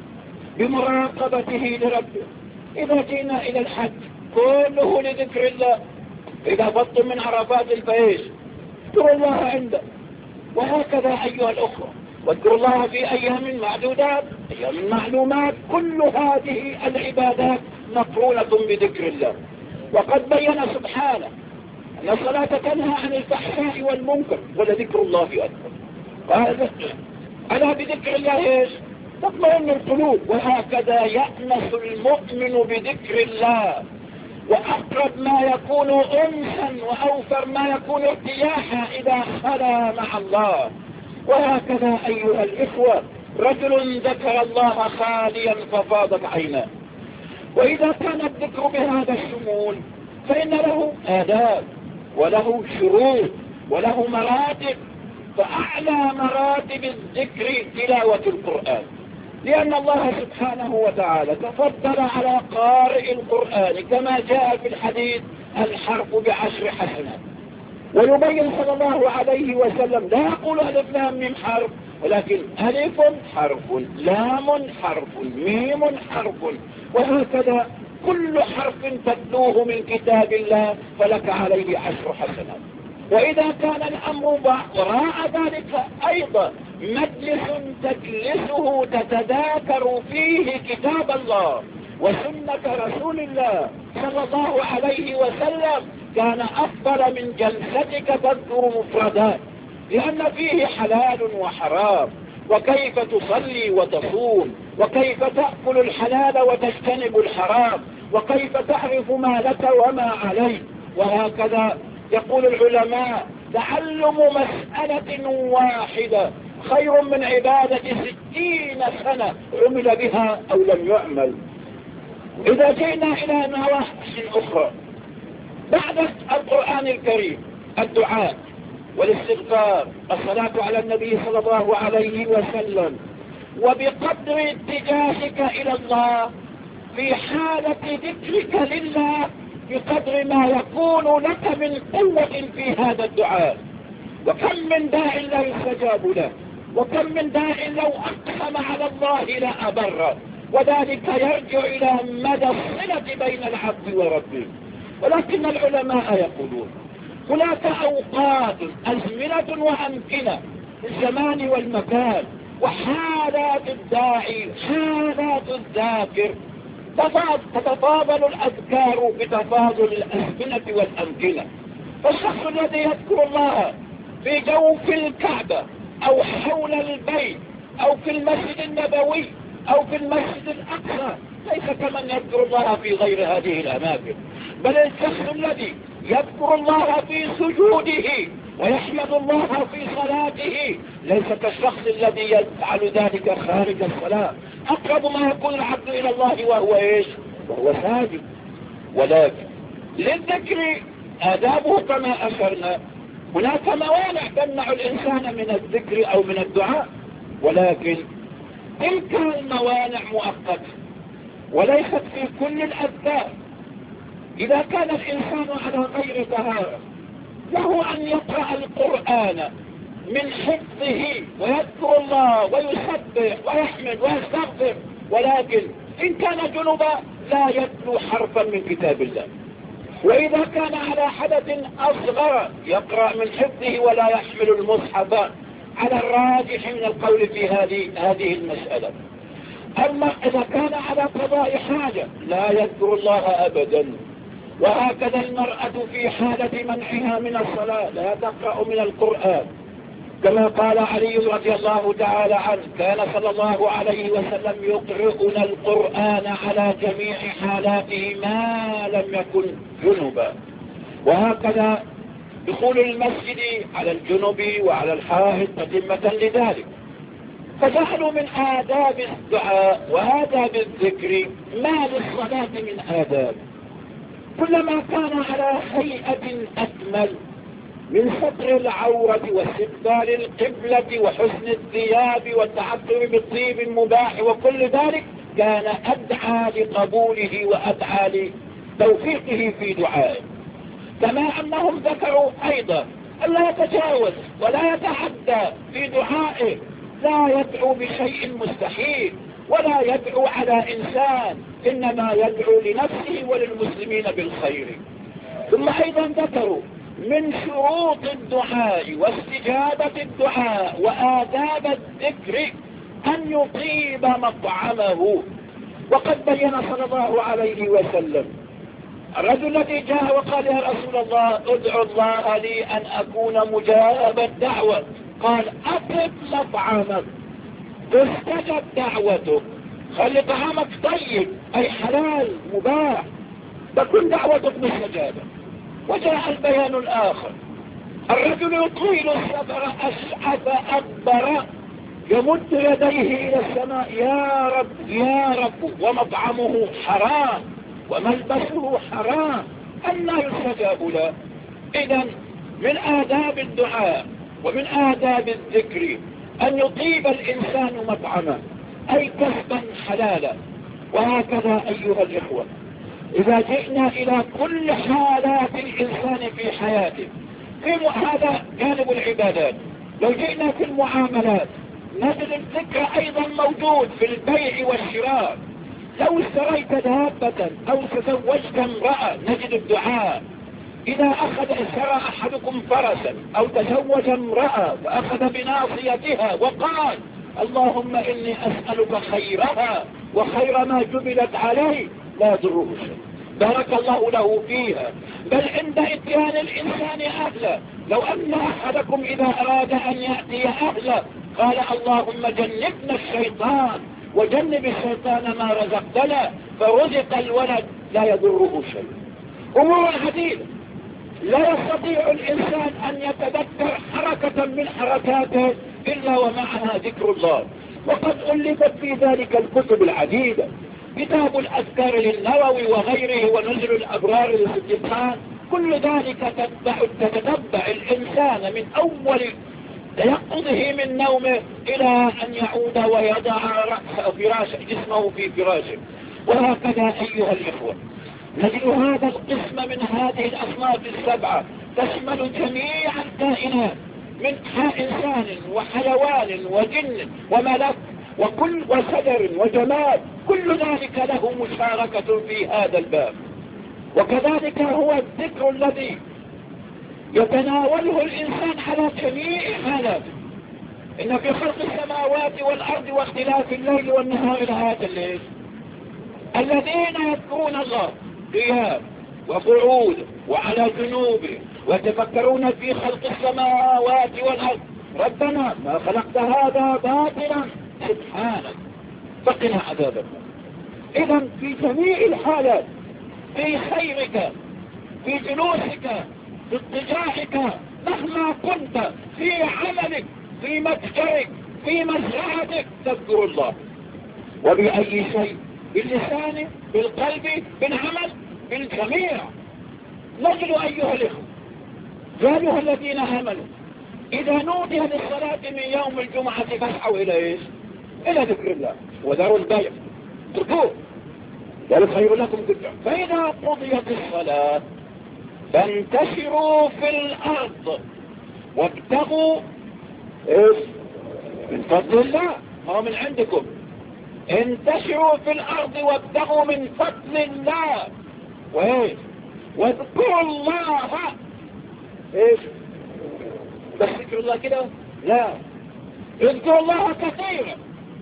بمراقبته لربه. إذا جينا إلى الحج كله لذكر الله، إذا فضتم من عرفات الفيش اذكروا الله عنده. وهكذا أيها الأخوة واذكروا الله في أيام معدودات أيام معلومات. كل هذه العبادات مقرونة بذكر الله. وقد بين سبحانه أن الصلاة تنهى عن الفحشاء والمنكر ولذكر الله أكبر. قال ألا بذكر الله إيش؟ تطمئن القلوب. وهكذا يأنس المؤمن بذكر الله، وأقرب ما يكون أنسا وأوفر ما يكون ارتياحا إذا خلا مع الله. وهكذا أيها الإخوة رجل ذكر الله خاليا ففاضت عيناه. وإذا كان الذكر بهذا الشمول فإن له آداب وله شروط وله مراتب. فأعلى مراتب الذكر تلاوة القرآن، لأن الله سبحانه وتعالى تفضل على قارئ القرآن كما جاء في الحديث الحرف بعشر حسنات. ويبين صلى الله عليه وسلم لا يقول ألف لام ميم حرف، ولكن ألف حرف لام حرف ميم حرف، وهكذا كل حرف تتلوه من كتاب الله فلك عليه عشر حسنات. وإذا كان الأمر وراء ذلك أيضا مجلس تجلسه تتذاكر فيه كتاب الله وسنة رسول الله صلى الله عليه وسلم كان أفضل من جلستك تذكر مفردات، لأن فيه حلال وحرام، وكيف تصلي وتصوم، وكيف تأكل الحلال وتجتنب الحرام، وكيف تعرف ما لك وما عليك. وهكذا يقول العلماء تعلم مسألة واحدة خير من عبادة ستين سنة عمل بها أو لم يعمل. إذا جئنا إلى نواحي أخرى بعد القرآن الكريم الدعاء والاستغفار، الصلاة على النبي صلى الله عليه وسلم، وبقدر اتجاهك إلى الله في حالة ذكرك لله بقدر ما يكون لك من قوة في هذا الدعاء. وكم من داع لا يستجاب له، وكم من داع لو أقسم على الله لا أبر، وذلك يرجع إلى مدى الصلة بين العبد وربه. ولكن العلماء يقولون هناك أوقات أزمنة وأمكنة في الزمان والمكان، وحالات الداعي حالات الذاكر تتفاضل الأذكار بتفاضل الأزمنة والأمكنة. فالشخص الذي يذكر الله في جوف الكعبة أو حول البيت أو في المسجد النبوي أو في المسجد الأقصى ليس كمن يذكر الله في غير هذه الأماكن، بل الشخص الذي يذكر الله في سجوده ويحمد الله في صلاته ليس كالشخص الذي يفعل ذلك خارج الصلاة. أقرب ما يكون العبد إلى الله وهو إيش؟ وهو ساجد. ولكن للذكر آدابه كما أشرنا، هناك موانع تمنع الإنسان من الذكر أو من الدعاء، ولكن تلك الموانع مؤقتة وليست في كل الأذكار. إذا كان الإنسان على غير طهارة له أن يقرأ القرآن من حفظه ويذكر الله ويسبح ويحمد ويستغفر، ولكن إن كان جنبا لا يتلو حرفا من كتاب الله. وإذا كان على حدث أصغر يقرأ من حفظه ولا يحمل المصحف على الراجح من القول في هذه هذه المسألة. أما إذا كان على قضاء حاجة لا يذكر الله أبدا. وهكذا المرأة في حالة منعها من الصلاة لا تقرأ من القرآن، كما قال علي رضي الله تعالى عنه: كان صلى الله عليه وسلم يقرئنا القرآن على جميع حالاته ما لم يكن جنبا. وهكذا دخول المسجد على الجنب وعلى الحائض تتمة لذلك. فجعلوا من آداب الدعاء وآداب الذكر ما للصلاة من آداب، كلما كان على هيئة أكمل من ستر العورة واستقبال القبلة وحسن الثياب والتعطر بالطيب المباح وكل ذلك كان أدعى لقبوله وأدعى لتوفيقه في دعائه. كما أنهم ذكروا أيضا ألا يتجاوز ولا يتعدى في دعائه، لا يدعو بشيء مستحيل ولا يدعو على إنسان، إنما يدعو لنفسه وللمسلمين بالخير. ثم أيضا ذكروا من شروط الدعاء واستجابة الدعاء وآداب الذكر أن يطيب مطعمه. وقد بين صلى الله عليه وسلم الرجل الذي جاء وقال: يا رسول الله ادعو الله لي أن أكون مجاب الدعوة. قال: أطب مطعمك تستجب دعوتك، خلي طعامك طيب أي حلال مباح تكون دعوتك مستجابة. وجاء البيان الآخر: الرجل يطيل السفر أشعث أكبر يمد يديه إلى السماء: يا رب يا رب، ومطعمه حرام وملبسه حرام، أن لا يستجاب له. إذن من آداب الدعاء ومن آداب الذكر أن يطيب الإنسان مطعمه أي كسبا حلالا. وهكذا أيها الإخوة، إذا جئنا إلى كل حالات الإنسان في حياته، في هذا جانب العبادات، لو جئنا في المعاملات نجد الذكر أيضا موجود في البيع والشراء. لو اشتريت دابة أو تزوجت امرأة نجد الدعاء. إذا أخذ اشترى أحدكم فرسا أو تزوج امرأة وأخذ بناصيتها وقال: اللهم إني أسألك خيرها وخير ما جبلت عليه، لا يضره شيء، بارك الله له فيها. بل عند اتيان الإنسان أهله، لو أن أحدكم إذا أراد أن يأتي أهله قال: اللهم جنبنا الشيطان وجنب الشيطان ما رزقتنا، فرزق الولد، لا يضره شيء. أمور عديدة لا يستطيع الإنسان أن يتذكر حركة من حركاته إلا ومعها ذكر الله. وقد ألفت في ذلك الكتب العديدة، كتاب الأذكار للنووي وغيره، ونزل الأبرار للسجدان، كل ذلك تتبع, تتتبع الإنسان من أول تيقظه من نومه إلى أن يعود ويضع رأسه فراش جسمه في فراشه. وهكذا أيها الإخوة نجد هذا القسم من هذه الأصناف السبعة تشمل جميع الكائنات من إنسان وحيوان وجن وملك وكل وشجر وجماد، كل ذلك له مشاركة في هذا الباب. وكذلك هو الذكر الذي يتناوله الإنسان على جميع حالاته. إن في خلق السماوات والأرض واختلاف الليل والنهار لآيات الليل الذين يذكرون الله قيام وقعود وعلى جنوبه ويتفكرون في خلق السماوات والأرض ربنا ما خلقت هذا باطلا سبحانك فقنا عذاب النار. إذا في جميع الحالات، في خيرك، في جلوسك، في اضطجاعك، مهما كنت، في عملك، في متجرك، في مزرعتك، تذكر الله. وبأي شيء؟ باللسان، بالقلب، بالعمل، بالجميع. نجد أيها الإخوة يا أيها الذين آمنوا إذا نودي للصلاة من يوم الجمعة فاسعوا إلى إيش؟ إلى ذكر الله وذروا البيع، اتركوه ذلك خير لكم جدا. فإذا قضيت الصلاة فانتشروا في الأرض وابتغوا إيش؟ من فضل الله، ما من عندكم. انتشروا في الأرض وابتغوا من فضل الله وإيش؟ واذكروا الله. إيش؟ بس ذكر الله كده؟ لا، اذكروا الله كثيرا.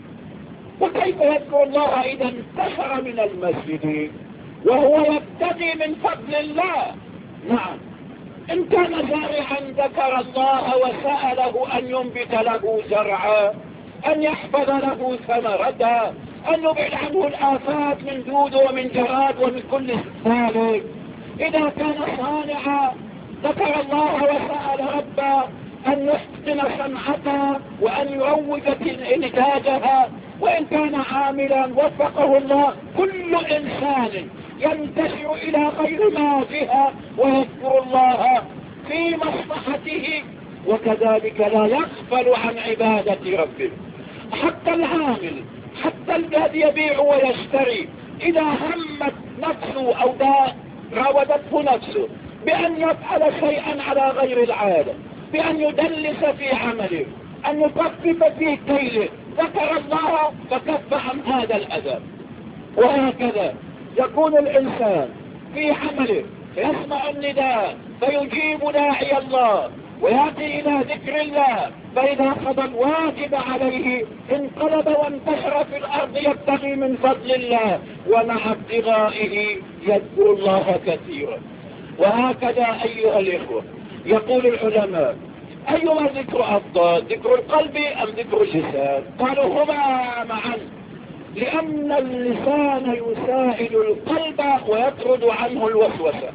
وكيف يذكر الله إذا انتشر من المسجد وهو يبتغي من فضل الله؟ نعم، إن كان زارعا ذكر الله وسأله أن ينبت له زرعا، أن يحفظ له ثمرة، أن يبعد عنه الآفات من دود ومن جراد ومن كل ذلك. إذا كان صانعا ذكر الله وسأل ربه أن يحسن صنعتها وأن يروج إنتاجها. وإن كان عاملا وفقه الله. كل إنسان ينتشر إلى غير ما فيها ويذكر الله في مصلحته، وكذلك لا يغفل عن عبادة ربه. حتى العامل، حتى الذي يبيع ويشتري، إذا همت نفسه أو راودته نفسه بأن يفعل شيئا على غير العادة، بأن يدلس في عمله، أن يطفف في كيله، ذكر الله فكف عن هذا الأذى. وهكذا يكون الإنسان في عمله يسمع النداء فيجيب داعي الله ويأتي إلى ذكر الله، فإذا قضى الواجب عليه انقلب وانتشر في الأرض يبتغي من فضل الله، ومع ابتغائه يذكر الله كثيرا. وهكذا أيها الإخوة يقول العلماء: أيما الذكر أفضل، ذكر القلب أم ذكر اللسان؟ قالوا هما معا، لأن اللسان يساعد القلب ويطرد عنه الوسوسة.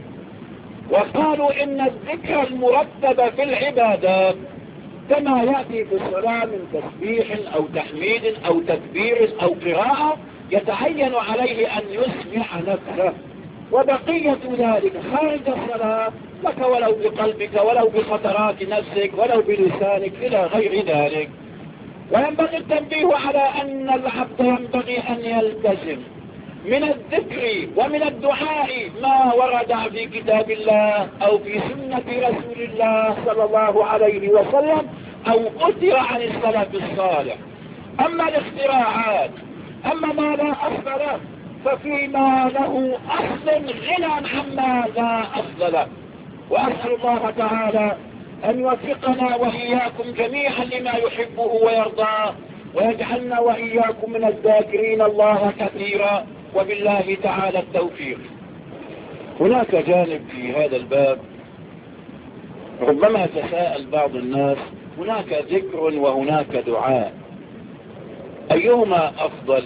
وقالوا إن الذكر المرتب في العبادات كما يأتي في الصلاة من تسبيح أو تحميد أو تكبير أو قراءة يتعين عليه أن يسمع نفسه، وبقية ذلك خارج الصلاة لك ولو بقلبك ولو بخطرات نفسك ولو بلسانك إلى غير ذلك. وينبغي التنبيه على أن العبد ينبغي أن يلتزم من الذكر ومن الدعاء ما ورد في كتاب الله أو في سنة رسول الله صلى الله عليه وسلم أو أثر عن السلف الصالح. أما الاختراعات، أما ما لا أصل له، ففيما له أصل غنى عما لا أصل له. وأسأل الله تعالى أن يوفقنا وإياكم جميعا لما يحبه ويرضاه، ويجعلنا وإياكم من الذاكرين الله كثيرا، وبالله تعالى التوفيق. هناك جانب في هذا الباب ربما تساءل بعض الناس: هناك ذكر وهناك دعاء، أيهما أفضل؟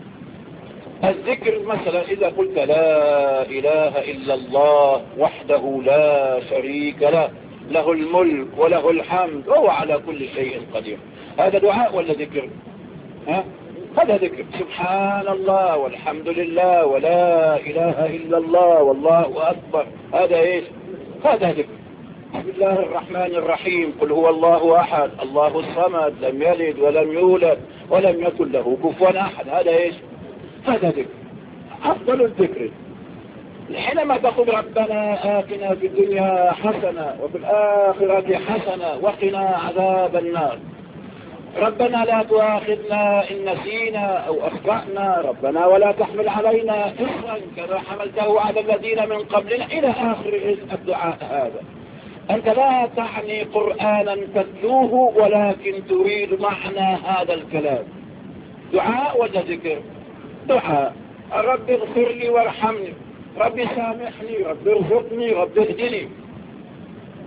الذكر مثلا إذا قلت لا إله إلا الله وحده لا شريك له، له الملك وله الحمد وهو على كل شيء قدير، هذا دعاء ولا ذكر؟ ها؟ هذا ذكر. سبحان الله والحمد لله ولا إله إلا الله والله أكبر، هذا إيش؟ هذا ذكر. بسم الله الرحمن الرحيم، قل هو الله أحد الله الصمد لم يلد ولم يولد ولم يكن له كفوا أحد، هذا إيش؟ هذا ذكر. أفضل الذكر حينما تقول ربنا آتنا في الدنيا حسنة وفي الآخرة حسنة وقنا عذاب النار، ربنا لا تؤاخذنا إن نسينا أو أخطأنا، ربنا ولا تحمل علينا إصرا كما حملته على الذين من قبلنا، إلى آخر الدعاء هذا. أنت لا تعني قرآنا تتلوه ولكن تريد معنى هذا الكلام. دعاء ولا ذكر؟ دعاء. رب اغفر لي وارحمني، رب سامحني، رب ارزقني، رب اهدني.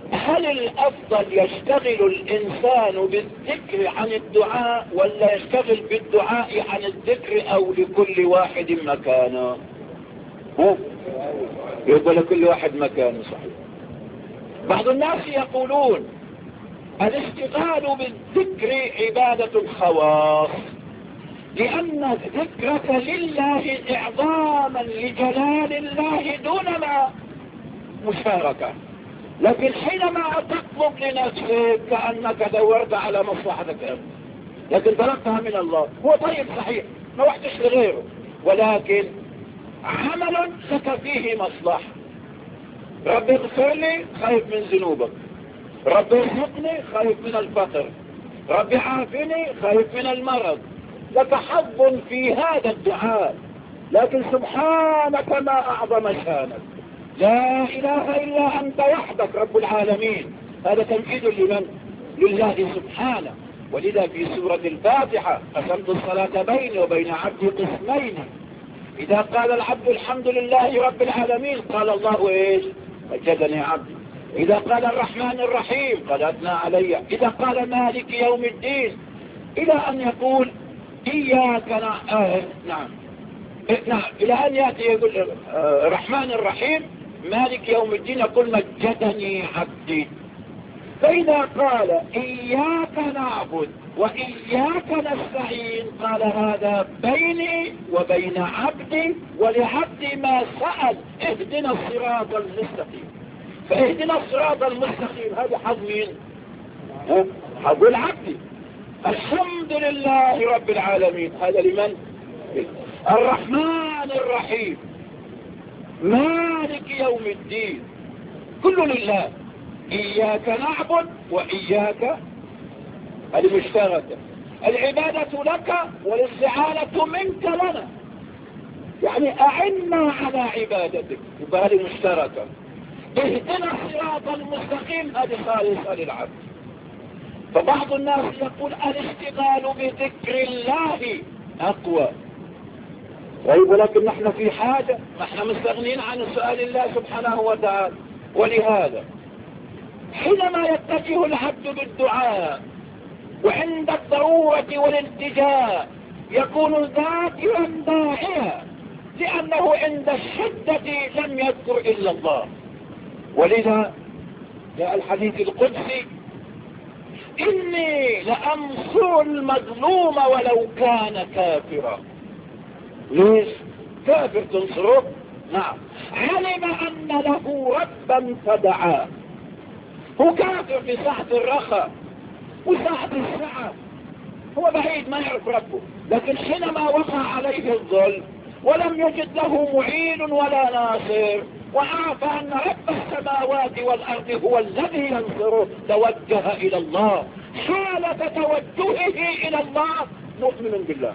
هل الأفضل يشتغل الإنسان بالذكر عن الدعاء ولا يشتغل بالدعاء عن الذكر أو لكل واحد مكانه؟ ها؟ يبقى لكل واحد مكانه. صحيح. بعض الناس يقولون الاشتغال بالذكر عبادة الخواص، لأن ذكرك لله إعظاما لجلال الله دون ما مشاركة. لكن حينما تطلب لنفسك كأنك دورت على مصلحتك أنت، لكن طلبتها من الله. هو طيب صحيح، ما وحدش لغيره، ولكن عمل لك فيه مصلحة. رب اغفر لي، خايف من ذنوبك. رب ارزقني، خايف من الفقر. رب عافني، خايف من المرض. لك حظ في هذا الدعاء، لكن سبحانك ما أعظم شانك. لا إله إلا أنت وحدك رب العالمين. هذا تمجيد لمن؟ لله سبحانه. ولذا في سورة الفاتحة قسمت الصلاة بيني وبين عبدي قسمين، إذا قال العبد الحمد لله رب العالمين قال الله إيش؟ مجدني عبدي. إذا قال الرحمن الرحيم قال أثنى علي. إذا قال مالك يوم الدين، إلى أن يقول إياك نعبد. نعم نعم إلى أن يأتي يقول الرحمن الرحيم مالك يوم الدين يقول مجدني عبدي. فإذا قال إياك نعبد وإياك نستعين قال هذا بيني وبين عبدي ولعبدي ما سأل، اهدنا الصراط المستقيم. فاهدنا الصراط المستقيم هذا حظ مين؟ حظ العبد. الحمد لله رب العالمين هذا لمن؟ الرحمن الرحيم مالك يوم الدين كل لله. إياك نعبد وإياك هذه مشتركة. العبادة لك والاستعانة منك لنا، يعني أعنا على عبادتك، يبقى هذه مشتركة. اهدنا الصراط المستقيم هذه خالصة للعبد. فبعض الناس يقول الاشتغال بذكر الله أقوى. طيب ولكن نحن في حاجة، نحن مستغنين عن سؤال الله سبحانه وتعالى. ولهذا حينما يتجه العبد بالدعاء وعند الضرورة والالتجاء يكون ذاكرا داعيا، لأنه عند الشدة لم يذكر إلا الله. ولذا جاء الحديث القدسي إني لأنصر المظلوم ولو كان كافرا. ليش كافر تنصره؟ نعم، علم أن له ربا فدعاه. هو كافر في ساعة الرخاء وساعة السعة، هو بعيد ما يعرف ربه، لكن حينما وقع عليه الظلم ولم يجد له معين ولا ناصر وعرف أن رب السماوات والأرض هو الذي ينصره توجه إلى الله. حالة توجهه إلى الله مؤمن بالله.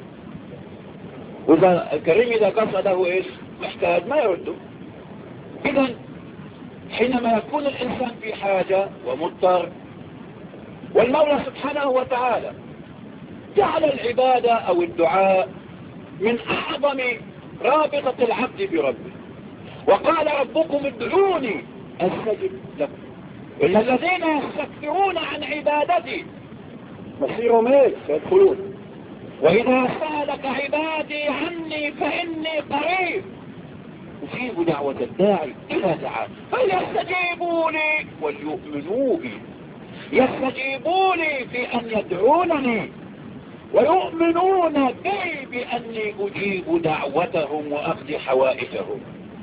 وإذا الكريم إذا قصده إيش محتاج ما يرده. إذن حينما يكون الإنسان في حاجة ومضطر، والمولى سبحانه وتعالى جعل العبادة أو الدعاء من أعظم رابطة العبد بربه، وقال ربكم ادعوني أستجب لكم إلا الذين يستكبرون عن عبادتي مصيرهم ايش؟ سيدخلون. وإذا سألك عبادي عني فإني قريب أجيب دعوة الداعي إذا دعان فليستجيبوا لي وليؤمنوا بي. يستجيبوا لي في أن يدعونني ويؤمنون بي بأني أجيب دعوتهم وأخذ حوائجهم.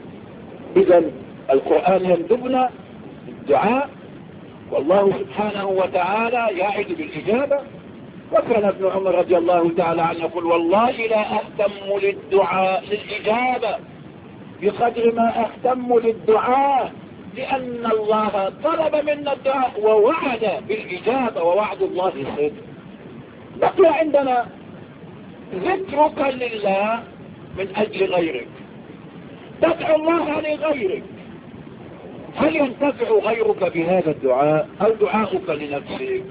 إذن القرآن يندبنا الدعاء، والله سبحانه وتعالى يعد بالإجابة. وكان ابن عمر رضي الله تعالى عنه يقول والله لا أهتم للدعاء للإجابة بقدر ما أهتم للدعاء، لأن الله طلب منا الدعاء ووعد بالإجابة، ووعد الله صدق. بقي عندنا ذكرك لله من أجل غيرك، تدعو الله لغيرك. هل ينتفع غيرك بهذا الدعاء أو دعاؤك لنفسك؟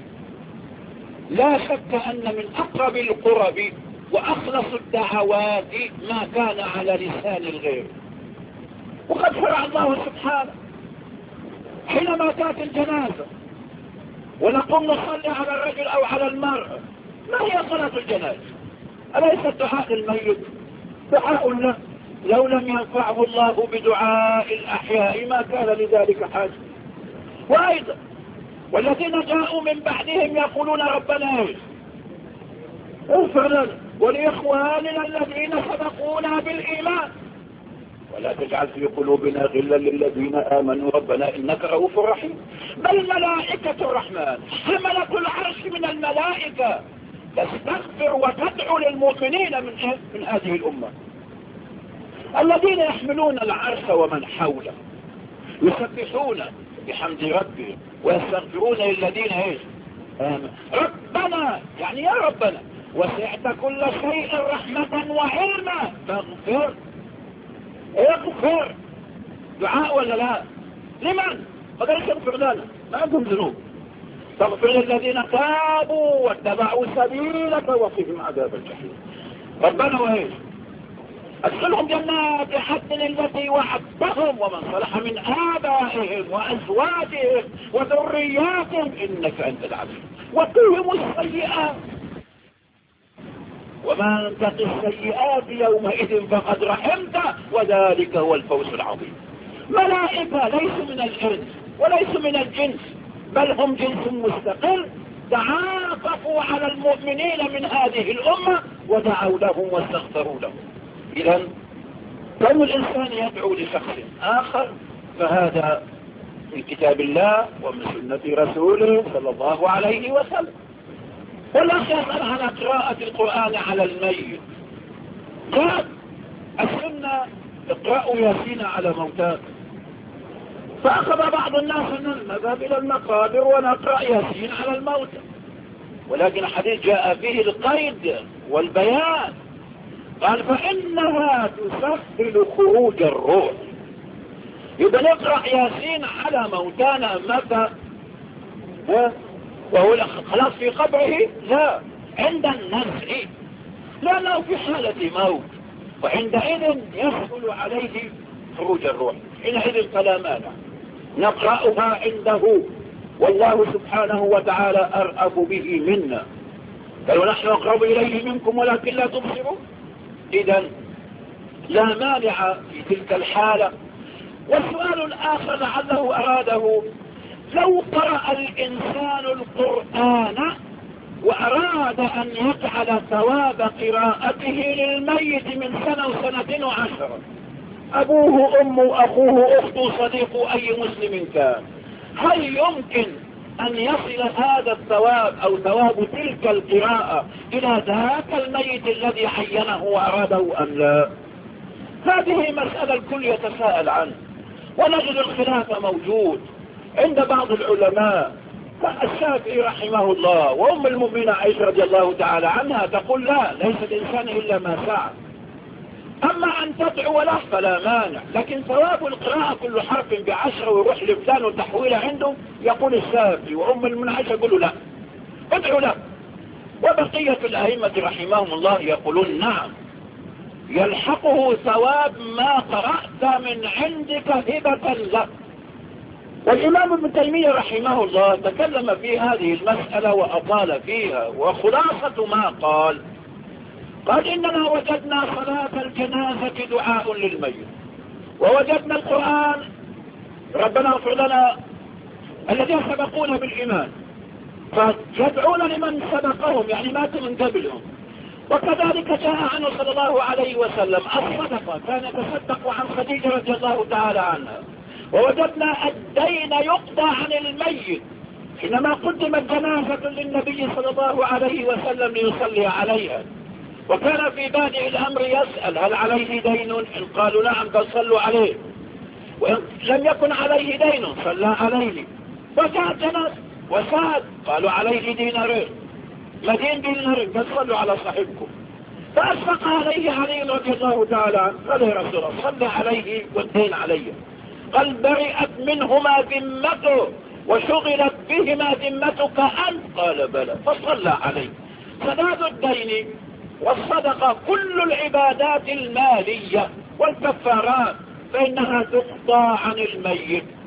لا شك أن من أقرب القرب وأخلص الدعوات ما كان على لسان الغير. وقد شرع الله سبحانه حينما تأتي الجنازة ونقوم نصلي على الرجل أو على المرأة، ما هي صلاة الجنازة؟ أليس الدعاء للميت دعاء له؟ لو لم ينفعه الله بدعاء الأحياء ما كان لذلك حاجة. وأيضا والذين جاءوا من بعدهم يقولون ربنا اغفر لنا ولإخواننا الذين سبقونا بالإيمان ولا تجعل في قلوبنا غلا للذين آمنوا ربنا إنك رؤوف رحيم. بل ملائكة الرحمن حملة العرش من الملائكة تستغفر وتدعو للمؤمنين من, من هذه الأمة الذين يحملون العرش ومن حوله يسبحون بحمد ربهم ويستغفرون للذين ايش آمنوا. ربنا يعني يا ربنا وسعت كل شيء رحمة وعلما فاغفر اغفر. دعاء ولا لا؟ لمن؟ فقالش اغفر لنا ما عندهم ذنوب. تغفر للذين تابوا واتبعوا سبيلك وقهم عذاب الجحيم. ربنا وايش ادخلهم جنات عدن التي وعدتهم ومن صلح من آبائهم وأزواجهم وذرياتهم إنك أنت العزيز وقهم السيئات ومن تق السيئات يومئذ فقد رحمته وذلك هو الفوز العظيم. ملائكة ليسوا من الإنس وليسوا من الجنس بل هم جنس مستقل تعاطفوا على المؤمنين من هذه الأمة ودعوا لهم واستغفروا لهم. إذن كون الإنسان يدعو لشخص آخر فهذا من كتاب الله ومن سنة رسوله صلى الله عليه وسلم. والأخ يسأل عن قراءة القرآن على الميت. جاء السنة اقرأوا ياسين على موتاكم، فأخذ بعض الناس أن نذهب إلى المقابر ونقرأ ياسين على الموتى، ولكن الحديث جاء فيه القيد والبيان قال فإنها تسهل خروج الروح. يبقى نقرأ ياسين على موتانا متى؟ ها؟ وهو خلاص في قبره؟ لا، عند النزع، لأنه في حالة موت وعندئذ يسهل عليه خروج الروح، حينئذ فلا مانع نقرأها عنده والله سبحانه وتعالى أرأف به منا. قالوا نحن أقرب إليه منكم ولكن لا تبصرون. إذن لا مانع في تلك الحالة. والسؤال الآخر لعله أراده لو قرأ الإنسان القرآن وأراد أن يجعل ثواب قراءته للميت من سنة وسنتين وعشرة، أبوه أمه أخوه أخته صديقه أي مسلم كان، هل يمكن أن يصل هذا الثواب أو ثواب تلك القراءة إلى ذاك الميت الذي عينه وأراده أم لا؟ هذه مسألة الكل يتساءل عنه، ونجد الخلاف موجود عند بعض العلماء. الشافعي رحمه الله وأم المؤمنين عائشة رضي الله تعالى عنها تقول لا، ليس الإنسان إلا ما سعى. أما أن تدعو له فلا مانع، لكن ثواب القراءة كل حرف بعشرة ويروح لفلان وتحويله عنده يقول الشافعي، وأم المؤمنين عائشة يقولوا لا، ادعو له. وبقية الأئمة رحمهم الله يقولون نعم، يلحقه ثواب ما قرأت من عندك هبة له. والإمام ابن تيمية رحمه الله تكلم في هذه المسألة وأطال فيها، وخلاصة ما قال قال إننا وجدنا صلاة الجنازة دعاء للميت، ووجدنا القرآن ربنا اغفر لنا الذين سبقونا بالإيمان فيدعون لمن سبقهم يعني ماتوا من قبلهم. وكذلك جاء عنه صلى الله عليه وسلم الصدقة، كان يتصدق عن خديجة رضي الله تعالى عنها. ووجدنا الدين يقضى عن الميت حينما قدمت جنازة للنبي صلى الله عليه وسلم ليصلي عليها، وكان في بادئ الأمر يسأل هل عليه دين؟ إن قالوا نعم قال صلوا عليه، وإن لم يكن عليه دين صلى عليه. وجاء جنازة وساد قالوا عليه دينارين، مدين دينارين قال صلوا على صاحبكم. فأشفق عليه علي رضي الله تعالى عنه قال يا رسول الله صلى عليه والدين علي. قال برئت منهما ذمته وشغلت بهما ذمتك أنت؟ قال بلى. فصلى عليه. سداد الدين والصدقة كل العبادات المالية والكفارات فإنها تقضى عن الميت.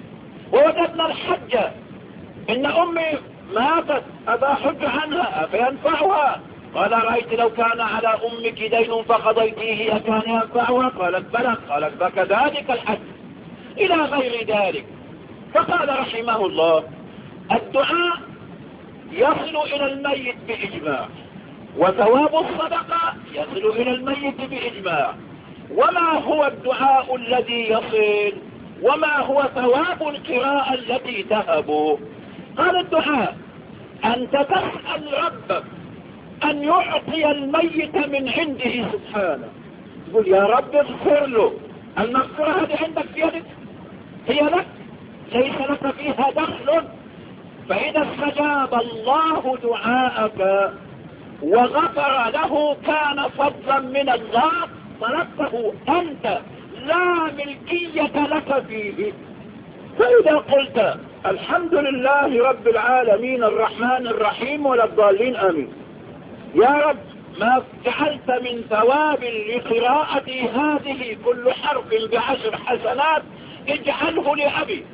ووجدنا الحج إن أمي ماتت أبا حج عنها فينفعها. قال رأيت لو كان على أمك دين فقضيتيه أكان ينفعها؟ قالت بلى. قالت فكذلك الحج إلى غير ذلك. فقال رحمه الله الدعاء يصل إلى الميت بإجماع، وثواب الصدقة يصل إلى الميت بإجماع. وما هو الدعاء الذي يصل؟ وما هو ثواب القراءة التي تهب؟ قال الدعاء أنت تسأل ربك أن يعطي الميت من عنده سبحانه. تقول يا رب اغفر له. المغفرة هذه عندك في يدك، هي لك، ليس لك فيها دخل. فإذا استجاب الله دعاءك وغفر له كان فضلا من الله، طلبته أنت، لا ملكية لك فيه. فإذا قلت الحمد لله رب العالمين الرحمن الرحيم ولا الضالين آمين، يا رب ما جعلت من ثواب لقراءة هذه كل حرف بعشر حسنات اجعله لأبي.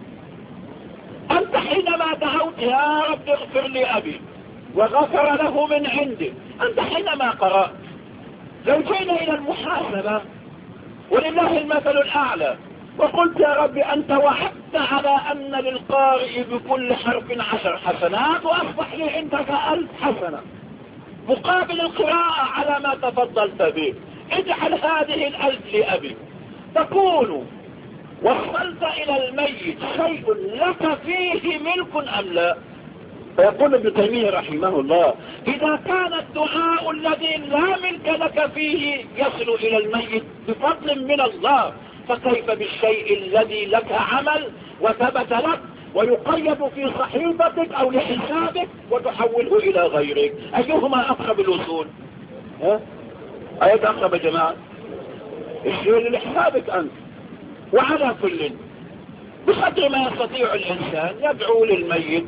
أنت حينما دعوت يا رب اغفر لأبي وغفر له من عندك، أنت حينما قرأت لو جينا إلى المحاسبة ولله المثل الأعلى وقلت يا رب أنت وعدت على أن للقارئ بكل حرف عشر حسنات وأصبح لي عندك ألف حسنة مقابل القراءة على ما تفضلت به، اجعل هذه الألف لأبي. تكون وصلت إلى الميت شيء لك فيه ملك أم لا؟ فيقول ابن تيمية رحمه الله إذا كان الدعاء الذي لا ملك لك فيه يصل إلى الميت بفضل من الله، فكيف بالشيء الذي لك عمل وثبت لك ويقيد في صحيفتك أو لحسابك وتحوله إلى غيرك؟ أيهما أقرب الوصول؟ ها؟ أيها أقرب يا جماعة؟ الشيء اللي لحسابك أنت. وعلى كل بقدر ما يستطيع الإنسان يدعو للميت.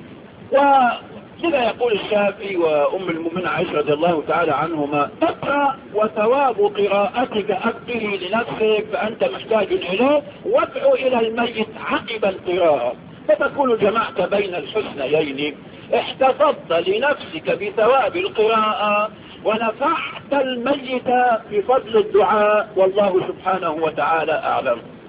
ولذا يقول الشافعي وأم المؤمنين عائشة رضي الله تعالى عنهما اقرأ وثواب قراءتك أكده لنفسك فأنت محتاج إليه، وادعو إلى الميت عقب القراءة. فتكون جمعت بين الحسنيين، احتفظت لنفسك بثواب القراءة ونفعت الميت بفضل الدعاء، والله سبحانه وتعالى أعلم.